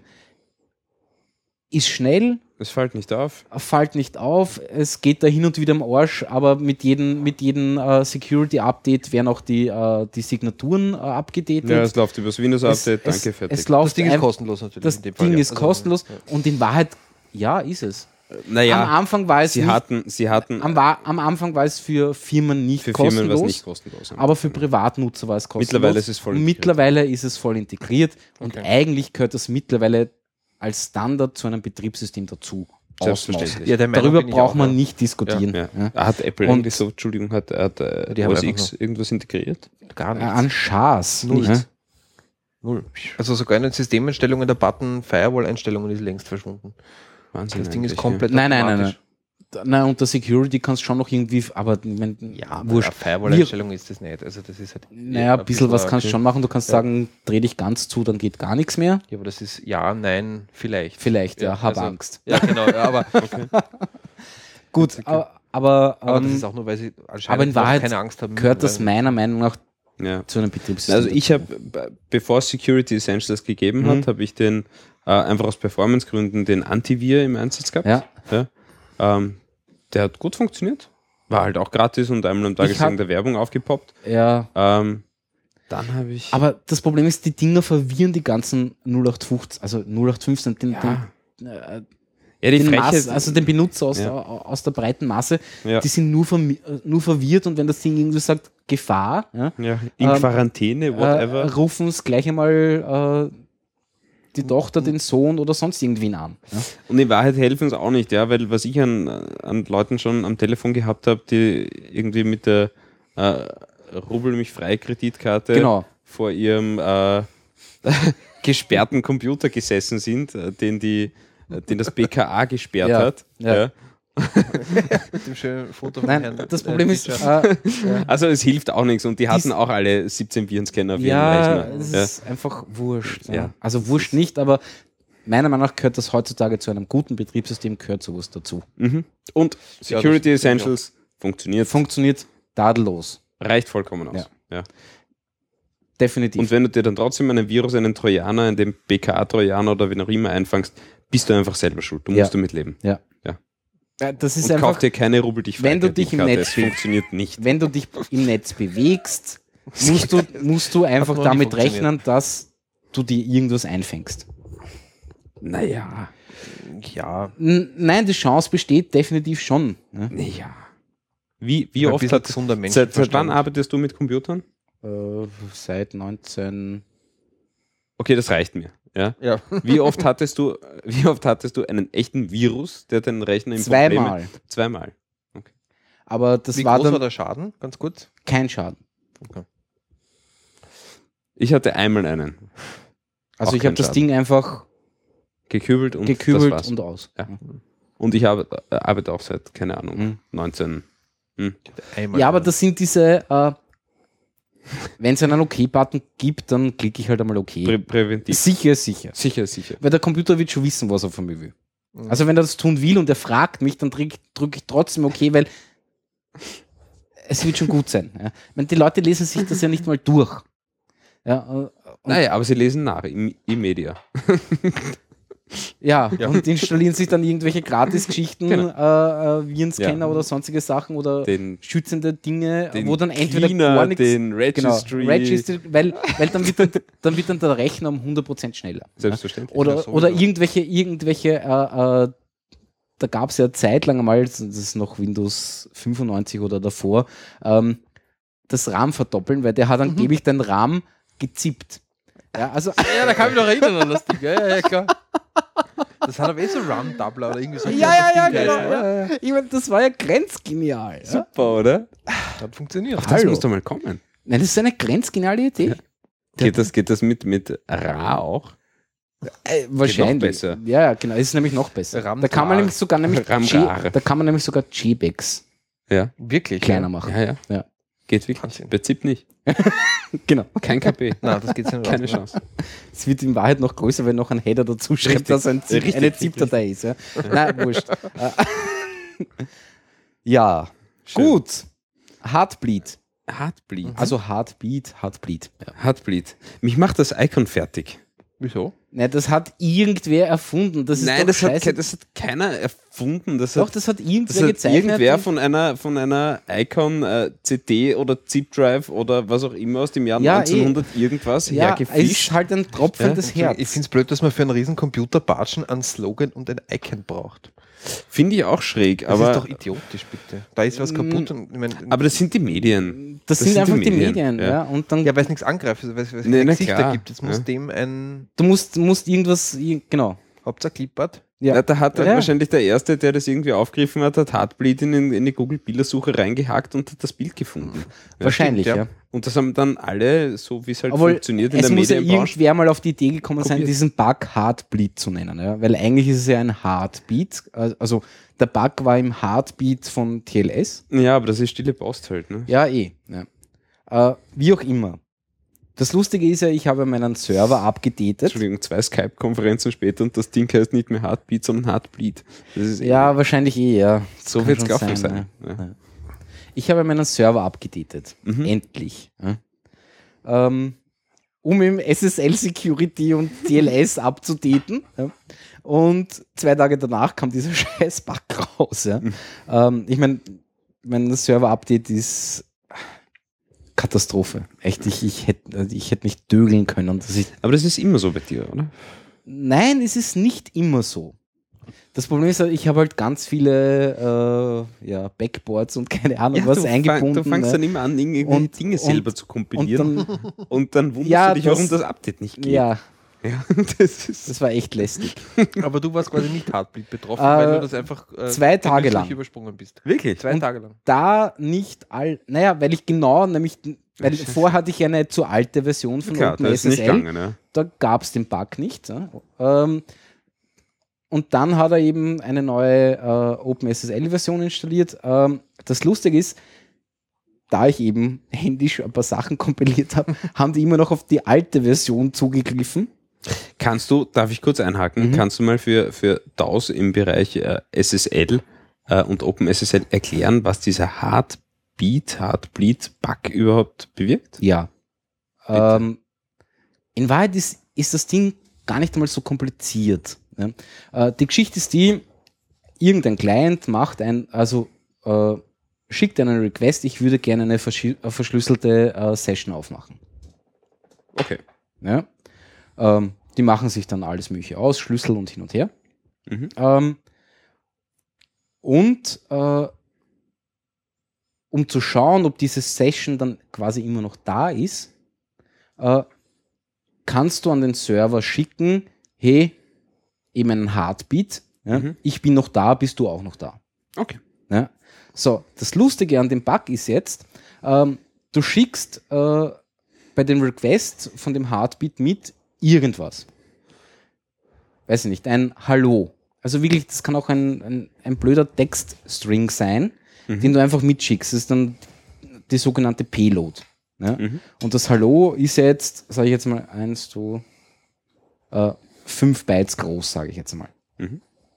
ist schnell, es fällt nicht auf. fällt nicht auf, es geht da hin und wieder am Arsch, aber mit jedem, mit jedem äh, Security-Update werden auch die, äh, die Signaturen äh, abgedatet. Ja, es läuft über das Windows-Update, Es- danke, es, fertig. es läuft Das Ding ist ein- kostenlos natürlich. Das in dem Fall, Ding ja. ist Also, kostenlos ja. und in Wahrheit, ja, ist es. Am naja, Anfang war es sie nicht, hatten, sie hatten am, Wa- am Anfang war es für Firmen nicht für kostenlos. Firmen was nicht kostenlos. Aber für Privatnutzer war es kostenlos. Mittlerweile ist es voll Und integriert. mittlerweile ist es voll integriert und Okay. eigentlich gehört das mittlerweile als Standard zu einem Betriebssystem dazu. Selbstverständlich. Ausmachen. Ja, der Meinung Darüber bin ich braucht auch, man ja. nicht diskutieren. Ja. Ja. Hat Apple Und- eigentlich so, Entschuldigung, hat, hat äh, Die haben O S einfach X nur- irgendwas integriert? Gar Äh, nichts. An Schaas. Null. Ja. Null. Also sogar in den Systemeinstellungen der Button Firewall-Einstellungen ist längst verschwunden. Wahnsinn. Das Ding ist eigentlich, komplett Nein, nein, nein, nein. automatisch. Nein, unter Security kannst du schon noch irgendwie, aber wenn, ja, wurscht. Eine Firewall-Einstellung ist das nicht. Also das ist halt Naja, ein bisschen was kannst du okay. schon machen. Du kannst Ja. sagen, dreh dich ganz zu, dann geht gar nichts mehr. Ja, aber das ist ja, nein, vielleicht. Vielleicht, ja, Ja, hab also- Angst. Ja, genau. Ja, aber Gut, aber, aber, aber das ähm, ist auch nur, weil sie anscheinend aber in noch Wahrheit keine Angst haben. gehört das weil- meiner Meinung nach Ja. zu einem Betriebssystem. Also ich habe, bevor es Security Essentials gegeben Mhm. hat, habe ich den äh, einfach aus Performance-Gründen den Antivir im Einsatz gehabt. Ja. Ja. Ähm, der hat gut funktioniert. War halt auch gratis und einmal am Tag Ich ist hab- in der Werbung aufgepoppt. Ja, Ähm, dann habe ich. aber das Problem ist, die Dinger verwirren die ganzen null acht fünfzehn, also null acht fünfzehn, den, ja, den, äh, ja, die den Frechheit. Masse, also den Benutzer aus, Ja. der, aus der breiten Masse, ja, die sind nur, vermi- äh, nur verwirrt und wenn das Ding irgendwie sagt, Gefahr, ja, ja, in ähm, Quarantäne, äh, whatever. rufen es gleich einmal äh, die Tochter, den Sohn oder sonst irgendwen an. Ja. Und in Wahrheit helfen es auch nicht, ja, weil was ich an, an Leuten schon am Telefon gehabt habe, die irgendwie mit der äh, Rubbel mich frei Kreditkarte Genau. vor ihrem äh, gesperrten Computer gesessen sind, äh, den die äh, den das B K A gesperrt Ja, hat. ja. Ja. Mit dem schönen Foto von Nein, Herrn, das äh, Problem ist, Teacher. äh, Also es hilft auch nichts und die hatten Dies- auch alle siebzehn Virenscanner auf ja, ihrem es Rechner. Ja. ist einfach wurscht. Ja. Ja. Also wurscht nicht, aber meiner Meinung nach gehört das heutzutage zu einem guten Betriebssystem, gehört sowas dazu. Mhm. Und Ja, Security das- Essentials funktioniert, Funktioniert tadellos. reicht vollkommen aus. Ja. Ja. Definitiv. Und wenn du dir dann trotzdem einen Virus, einen Trojaner, in dem B K A-Trojaner oder wen auch immer einfangst, bist du einfach selber schuld. Du Ja. musst damit leben. ja. Ja, das ist Und kauf einfach, dir keine Rubbel dich frei wenn du dich im Kreditkarte. Netz Es be- funktioniert nicht. wenn du dich im Netz bewegst, musst du, musst du einfach noch nie damit funktioniert. rechnen, dass du dir irgendwas einfängst. Naja. Ja, N nein, die Chance besteht definitiv schon. Ne? Naja. Wie, wie ein oft bisschen hat gesunder seit, seit wann Menschenverstand. arbeitest du mit Computern? Äh, seit neunzehn. Okay, das reicht mir. Ja. Ja. Wie oft hattest du, wie oft hattest du einen echten Virus, der deinen Rechner in Probleme... Zweimal. Zweimal. Aber das Wie war groß dann war der Schaden? Ganz kurz. kein Schaden. Ich hatte einmal einen. Also Auch ich kein habe das Schaden. Ding einfach Gekübelt und gekübelt das war's. und aus. Ja. Und ich arbeite, äh, arbeite auch seit, keine Ahnung, Mhm. neunzehn. Einmal. Ja, aber das sind diese, äh, wenn es einen OK-Button gibt, dann klicke ich halt einmal OK. Prä präventiv. Sicher, sicher. Sicher, sicher. Weil der Computer wird schon wissen, was er von mir will. Also wenn er das tun will und er fragt mich, dann drücke drück ich trotzdem okay, weil es wird schon gut sein. Ja. Ich meine, die Leute lesen sich das ja nicht mal durch. Ja, und, Naja, aber sie lesen nach, im E-Media. ja, und installieren sich dann irgendwelche Gratis-Geschichten, Genau. äh, äh, Virenscanner Ja. oder sonstige Sachen oder Den, schützende Dinge, den wo dann entweder Cleaner, gar nichts... den Registry. Genau, Registry, weil, weil dann, wird dann, dann wird dann der Rechner um hundert Prozent schneller. Selbstverständlich. Oder, Ja, sowieso. oder irgendwelche, irgendwelche äh, äh, da gab es ja zeitlang einmal, das ist noch Windows fünfundneunzig oder davor, ähm, das RAM verdoppeln, weil der hat angeblich den RAM gezippt. Ja, also, Ja, da kann ich mich noch erinnern an das Ding. Ja, ja, ja, klar. Das hat aber eh so RAM-Doubler oder irgendwie so. ja, ja, ja, das Ding genau. heißt, Ja. Ich mein, das war ja grenzgenial. Ja? Super, oder? Hat funktioniert. Das Hallo. muss doch mal kommen. Nein, das ist eine grenzgeniale Idee. Geht das, geht das mit, mit RA auch? Äh, wahrscheinlich. besser. Ja, ja, genau. Es ist nämlich noch besser. RAM Da kann man rar. nämlich sogar nämlich RAM G, rar. da kann man nämlich sogar J BECs Ja. Wirklich? kleiner Ja. machen. Ja, ja. Ja. Geht wirklich. Wahnsinn. Bei ZIP nicht. Genau. Kein K P. Nein, das geht ja nicht. Keine raus. Chance. Es wird in Wahrheit noch größer, wenn noch ein Header dazu schreibt, Richtig. dass ein Zip, Richtig, eine richtig. ZIP-Datei ist. Ja. Nein, wurscht. Äh, ja, Schön. gut. Heartbleed. Heartbleed. Also Heartbeat, Heartbleed. Ja. Heartbleed. Mich macht das Icon fertig. Wieso? Ne, das hat irgendwer erfunden. Das ist Nein, doch das hat, scheiße. ke- das hat keiner erfunden. Das Doch, hat, das hat das irgendwer hat gezeichnet. irgendwer und- von einer, von einer Icon äh, C D oder Zip-Drive oder was auch immer aus dem Jahr Ja, neunzehnhundert irgendwas ja, hergefischt. ist halt ein Tropfen Ja, des Ich Herzens. finde es blöd, dass man für einen riesen Computerbatschen einen Slogan und ein Icon braucht. Finde ich auch schräg, Das aber, ist doch idiotisch, bitte. Da ist was kaputt. Und, ich mein, aber das sind die Medien. Das, das sind sind einfach die die Medien, Medien. ja. Ja. Und dann, ja, weil es nichts angreift, weil es weil es Nee, keine na Gesichter klar. gibt. Jetzt muss Ja. dem ein du musst, musst irgendwas, ir- genau. Hauptsache Clipart. Ja. Ja, da hat dann Ja. wahrscheinlich der Erste, der das irgendwie aufgegriffen hat, hat Heartbleed in, in die Google-Bildersuche reingehackt und hat das Bild gefunden. Ja, Wahrscheinlich, stimmt, ja. ja. Und das haben dann alle, so wie es halt Obwohl, funktioniert in es der muss ja Medienbranche. irgendwer mal auf die Idee gekommen sein, Kopiert. diesen Bug Heartbleed zu nennen. Ja? Weil eigentlich ist es ja ein Heartbeat. Also der Bug war im Heartbeat von T L S. Ja, aber das ist stille Post halt. Ne? Ja, eh. Ja. Äh, wie auch immer. Das Lustige ist ja, ich habe meinen Server abgedatet. Entschuldigung, zwei Skype-Konferenzen später und das Ding heißt nicht mehr Heartbeat, sondern Heartbleed. Das ist Ja, wahrscheinlich eh, ja. so Kann wird es schon gelaufen sein. ja. Ja. Ja. Ich habe meinen Server abgedatet. Mhm. Endlich. Ja. Ähm, um im S S L Security und T L S abzudaten. Ja. Und zwei Tage danach kam dieser scheiß Bug raus. Ja. Mhm. Ähm, ich meine, mein Server-Update ist Katastrophe. Echt, ich, ich hätte ich hätt mich dögeln können. Dass ich Aber das ist immer so bei dir, oder? Nein, es ist nicht immer so. Das Problem ist, ich habe halt ganz viele äh, ja, Backboards und keine Ahnung was du, eingebunden. fang, du fängst ne? dann immer an, irgendwie Und- Dinge und- selber zu kompilieren und und dann, dann, wunderst Ja, du dich, das- warum das Update nicht geht. ja, Ja, das ist das war echt lästig. Aber du warst quasi nicht Heartbleed betroffen, Äh, weil du das einfach äh, zwei Tage genüsslich lang. übersprungen bist. wirklich. Zwei Und- Tage lang. Da nicht all, naja, weil ich genau, nämlich, weil Scheiße. vorher hatte ich eine zu alte Version von Klar, das ist nicht OpenSSL. gegangen. Ja. Da gab es den Bug nicht. Ja. Ähm, und dann hat er eben eine neue äh, OpenSSL-Version installiert. Ähm, das Lustige ist, da ich eben händisch ein paar Sachen kompiliert habe, haben die immer noch auf die alte Version zugegriffen. Kannst du, darf ich kurz einhaken, Mhm. kannst du mal für, für D A W S im Bereich äh, S S L äh, und OpenSSL erklären, was dieser Heartbeat, Heartbleed-Bug überhaupt bewirkt? Ja. Bitte. Ähm, in Wahrheit ist, ist das Ding gar nicht einmal so kompliziert. Ja. Äh, die Geschichte ist die, irgendein Client macht ein, also äh, schickt einen Request, ich würde gerne eine verschi- äh, verschlüsselte äh, Session aufmachen. Okay. Ja. Ähm, die machen sich dann alles mögliche aus, Schlüssel und hin und her. Mhm. Ähm, und äh, um zu schauen, ob diese Session dann quasi immer noch da ist, äh, kannst du an den Server schicken, hey, eben einen Heartbeat, ja, Mhm. ich bin noch da, bist du auch noch da. Okay. Ja. So, das Lustige an dem Bug ist jetzt, ähm, du schickst äh, bei dem Request von dem Heartbeat mit irgendwas. Weiß ich nicht, ein Hallo. Also wirklich, das kann auch ein, ein, ein blöder Textstring sein, Mhm. den du einfach mitschickst. Das ist dann die sogenannte Payload. Ja? Mhm. Und das Hallo ist jetzt, sage ich jetzt mal, eins, zwei, äh, fünf Bytes groß, sage ich jetzt mal. Mhm.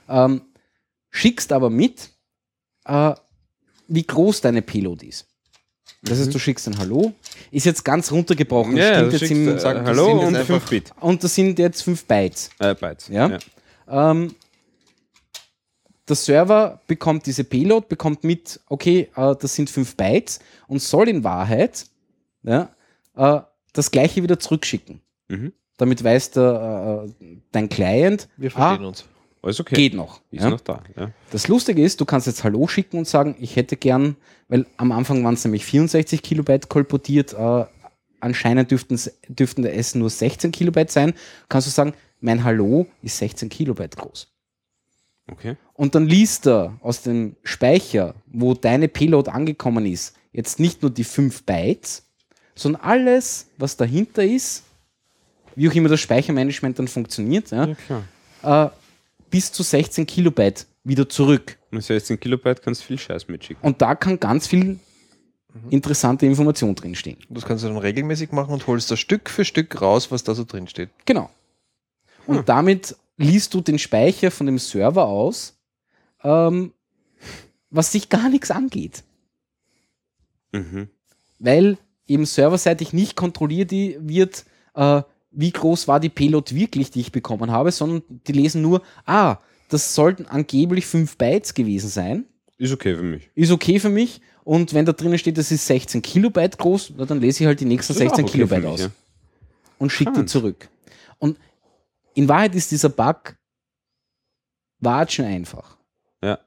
Ähm, schickst aber mit, äh, wie groß deine Payload ist. Das heißt, du schickst ein Hallo, ist jetzt ganz runtergebrochen. Ja, stimmt du jetzt schickst, im, äh, sagen, das Hallo sind jetzt und einfach- fünf Bit. und das sind jetzt fünf Bytes. Äh, Bytes. Ja? Ähm, der Server bekommt diese Payload, bekommt mit, okay, äh, das sind fünf Bytes und soll in Wahrheit ja, äh, das gleiche wieder zurückschicken. Mhm. Damit weiß der, äh, dein Client, Wir verstehen ah, uns. Alles okay. geht noch. Ist Ja? noch da. Ja. Das Lustige ist, du kannst jetzt Hallo schicken und sagen, ich hätte gern, weil am Anfang waren es nämlich vierundsechzig Kilobyte kolportiert, äh, anscheinend dürften dürften es nur sechzehn Kilobyte sein, kannst du sagen, mein Hallo ist sechzehn Kilobyte groß. Okay. Und dann liest er aus dem Speicher, wo deine Payload angekommen ist, jetzt nicht nur die fünf Bytes, sondern alles, was dahinter ist, wie auch immer das Speichermanagement dann funktioniert, ja, Ja, klar. äh, bis zu sechzehn Kilobyte wieder zurück. Und sechzehn Kilobyte kannst du viel Scheiß mitschicken. Und da kann ganz viel interessante Information drinstehen. Das kannst du dann regelmäßig machen und holst da Stück für Stück raus, was da so drin steht. Genau. Und Hm. damit liest du den Speicher von dem Server aus, ähm, was sich gar nichts angeht. Mhm. Weil eben serverseitig nicht kontrolliert die- wird, äh, wie groß war die Payload wirklich, die ich bekommen habe, sondern die lesen nur, ah, das sollten angeblich fünf Bytes gewesen sein. Ist okay für mich. Ist okay für mich. Und wenn da drinnen steht, das ist sechzehn Kilobyte groß, na, dann lese ich halt die nächsten Das ist sechzehn auch okay Kilobyte für aus mich, ja. und schicke die Spannend. zurück. Und in Wahrheit ist dieser Bug watschen einfach. Ja.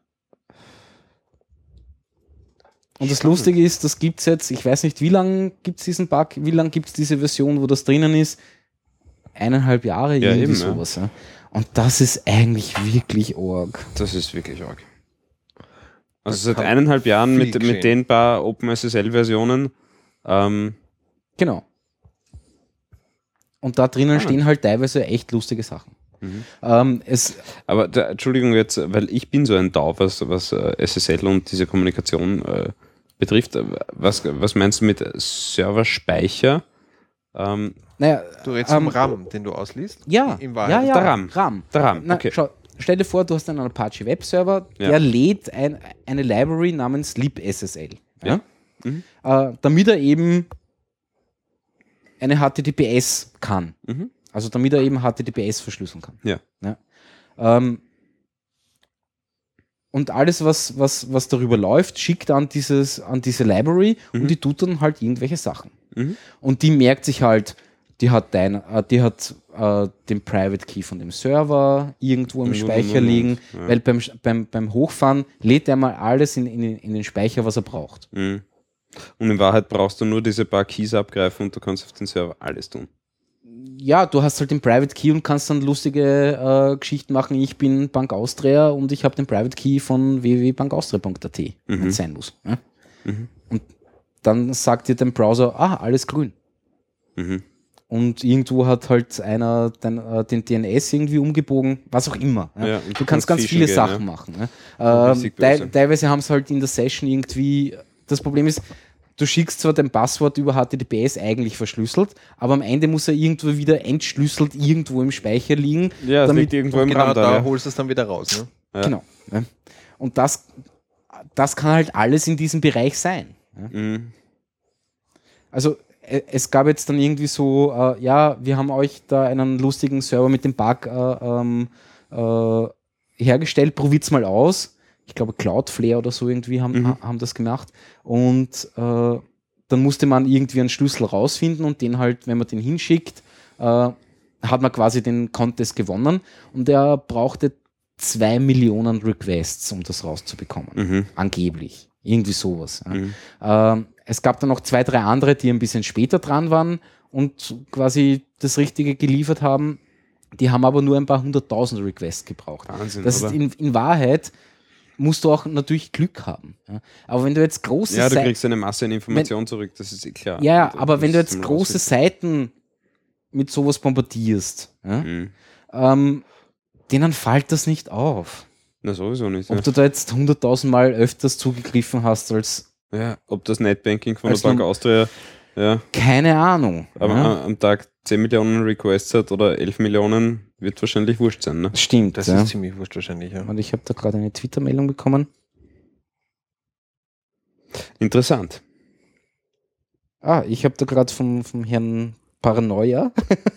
Und das Spannend. Lustige ist, das gibt es jetzt, ich weiß nicht, wie lange gibt es diesen Bug, wie lange gibt es diese Version, wo das drinnen ist? Eineinhalb Jahre, Ja, irgendwie eben, ja. sowas. Ja. Und das ist eigentlich wirklich arg. Das ist wirklich arg. Also Das seit kann eineinhalb Jahren viel mit, geschehen. mit den paar OpenSSL-Versionen. Ähm, Genau. Und da drinnen Ah. stehen halt teilweise echt lustige Sachen. Mhm. Ähm, es, aber da, Entschuldigung jetzt, weil ich bin so ein Dau, was, was äh, S S L und diese Kommunikation äh, betrifft. Was, was meinst du mit Serverspeicher? Ähm, naja, Du redest ähm, vom RAM, den du ausliest? Ja, In Wahrheit. ja, ja, Der RAM. RAM. Der RAM, Na, okay. schau, stell dir vor, du hast einen Apache Webserver, Ja. der lädt ein, eine Library namens libSSL. Ja? Ja. Mhm. Äh, damit er eben eine H T T P S kann. Mhm. Also damit er eben H T T P S verschlüsseln kann. Ja. Ähm, und alles, was, was, was darüber läuft, schickt an, dieses, an diese Library Mhm. und die tut dann halt irgendwelche Sachen. Mhm. Und die merkt sich halt, die hat, dein, äh, die hat äh, den Private Key von dem Server irgendwo im Mhm, Speicher mhm, liegen, ja. weil beim, beim, beim Hochfahren lädt er mal alles in, in, in den Speicher, was er braucht. Mhm. Und in Wahrheit brauchst du nur diese paar Keys abgreifen und du kannst auf den Server alles tun. Ja, du hast halt den Private Key und kannst dann lustige äh, Geschichten machen. Ich bin Bank Austria und ich habe den Private Key von w w w punkt bank austria punkt a t, wenn es sein muss. Ja? Mhm. Und dann sagt dir dein Browser, ah, alles grün. Mhm. Und irgendwo hat halt einer den, äh, den D N S irgendwie umgebogen, was auch immer. Ja. Ja, und du du kannst kannst ganz fischen viele gehen, Sachen ja. machen. Ja. Ähm, richtig te böse. teilweise haben es halt in der Session irgendwie, das Problem ist, du schickst zwar dein Passwort über H T T P S eigentlich verschlüsselt, aber am Ende muss er irgendwo wieder entschlüsselt irgendwo im Speicher liegen. Ja, es damit, liegt irgendwo im Genau RAM da da. Ja. holst du es dann wieder raus. Ne? Ja. Genau. Ja. Und das, das kann halt alles in diesem Bereich sein. Ja. Mhm. Also äh, es gab jetzt dann irgendwie so, äh, ja, wir haben euch da einen lustigen Server mit dem Bug äh, ähm, äh, hergestellt, probiert's mal aus. Ich glaube Cloudflare oder so irgendwie haben, Mhm. ha- haben das gemacht. Und äh, dann musste man irgendwie einen Schlüssel rausfinden und den halt, wenn man den hinschickt, äh, hat man quasi den Contest gewonnen. Und er brauchte zwei Millionen Requests, um das rauszubekommen. Mhm. Angeblich. Irgendwie sowas. Ja. Mhm. Ähm, es gab dann noch zwei, drei andere, die ein bisschen später dran waren und quasi das Richtige geliefert haben. Die haben aber nur ein paar hunderttausend Requests gebraucht. Wahnsinn, Das ist oder? in, in Wahrheit musst du auch natürlich Glück haben. Ja. Aber wenn du jetzt große Ja, du Sei- kriegst eine Masse an Informationen zurück, das ist eh klar. ja, Und, äh, aber das wenn du ist jetzt zum große Rausfinden. Seiten mit sowas bombardierst, ja, Mhm. ähm, denen fällt das nicht auf. Na, sowieso nicht. Ob Ja. du da jetzt hunderttausend Mal öfters zugegriffen hast als Ja, ob das Netbanking von Als der Bank norm- Austria, ja, keine Ahnung. am, ja. am Tag zehn Millionen Requests hat oder elf Millionen, wird wahrscheinlich wurscht sein. Ne? Stimmt, Das ja. ist ziemlich wurscht wahrscheinlich, ja. Und ich habe da gerade eine Twitter-Meldung bekommen. Interessant. Ah, ich habe da gerade vom, vom Herrn Paranoia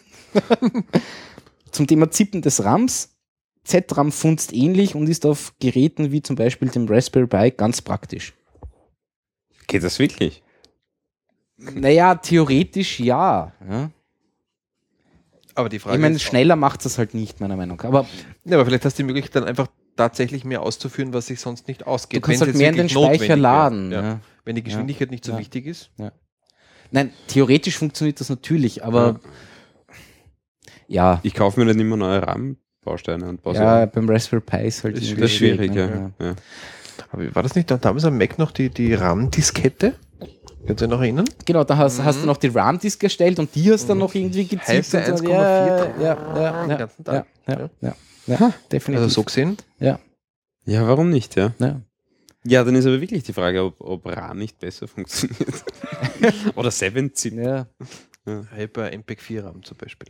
zum Thema Zippen des RAMs. Z-RAM funzt ähnlich und ist auf Geräten wie zum Beispiel dem Raspberry Pi ganz praktisch. Geht das wirklich? Naja, theoretisch ja. ja. Aber die Frage Ich meine, ist, schneller macht es halt nicht, meiner Meinung nach. Aber ja, aber vielleicht hast du die Möglichkeit dann einfach tatsächlich mehr auszuführen, was sich sonst nicht ausgeht. du kannst wenn halt es mehr in den wirklich notwendig Speicher wäre. laden. Ja. Ja. Wenn die Geschwindigkeit nicht so Ja. wichtig ist. Nein, theoretisch funktioniert das natürlich, aber ja, Ich kaufe mir nicht immer neue RAM-Bausteine und baue sie ja, ein. beim Raspberry Pi ist halt Das ist irgendwie Das ist schwierig, ne? ja. ja. Aber war das nicht da damals am Mac noch die, die RAM-Diskette? Kannst du dich noch erinnern? Genau, da hast, Mhm. hast du noch die RAM-Disk erstellt und die hast dann noch irgendwie gezippt. Heiße und so. eins Komma vier ja, ja, ja, den ja, ganzen ja, Tag. ja, ja, ja, ja, definitiv. Also so gesehen. ja, Ja, warum nicht, ja? ja. Ja, dann ist aber wirklich die Frage, ob, ob RAM nicht besser funktioniert. Oder sieben Zip. ja. Hyper M P vier RAM zum Beispiel.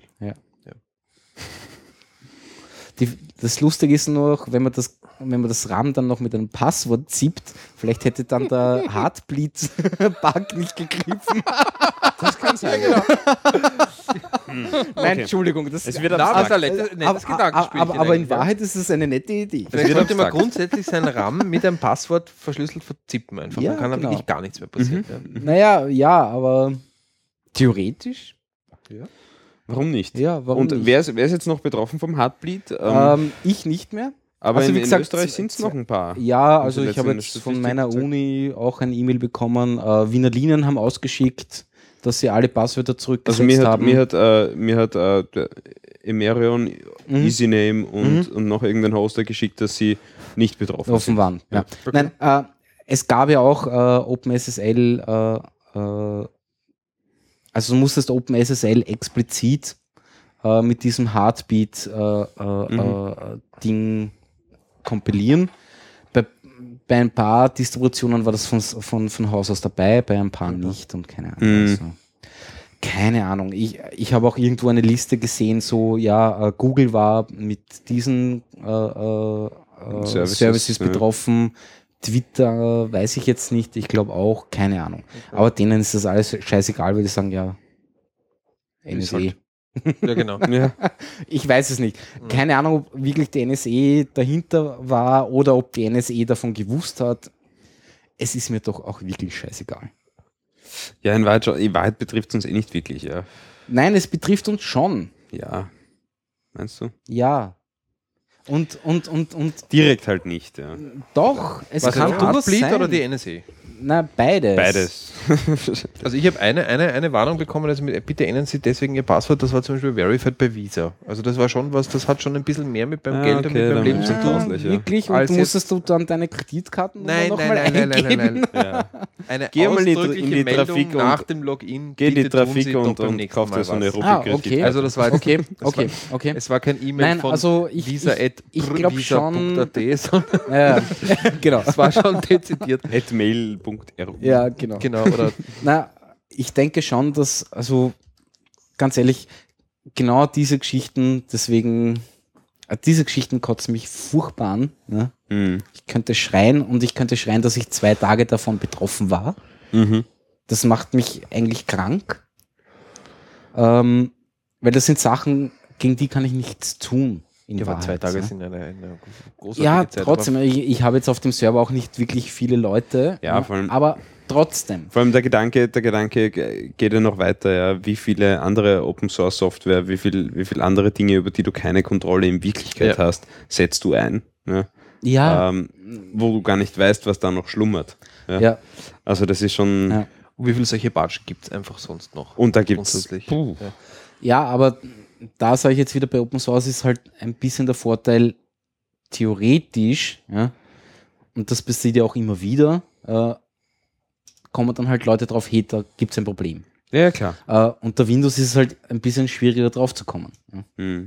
Die, das Lustige ist noch, wenn man das, wenn man das RAM dann noch mit einem Passwort zippt, vielleicht hätte dann der Heartbleed-Bug nicht gegriffen. Das kann sein. Nein, Okay. Entschuldigung. Das, Es wird Na, abstrakt. was ein nettes, nettes aber, Gedankenspielchen aber, aber in eigentlich, ja. Wahrheit ist es eine nette Idee. Vielleicht wird sollte man abstrakt. grundsätzlich sein RAM mit einem Passwort verschlüsselt verzippen einfach. Ja, Dann kann da genau. wirklich gar nichts mehr passieren. Naja, ja, aber theoretisch? Warum nicht? Ja, warum Und nicht? wer ist, wer ist jetzt noch betroffen vom Heartbleed? Ähm, Ähm, ich nicht mehr. aber also in, wie in gesagt, Österreich sind es noch ein paar. Ja, Haben also Sie ich habe letztens jetzt eine von Statistik meiner gezeigt? Uni auch ein E-Mail bekommen. Äh, Wiener Linien haben ausgeschickt, dass sie alle Passwörter zurückgesetzt Also mir hat, haben. mir hat, äh, mir hat äh, der Emerion, Mhm. EasyName und, und noch irgendein Hoster geschickt, dass sie nicht betroffen offen sind. waren. Ja. Nein, äh, es gab ja auch äh, OpenSSL, äh, äh, also du musstest OpenSSL explizit äh, mit diesem Heartbeat äh, äh, Mhm. äh, Ding kompilieren. Bei, bei ein paar Distributionen war das von, von, von Haus aus dabei, bei ein paar nicht und keine Ahnung. Mhm. Also, keine Ahnung. Ich, ich habe auch irgendwo eine Liste gesehen, so, ja, äh, Google war mit diesen äh, äh, äh, Services, Services, ja. betroffen. Twitter äh, weiß ich jetzt nicht, ich glaube auch, keine Ahnung. Aber denen ist das alles scheißegal, weil die sagen, ja, N S Ist E. halt- Ja, genau. Ja. Ich weiß es nicht. Keine Ahnung, ob wirklich die N S E dahinter war oder ob die N S E davon gewusst hat. Es ist mir doch auch wirklich scheißegal. ja, in Wahrheit, schon- in Wahrheit betrifft es uns eh nicht wirklich, ja. Nein, es betrifft uns schon. Ja. Meinst du? Ja. Und, und, und, und Direkt halt nicht, ja. doch, es Was kann ist durchaus Heartbleed sein. oder die N S E? Na, beides. Beides. Also ich habe eine, eine, eine Warnung bekommen, also mit, bitte ändern Sie deswegen Ihr Passwort, das war zum Beispiel verified bei Visa. Also das war schon was, das hat schon ein bisschen mehr mit beim Ah, Geld und okay, mit beim dann- Leben zu Ja, tun. gruselig, ja. Wirklich? Und Als du jetzt- musstest du dann deine Kreditkarten Nein, noch nein, mal nein, nein, nein, nein, eingeben? nein. Ja. Eine Geh mal in die- ausdrückliche in die Meldung Trafik und- nach dem Login. Geh in die bitte tun Trafik Sie und, doch beim und nächsten kauf dir Mal so eine was. Ah, Rubik-Kredit. okay. Also das war jetzt, Okay, das okay, war, okay. es war kein E-Mail Nein, von also ich- visa ich- ich glaub schon- .at, sondern Ja, genau. es war schon dezidiert. at mail punkt r u. Ja, genau. Genau, oder Na, ich denke schon, dass, also ganz ehrlich, genau diese Geschichten, deswegen, äh, diese Geschichten kotzen mich furchtbar an. Ne? Mhm. Ich könnte schreien und ich könnte schreien, dass ich zwei Tage davon betroffen war. Mhm. Das macht mich eigentlich krank. Ähm, weil das sind Sachen, gegen die kann ich nichts tun. In ja, aber Wahrheit, zwei Tage ne? sind eine, eine großartige Ja, Zeit. trotzdem. Ich, ich habe jetzt auf dem Server auch nicht wirklich viele Leute. Ja, ne? vor allem- aber trotzdem. Vor allem der Gedanke, der Gedanke geht ja noch weiter, ja. Wie viele andere Open Source Software, wie viel, wie viel andere Dinge, über die du keine Kontrolle in Wirklichkeit Ja. hast, setzt du ein, ja. Ja, Ähm, wo du gar nicht weißt, was da noch schlummert. Ja. ja. Also das ist schon, Ja. Und wie viele solche Batschen gibt es einfach sonst noch? und da gibt's, Grundsätzlich. puh, Ja. Ja, aber da sage ich jetzt wieder, bei Open Source ist halt ein bisschen der Vorteil, theoretisch, ja, und das passiert ja auch immer wieder, äh, kommen dann halt Leute drauf, hey, da gibt es ein Problem. ja klar. Äh, unter Windows ist es halt ein bisschen schwieriger drauf zu kommen. Ja. Hm.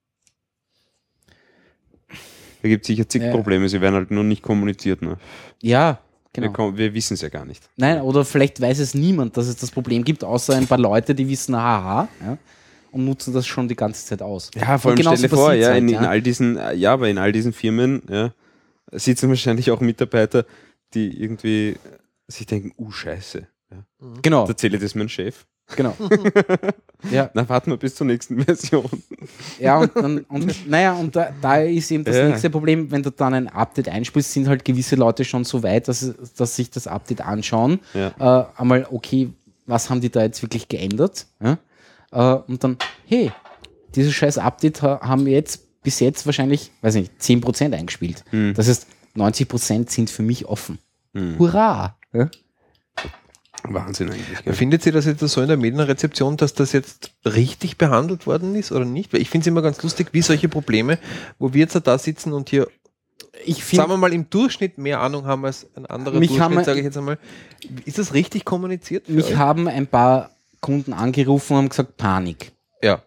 Da gibt es sicher zig Ja. Probleme, sie werden halt nur nicht kommuniziert. Ne? Ja, genau. Wir, kommen- wir wissen es ja gar nicht. Nein, oder vielleicht weiß es niemand, dass es das Problem gibt, außer ein paar Leute, die wissen, haha. Ja. und nutzen das schon die ganze Zeit aus. Ja, vor allem Und genauso stell dir vor, passiert's ja, halt, in, ja. in all diesen, äh, ja, aber in all diesen Firmen, ja, sitzen wahrscheinlich auch Mitarbeiter, die irgendwie sich denken, uh, scheiße. Ja. Genau, Erzähle das meinem Chef. genau. ja, Na, warten wir bis zur nächsten Version. ja, und, dann, und naja, und da, da ist eben das Ja. nächste Problem, wenn du dann ein Update einspielst, sind halt gewisse Leute schon so weit, dass, dass sich das Update anschauen. Ja. Äh, einmal, okay, was haben die da jetzt wirklich geändert? Ja? Äh, und dann, hey, dieses scheiß Update ha- haben jetzt bis jetzt wahrscheinlich, weiß nicht, zehn Prozent eingespielt. Hm. Das heißt, neunzig Prozent sind für mich offen. Hm. Hurra! Ja? Wahnsinn eigentlich. Gell? Findet ihr das jetzt so in der Medienrezeption, dass das jetzt richtig behandelt worden ist oder nicht? Weil ich finde es immer ganz lustig, wie solche Probleme, wo wir jetzt da sitzen und hier, Ich sagen finde, wir mal, im Durchschnitt mehr Ahnung haben als ein anderer Mich haben wir- Durchschnitt, sage ich jetzt einmal. Ist das richtig kommuniziert? für mich euch? haben ein paar Kunden angerufen und haben gesagt, Panik. Ja.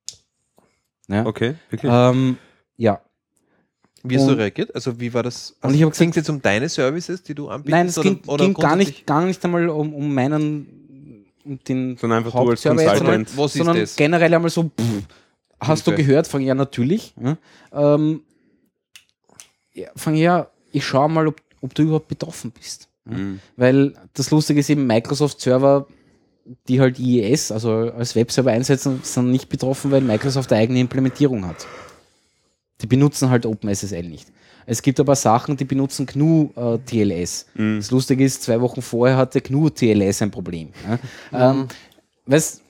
Ja, Okay, wirklich? ähm, ja. Wie hast du Und- reagiert? Also wie war das? Und ich hab ging es jetzt um deine Services, die du anbietest? Nein, es ging, oder, oder ging gar, grundsätzlich- nicht, gar nicht einmal um, um meinen, um den Sondern einfach du als Hauptserver jetzt, Consultant. sondern, Was ist sondern das? generell einmal so, pff, hast du Hilfe. gehört? Von ja, natürlich. Ja, ähm, ja, von ja, ich schaue mal, ob, ob du überhaupt betroffen bist. Ja. Mhm. Weil das Lustige ist eben, Microsoft-Server, die halt I E S, also als Webserver einsetzen, sind nicht betroffen, weil Microsoft eine eigene Implementierung hat. Die benutzen halt OpenSSL nicht. Es gibt aber Sachen, die benutzen G N U äh, T L S. Mhm. Das Lustige ist, zwei Wochen vorher hatte G N U T L S ein Problem. Ja, ähm, weißt,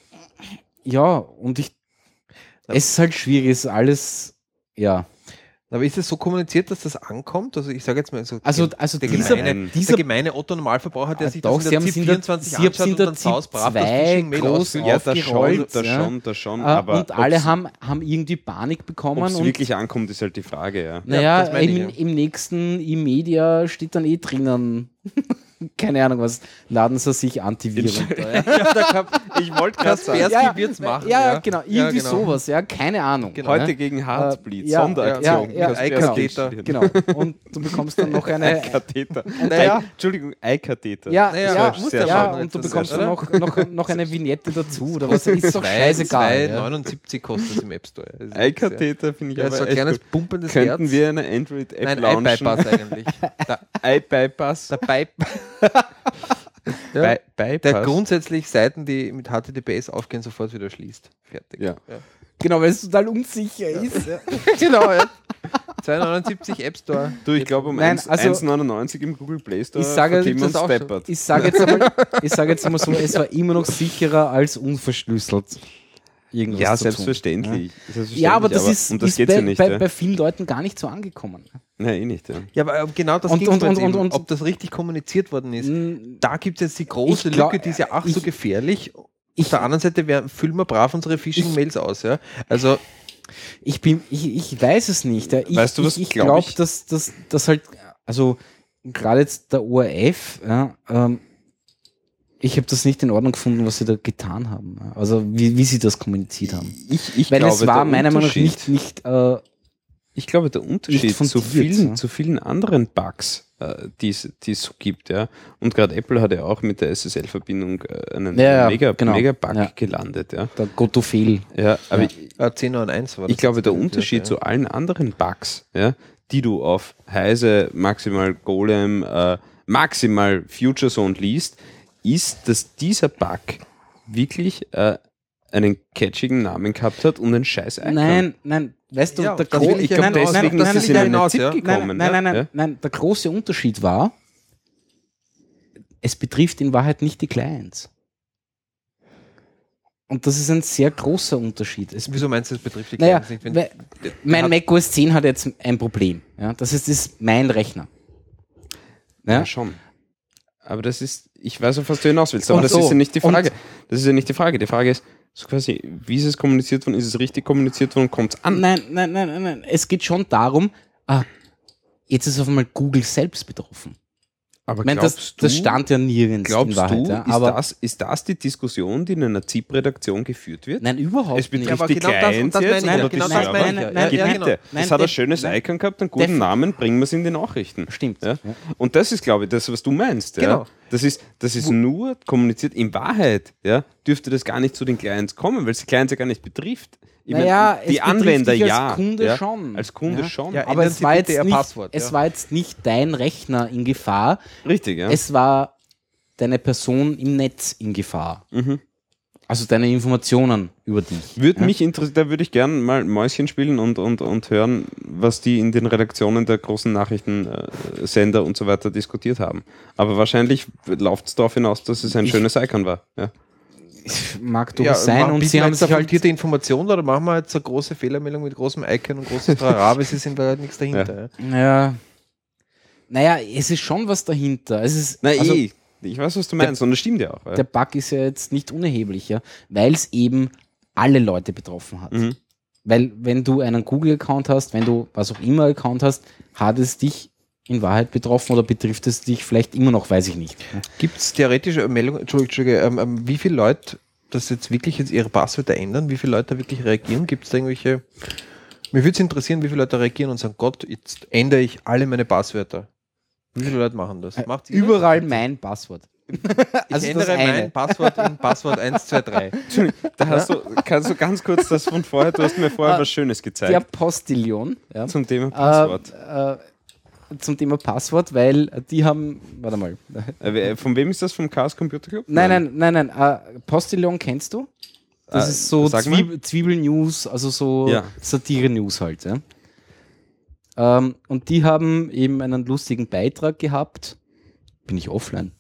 ja und ich, es ist halt schwierig, es ist alles, ja. Aber ist es so kommuniziert, dass das ankommt? Also ich sage jetzt mal so, Also, der, also der, dieser, gemeine, dieser der gemeine Otto-Normalverbraucher, der Ah, sich doch, das sie in haben der sie ZIP in der- vierundzwanzig sie haben anschaut sie in und der dann sausbrav das zwei Phishing-Mail groß ausfüllt. Ja, das schon, aufgerollt, das ja. schon, das schon. Äh, Aber und alle ob's- haben, haben irgendwie Panik ob bekommen. es und wirklich ankommt, ist halt die Frage, ja. Naja, das meine ich, im, ja. im nächsten E-Media steht dann eh drinnen, keine Ahnung was, laden sie sich Antiviren. da, ja. Ja, da kann, ich wollte Kaspersky Ja, wird's machen. Ja, genau, irgendwie Ja, genau. sowas, ja, keine Ahnung. Genau. Heute ja. gegen Heartbleed, Äh, ja, Sonderaktion. ja, ja, Kaspersky genau. installieren. Genau, und du bekommst dann noch eine... Eikatheter. Naja. Ei- Entschuldigung, Eikatheter. Ja, Naja, ja, muss sehr ja, schön. und du Das ist bekommst sehr dann noch, noch, noch eine Vignette dazu, oder was, ist doch zwei scheißegal. Ja. neunundsiebzig kostet es im App Store. Das ist sehr- Eikatheter finde ich Ja, aber so ein echt kleines gut. pumpendes Könnten Herz. wir eine Android-App Nein, launchen? iBypass eigentlich. Der, iBypass. der, By ja, By- Bypass. der grundsätzlich Seiten, die mit H T T P S aufgehen, sofort wieder schließt. Fertig. Ja. Genau, weil es total unsicher ist. Genau, ja. zwei neunundsiebzig App Store. Du, ich glaube um Nein, eins also- eins neunundneunzig im Google Play Store Ich sage, vergeben gibt's wir das uns auch schon? deppert. Ich sage jetzt, einmal- ich sage jetzt einmal so, es war immer noch sicherer als unverschlüsselt. Irgendwas Ja, zu selbstverständlich. selbstverständlich. Tun. Ja, aber das ist, um das ist geht's bei, ja nicht. bei, ja. bei vielen Leuten gar nicht so angekommen. Nein, eh nicht. Ja. Ja, aber äh, genau das Und- ging's und- mir jetzt und- und- eben, und- ob das richtig kommuniziert worden ist. Mm, Da gibt es jetzt die große Ich glaub- Lücke, die ist ja auch ich- so gefährlich. ich- Auf der anderen Seite wär, füllen wir brav unsere Phishing-Mails aus. Ja? Also Ich, bin, ich, ich weiß es nicht. ja. Ich, Weißt du, was ich, ich glaub glaube, ich? dass, dass, dass halt, also gerade jetzt der O R F, ja, ähm, ich habe das nicht in Ordnung gefunden, was sie da getan haben. ja. Also wie, wie sie das kommuniziert haben. Ich, ich Weil glaube, es war der meiner Meinung nach Unterschied- nicht, nicht äh, Ich glaube, der Unterschied Nicht zu fundiert, vielen, ja. zu vielen anderen Bugs, äh, die es die es so gibt, ja. Und gerade Apple hat ja auch mit der S S L-Verbindung äh, einen Ja, ja, mega, genau. mega Bug Ja. gelandet, ja. der Gottofehl. Ja, aber Ja. ich, äh, zehn neun eins war das. ich glaube, jetzt der gewesen, Unterschied ja. zu allen anderen Bugs, ja, die du auf Heise, maximal Golem, äh, maximal Future Zone liest, ist, dass dieser Bug wirklich äh, einen catchigen Namen gehabt hat und einen scheiß Icon. Nein, nein, weißt du, Ja, der das Gro- will ich ja nein, hinaus. nein, deswegen nein, ist nein, es in nein, eine hinaus, ZIP ja. gekommen. Nein, nein, nein, ja? nein, nein, der große Unterschied war, es betrifft in Wahrheit nicht die Clients. Und das ist ein sehr großer Unterschied. Es, Wieso meinst du, das betrifft die naja, Clients nicht? Wenn, weil mein hat- Mac O S zehn hat jetzt ein Problem. Ja? Das ist, das ist mein Rechner. Ja, Ja? schon. Aber das ist, ich weiß, auf was du hinaus willst, aber Und das so. ist ja nicht die Und- Frage. Das ist ja nicht die Frage. Die Frage ist, so quasi, wie ist es kommuniziert worden? Ist es richtig kommuniziert worden? Kommt es an? Nein, nein, nein, nein, nein. Es geht schon darum, ah, jetzt ist auf einmal Google selbst betroffen. Aber Ich meine, das, das stand ja nirgends glaubst in Wahrheit. du, ja? ist, Aber das, ist das die Diskussion, die in einer ZIP-Redaktion geführt wird? nein, überhaupt Es betrifft nicht. aber die genau das- Clients das meine jetzt ich ja. oder Genau die das Server? meine ich ja. Nein, Ja, nein, Geht ja, nein, genau. bitte. Nein, Das hat ein def- schönes nein. Icon gehabt, einen guten Def- Namen, bringen wir es in die Nachrichten. Stimmt. Ja? Ja. Und das ist, glaube ich, das, was du meinst. Ja? Genau. Das ist, das ist nur kommuniziert. In Wahrheit, ja, dürfte das gar nicht zu den Clients kommen, weil es die Clients ja gar nicht betrifft. Ich Naja, meine, die es betrifft Anwender dich als ja. Kunde ja, schon. Als Kunde Ja. schon. Ja, Aber ändern es Sie war, bitte jetzt Ihr nicht, Passwort, es ja. war jetzt nicht dein Rechner in Gefahr, Richtig, ja. es war deine Person im Netz in Gefahr. Mhm. Also deine Informationen über dich. Würde ja? mich interessieren, da würde ich gerne mal Mäuschen spielen und, und, und hören, was die in den Redaktionen der großen Nachrichtensender und so weiter diskutiert haben. Aber wahrscheinlich läuft es darauf hinaus, dass es ein Ich- schönes Icon war. Ja. Mag durchaus sein. machen- Und bieten sie wir haben jetzt sich eine halt fundierte Information oder machen wir jetzt eine große Fehlermeldung mit großem Icon und großes Trara, weil sie sind da halt nichts dahinter. Ja. Ja. Naja, es ist schon was dahinter. Es ist, Na also, eh, ich weiß, was du meinst, und das stimmt ja auch. Ja. der Bug ist ja jetzt nicht unerheblich, ja, weil es eben alle Leute betroffen hat. Mhm. Weil wenn du einen Google-Account hast, wenn du was auch immer Account hast, hat es dich in Wahrheit betroffen oder betrifft es dich vielleicht immer noch, weiß ich nicht. Gibt es theoretische Meldungen, Entschuldigung, Entschuldigung ähm, ähm, wie viele Leute das jetzt wirklich jetzt ihre Passwörter ändern, wie viele Leute da wirklich reagieren? Gibt es da irgendwelche, mich würde es interessieren, wie viele Leute reagieren und sagen, Gott, jetzt ändere ich alle meine Passwörter. Wie viele Leute machen das? Macht ihr Überall mein Passwort. das? also Ich das ändere eine. mein Passwort in Passwort eins zwei drei. Da hast du, kannst du ganz kurz das von vorher, du hast mir vorher Ah, was Schönes gezeigt Der Postillion. Ja. zum Thema Passwort. Äh, äh, zum Thema Passwort, weil die haben, warte mal. Äh, wer- von wem ist das? Vom Chaos Computer Club? Nein, nein, nein, nein. Äh, Postillon kennst du? Das Äh, ist so sag mal. Zwieb Zwiebel-News, also so Ja. Satire-News halt. Ja. Ähm, und die haben eben einen lustigen Beitrag gehabt. Bin ich offline?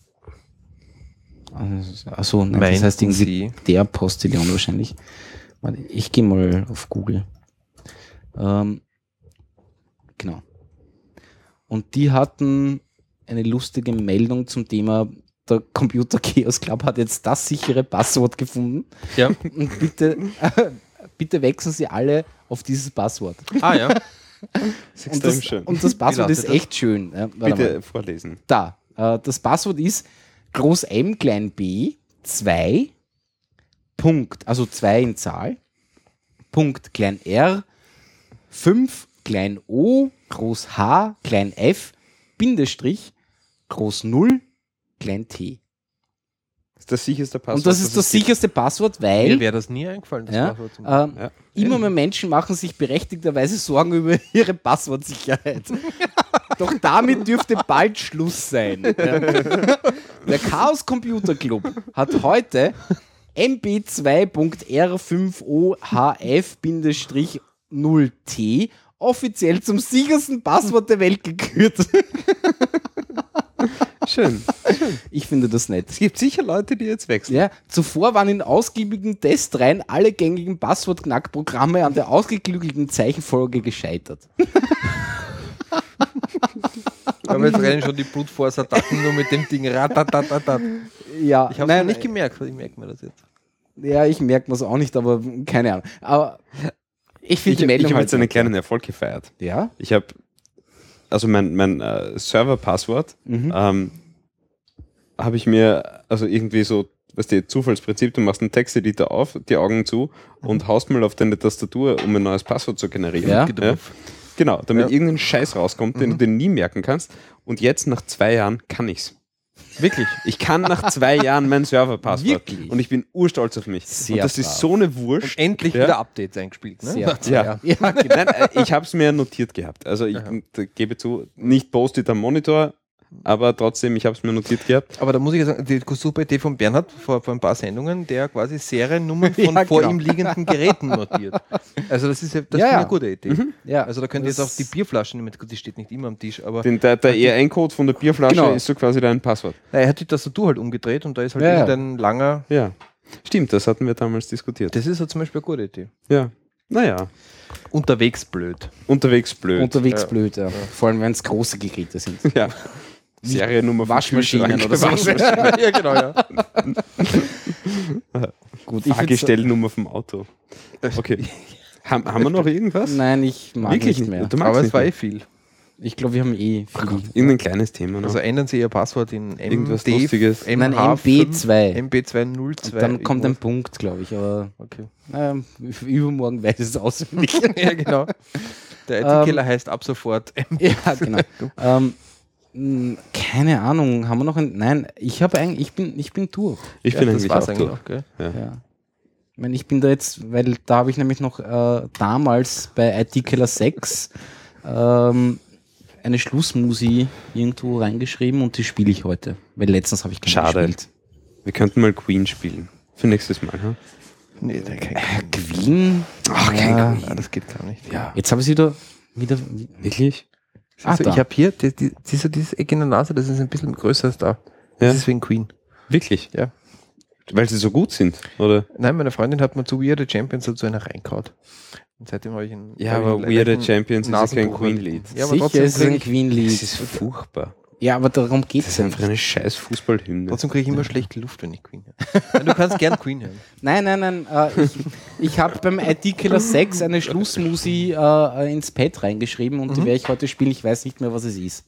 Achso, nein, das Meinten heißt irgendwie Sie? der Postillon wahrscheinlich. Warte, ich gehe mal auf Google. Ähm, genau. Und die hatten eine lustige Meldung zum Thema, der Computer Chaos Club hat jetzt das sichere Passwort gefunden. Ja. Und bitte, äh, bitte wechseln Sie alle auf dieses Passwort. Ah ja. Das ist Und extrem das, schön. und das Passwort lautet ist das? echt schön. Ja, warte Bitte mal. vorlesen. Da. Äh, das Passwort ist Groß M, Klein b, zwei, Punkt, also zwei in Zahl, Punkt, Klein r, fünf, Klein o, Groß H, Klein f, Bindestrich, Groß null, Klein t. Das ist das sicherste Passwort. Und das ist das es gibt. sicherste Passwort, Mir weil wäre das nie eingefallen, das ja, Passwort zum ähm, Ja. immer mehr Menschen machen sich berechtigterweise Sorgen über ihre Passwortsicherheit. Doch damit dürfte bald Schluss sein. Ja. Der Chaos Computer Club hat heute M B zwei Punkt R fünf O H F null T offiziell zum sichersten Passwort der Welt gekürt. Schön. Ich finde das nett. Es gibt sicher Leute, die jetzt wechseln. Ja, zuvor waren in ausgiebigen Testreihen alle gängigen Passwortknackprogramme an der ausgeklügelten Zeichenfolge gescheitert. Aber jetzt rennen schon die Brute Force Attacken nur mit dem Ding. Ratatatatat. Ja, Ich habe es nein, nicht gemerkt, ich merke mir das jetzt. Ja, ich merke mir es auch nicht, aber keine Ahnung. Aber ich finde Ich, die ich Meldung habe halt jetzt einen nett. kleinen Erfolg gefeiert. Ja? Ich habe, also mein, mein äh, Server-Passwort Mhm. ähm, habe ich mir, also irgendwie so, weißt du, Zufallsprinzip, du machst einen Texteditor auf, die Augen zu und haust mal auf deine Tastatur, um ein neues Passwort zu generieren. Ja. Ja? Genau, damit Ja. irgendein Scheiß rauskommt, den du dir nie merken kannst. Und jetzt nach zwei Jahren kann ich's. Wirklich. Ich kann nach zwei Jahren mein Server-Passwort. Wirklich? Und ich bin urstolz auf mich. Sehr und das brav. ist so eine Wurst. Endlich Ja. wieder Updates eingespielt. Ne? Sehr Nach zwei Ja. Jahren. Ja, genau. Nein, äh, ich habe es mir notiert gehabt. Also ich Aha. äh, gebe zu, nicht Post-it am Monitor, aber trotzdem, ich habe es mir notiert gehabt. Aber da muss ich ja sagen, die super Idee von Bernhard vor, vor ein paar Sendungen, der quasi Seriennummern von Ja, vor genau. ihm liegenden Geräten notiert. Also das ist ja, das Ja, ist ja. eine gute Idee. Ja, Also da könnt ihr jetzt das- auch die Bierflaschen nehmen. Gut, die steht nicht immer am Tisch, aber Den, der der E R N-Code von der Bierflasche Genau. ist so quasi dein Passwort. na, er hat die Tastatur halt umgedreht und da ist halt Ja, ja. irgendein langer. Ja. Stimmt, das hatten wir damals diskutiert. Das ist ja zum Beispiel eine gute Idee. Ja. Naja, Unterwegs blöd. unterwegs blöd. Unterwegs Ja. blöd, ja. Vor allem, wenn es große Geräte sind. ja. Seriennummer vom Waschmaschinen Kühlschrank. oder so. Waschmaschine. ja, genau, ja. Gut, ich würd's- Fahrgestellnummer vom Auto. Okay. Haben, haben wir noch irgendwas? Nein, ich mag Wirklich nicht mehr. Du magst Aber es nicht war eh mehr. viel. Ich glaube, wir haben eh viel. Irgendein kleines Thema noch. Also ändern Sie Ihr Passwort in M Irgendwas D, Lustiges. Nein, M H M B zwei. M B zwei null zwei. Und dann kommt ein irgendwas. Punkt, glaube ich. Aber Okay. ähm, übermorgen weiß ich es auswendig. ja, genau. Der I T-Killer heißt ab sofort M. Ja, genau. ähm, Hm, keine Ahnung, haben wir noch ein. Nein, ich habe eigentlich, ich bin, ich bin durch. Ich Ja, bin das eigentlich war's auch eigentlich durch. auch, gell? Ja. Ja. Ich meine, ich bin da jetzt, weil da habe ich nämlich noch äh, damals bei I T Killer sechs ähm, eine Schlussmusi irgendwo reingeschrieben und die spiele ich heute. Weil letztens habe ich keine Schade. gespielt. Wir könnten mal Queen spielen. Für nächstes Mal. Hm? Nee, da kein Äh, Queen? Ach, kein ja, Nein, das geht gar nicht. Ja. Jetzt habe ich sie wieder. wieder Wirklich? Ah, Also, da. ich habe hier, die, die, diese, dieses Eck in der Nase, das ist ein bisschen größer als da. Das Ja. ist wegen Queen. Wirklich? Ja. Weil sie so gut sind, oder? Nein, meine Freundin hat mir zu We Are the Champions dazu einer reingehauen. Und seitdem habe ich einen. Ja, hab ich aber einen We Are the leichten Champions ist ja kein Nasenbuch. Queen-Lied. Ja, aber sicher trotzdem ist es kriege ein ich, Queen-Lied. Das ist furchtbar. Ja, aber darum geht Das es ist einfach eine scheiß Fußballhymne. trotzdem kriege ich immer schlechte Luft, wenn ich Queen höre. Ja, du kannst gern Queen hören. Nein, nein, nein. Äh, ich ich habe beim I T Killer sechs eine Schlussmusi äh, ins Pad reingeschrieben und die werde ich heute spielen. Ich weiß nicht mehr, was es ist.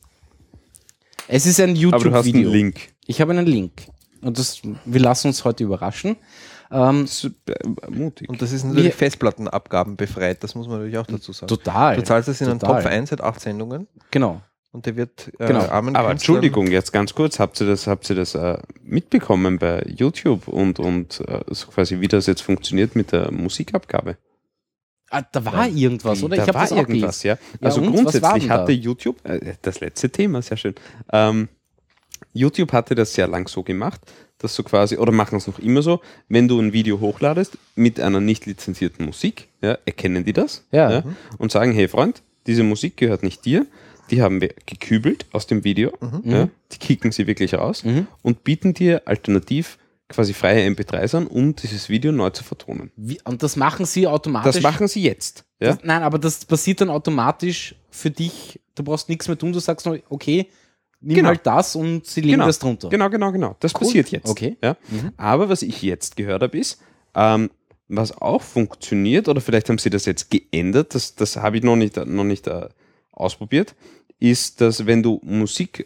Es ist ein Aber du hast einen YouTube-Video. Link. Ich habe einen Link. Und das, wir lassen uns heute überraschen. Ähm, Das ist äh, mutig. Und das ist natürlich Wir- Festplattenabgaben befreit, das muss man natürlich auch dazu sagen. total. Du zahlst das in einen Total. Top eins seit acht Sendungen Genau. und der wird äh, Genau. armen Aber Künstlern- Entschuldigung, jetzt ganz kurz, habt ihr das, habt ihr das äh, mitbekommen bei YouTube und, und äh, so quasi, wie das jetzt funktioniert mit der Musikabgabe? Ah, da war irgendwas, oder? Da ich habe war das auch irgendwas, gelesen. ja. Also und? Was war grundsätzlich denn da? hatte YouTube, äh, das letzte Thema, sehr schön, ähm, YouTube hatte das sehr lang so gemacht, dass du quasi, oder machen es noch immer so, wenn du ein Video hochladest mit einer nicht lizenzierten Musik, ja, erkennen die das Ja. und sagen, hey Freund, diese Musik gehört nicht dir, die haben wir gekübelt aus dem Video, ja, die kicken sie wirklich raus Mhm. und bieten dir alternativ quasi freie M P dreis an, um dieses Video neu zu vertonen. Wie, und das machen sie automatisch. Das machen sie jetzt. Ja? Das, nein, aber das passiert dann automatisch für dich. Du brauchst nichts mehr tun. Du sagst nur, okay, nimm Genau. halt das und sie legen Genau. das drunter. Genau, genau, genau. Das passiert jetzt. Okay. Ja? Mhm. Aber was ich jetzt gehört habe, ist, ähm, was auch funktioniert, oder vielleicht haben sie das jetzt geändert, das, das habe ich noch nicht, noch nicht äh, ausprobiert, ist, dass wenn du Musik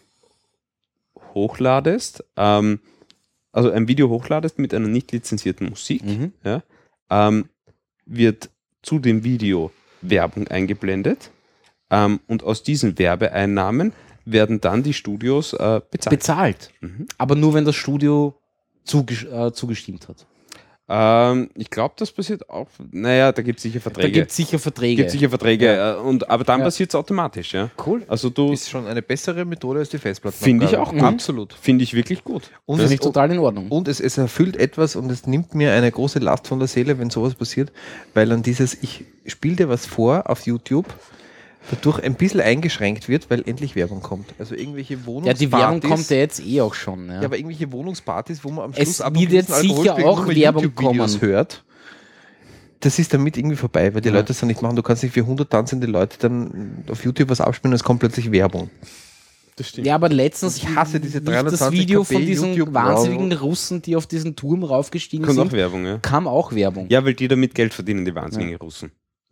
hochladest, ähm, also ein Video hochladest mit einer nicht lizenzierten Musik, Mhm. ja, ähm, wird zu dem Video Werbung eingeblendet ähm, und aus diesen Werbeeinnahmen werden dann die Studios äh, bezahlt. Bezahlt. Mhm. Aber nur, wenn das Studio zuges äh, zugestimmt hat. Ähm, ich glaube, das passiert auch. Naja, da gibt es sicher Da Verträge. gibt es sicher Verträge. Gibt sicher Verträge, äh, und, aber dann Ja. passiert es automatisch. Ja. Cool. Also du, ist schon eine bessere Methode als die Festplatten. finde ich auch gut. Absolut. Finde ich wirklich gut. Und, Finde es, ich total in Ordnung. und es, es erfüllt etwas und es nimmt mir eine große Last von der Seele, wenn sowas passiert, weil dann dieses, ich spiele dir was vor auf YouTube, dadurch ein bisschen eingeschränkt wird, weil endlich Werbung kommt. Also irgendwelche Ja, Wohnungspartys. die Werbung kommt ja jetzt eh auch schon. Ja. Ja, aber irgendwelche Wohnungspartys, wo man am Es Schluss ab wird einem jetzt gewissen sicher Alkoholspiegel auch nur mehr Werbung YouTube-Videos kommen. hört. Das ist damit irgendwie vorbei, weil die Ja. Leute das dann nicht machen. Du kannst nicht für hundert tanzende Leute dann auf YouTube was abspielen und es kommt plötzlich Werbung. Das stimmt. Ja, aber letztens Ich hasse diese lief das dreihundertzwanzig Video K B von diesen YouTube- wahnsinnigen Russen, die auf diesen Turm raufgestiegen Kommt auch sind, Werbung, ja. kam auch Werbung. Ja, weil die damit Geld verdienen, die wahnsinnigen Russen.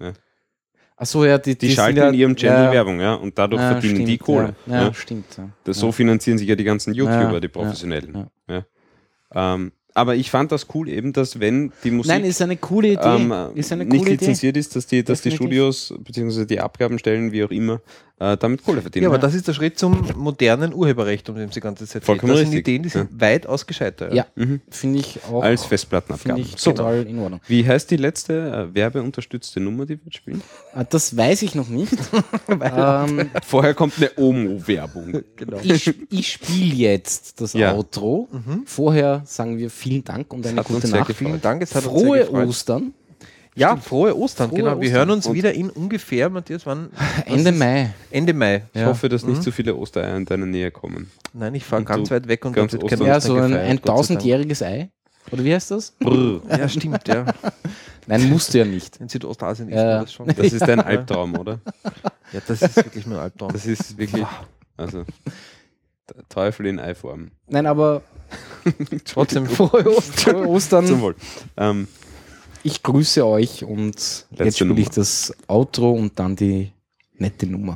Achso, ja, die, Die, die schalten sind ja, in ihrem Channel ja, Werbung, ja, und dadurch ja, verdienen stimmt, die Kohle. Ja, ja, Ja. stimmt. Ja. Das, ja. So finanzieren sich ja die ganzen YouTuber, Ja, die professionellen. ja, Ja. Ähm, aber ich fand das cool eben, dass wenn die Musik Nein, ist eine coole Idee. ähm, ist eine nicht coole Idee. lizenziert ist, dass die, dass die Definitiv. Studios bzw. die Abgabenstellen, wie auch immer, äh, damit Kohle verdienen. Ja, aber das ist der Schritt zum modernen Urheberrecht, um den sie die ganze Zeit Vollkommen geht. Das sind richtig. Ideen, die sind weitaus gescheiter. Ja, Mhm. finde ich auch. Als Finde Festplattenabgaben. ich So, total in Ordnung. wie heißt die letzte äh, werbeunterstützte Nummer, die wir jetzt spielen? Ah, Das weiß ich noch nicht. ähm, Vorher kommt eine Omo-Werbung. Genau. ich ich spiele jetzt das Ja. Outro. Vorher sagen wir vielen Dank und eine hat uns gute sehr Nacht. gefreut. Vielen Dank, es hat uns sehr Frohe gefreut. Ostern. Ja, frohe Ostern, Frohe genau. Wir Ostern. hören uns Und- wieder in ungefähr, Matthias, wann? was Ende ist- Mai. Ende Mai. Ich Ja. hoffe, dass nicht so viele Ostereier in deiner Nähe kommen. Nein, ich fahre Und ganz du weit weg und ganz dort wird kein Ostern- Ja, Ostern so ein, gefeiert, ein Gott sei Dank. tausendjähriges Ei. Oder wie heißt das? Brr. Ja, stimmt, ja. Nein, musst du ja nicht. In Südostasien ist Ja. man das schon. Das ist ein Albtraum, oder? Ja, das ist wirklich mein Albtraum. Das ist wirklich, also, der Teufel in Eiform. Nein, aber Trotzdem frohe Ostern. Frohe Ostern. Zum Wohl. Ähm, Ich grüße euch und jetzt spiele Nummer. ich das Outro und dann die nette Nummer.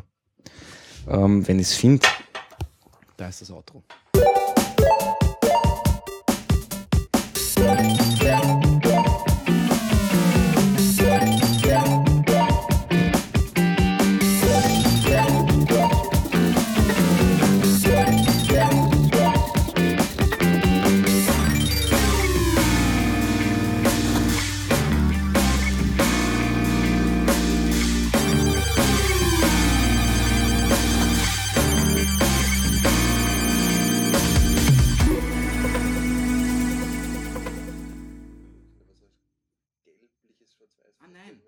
Ähm, wenn ich es finde, da ist das Outro. nein.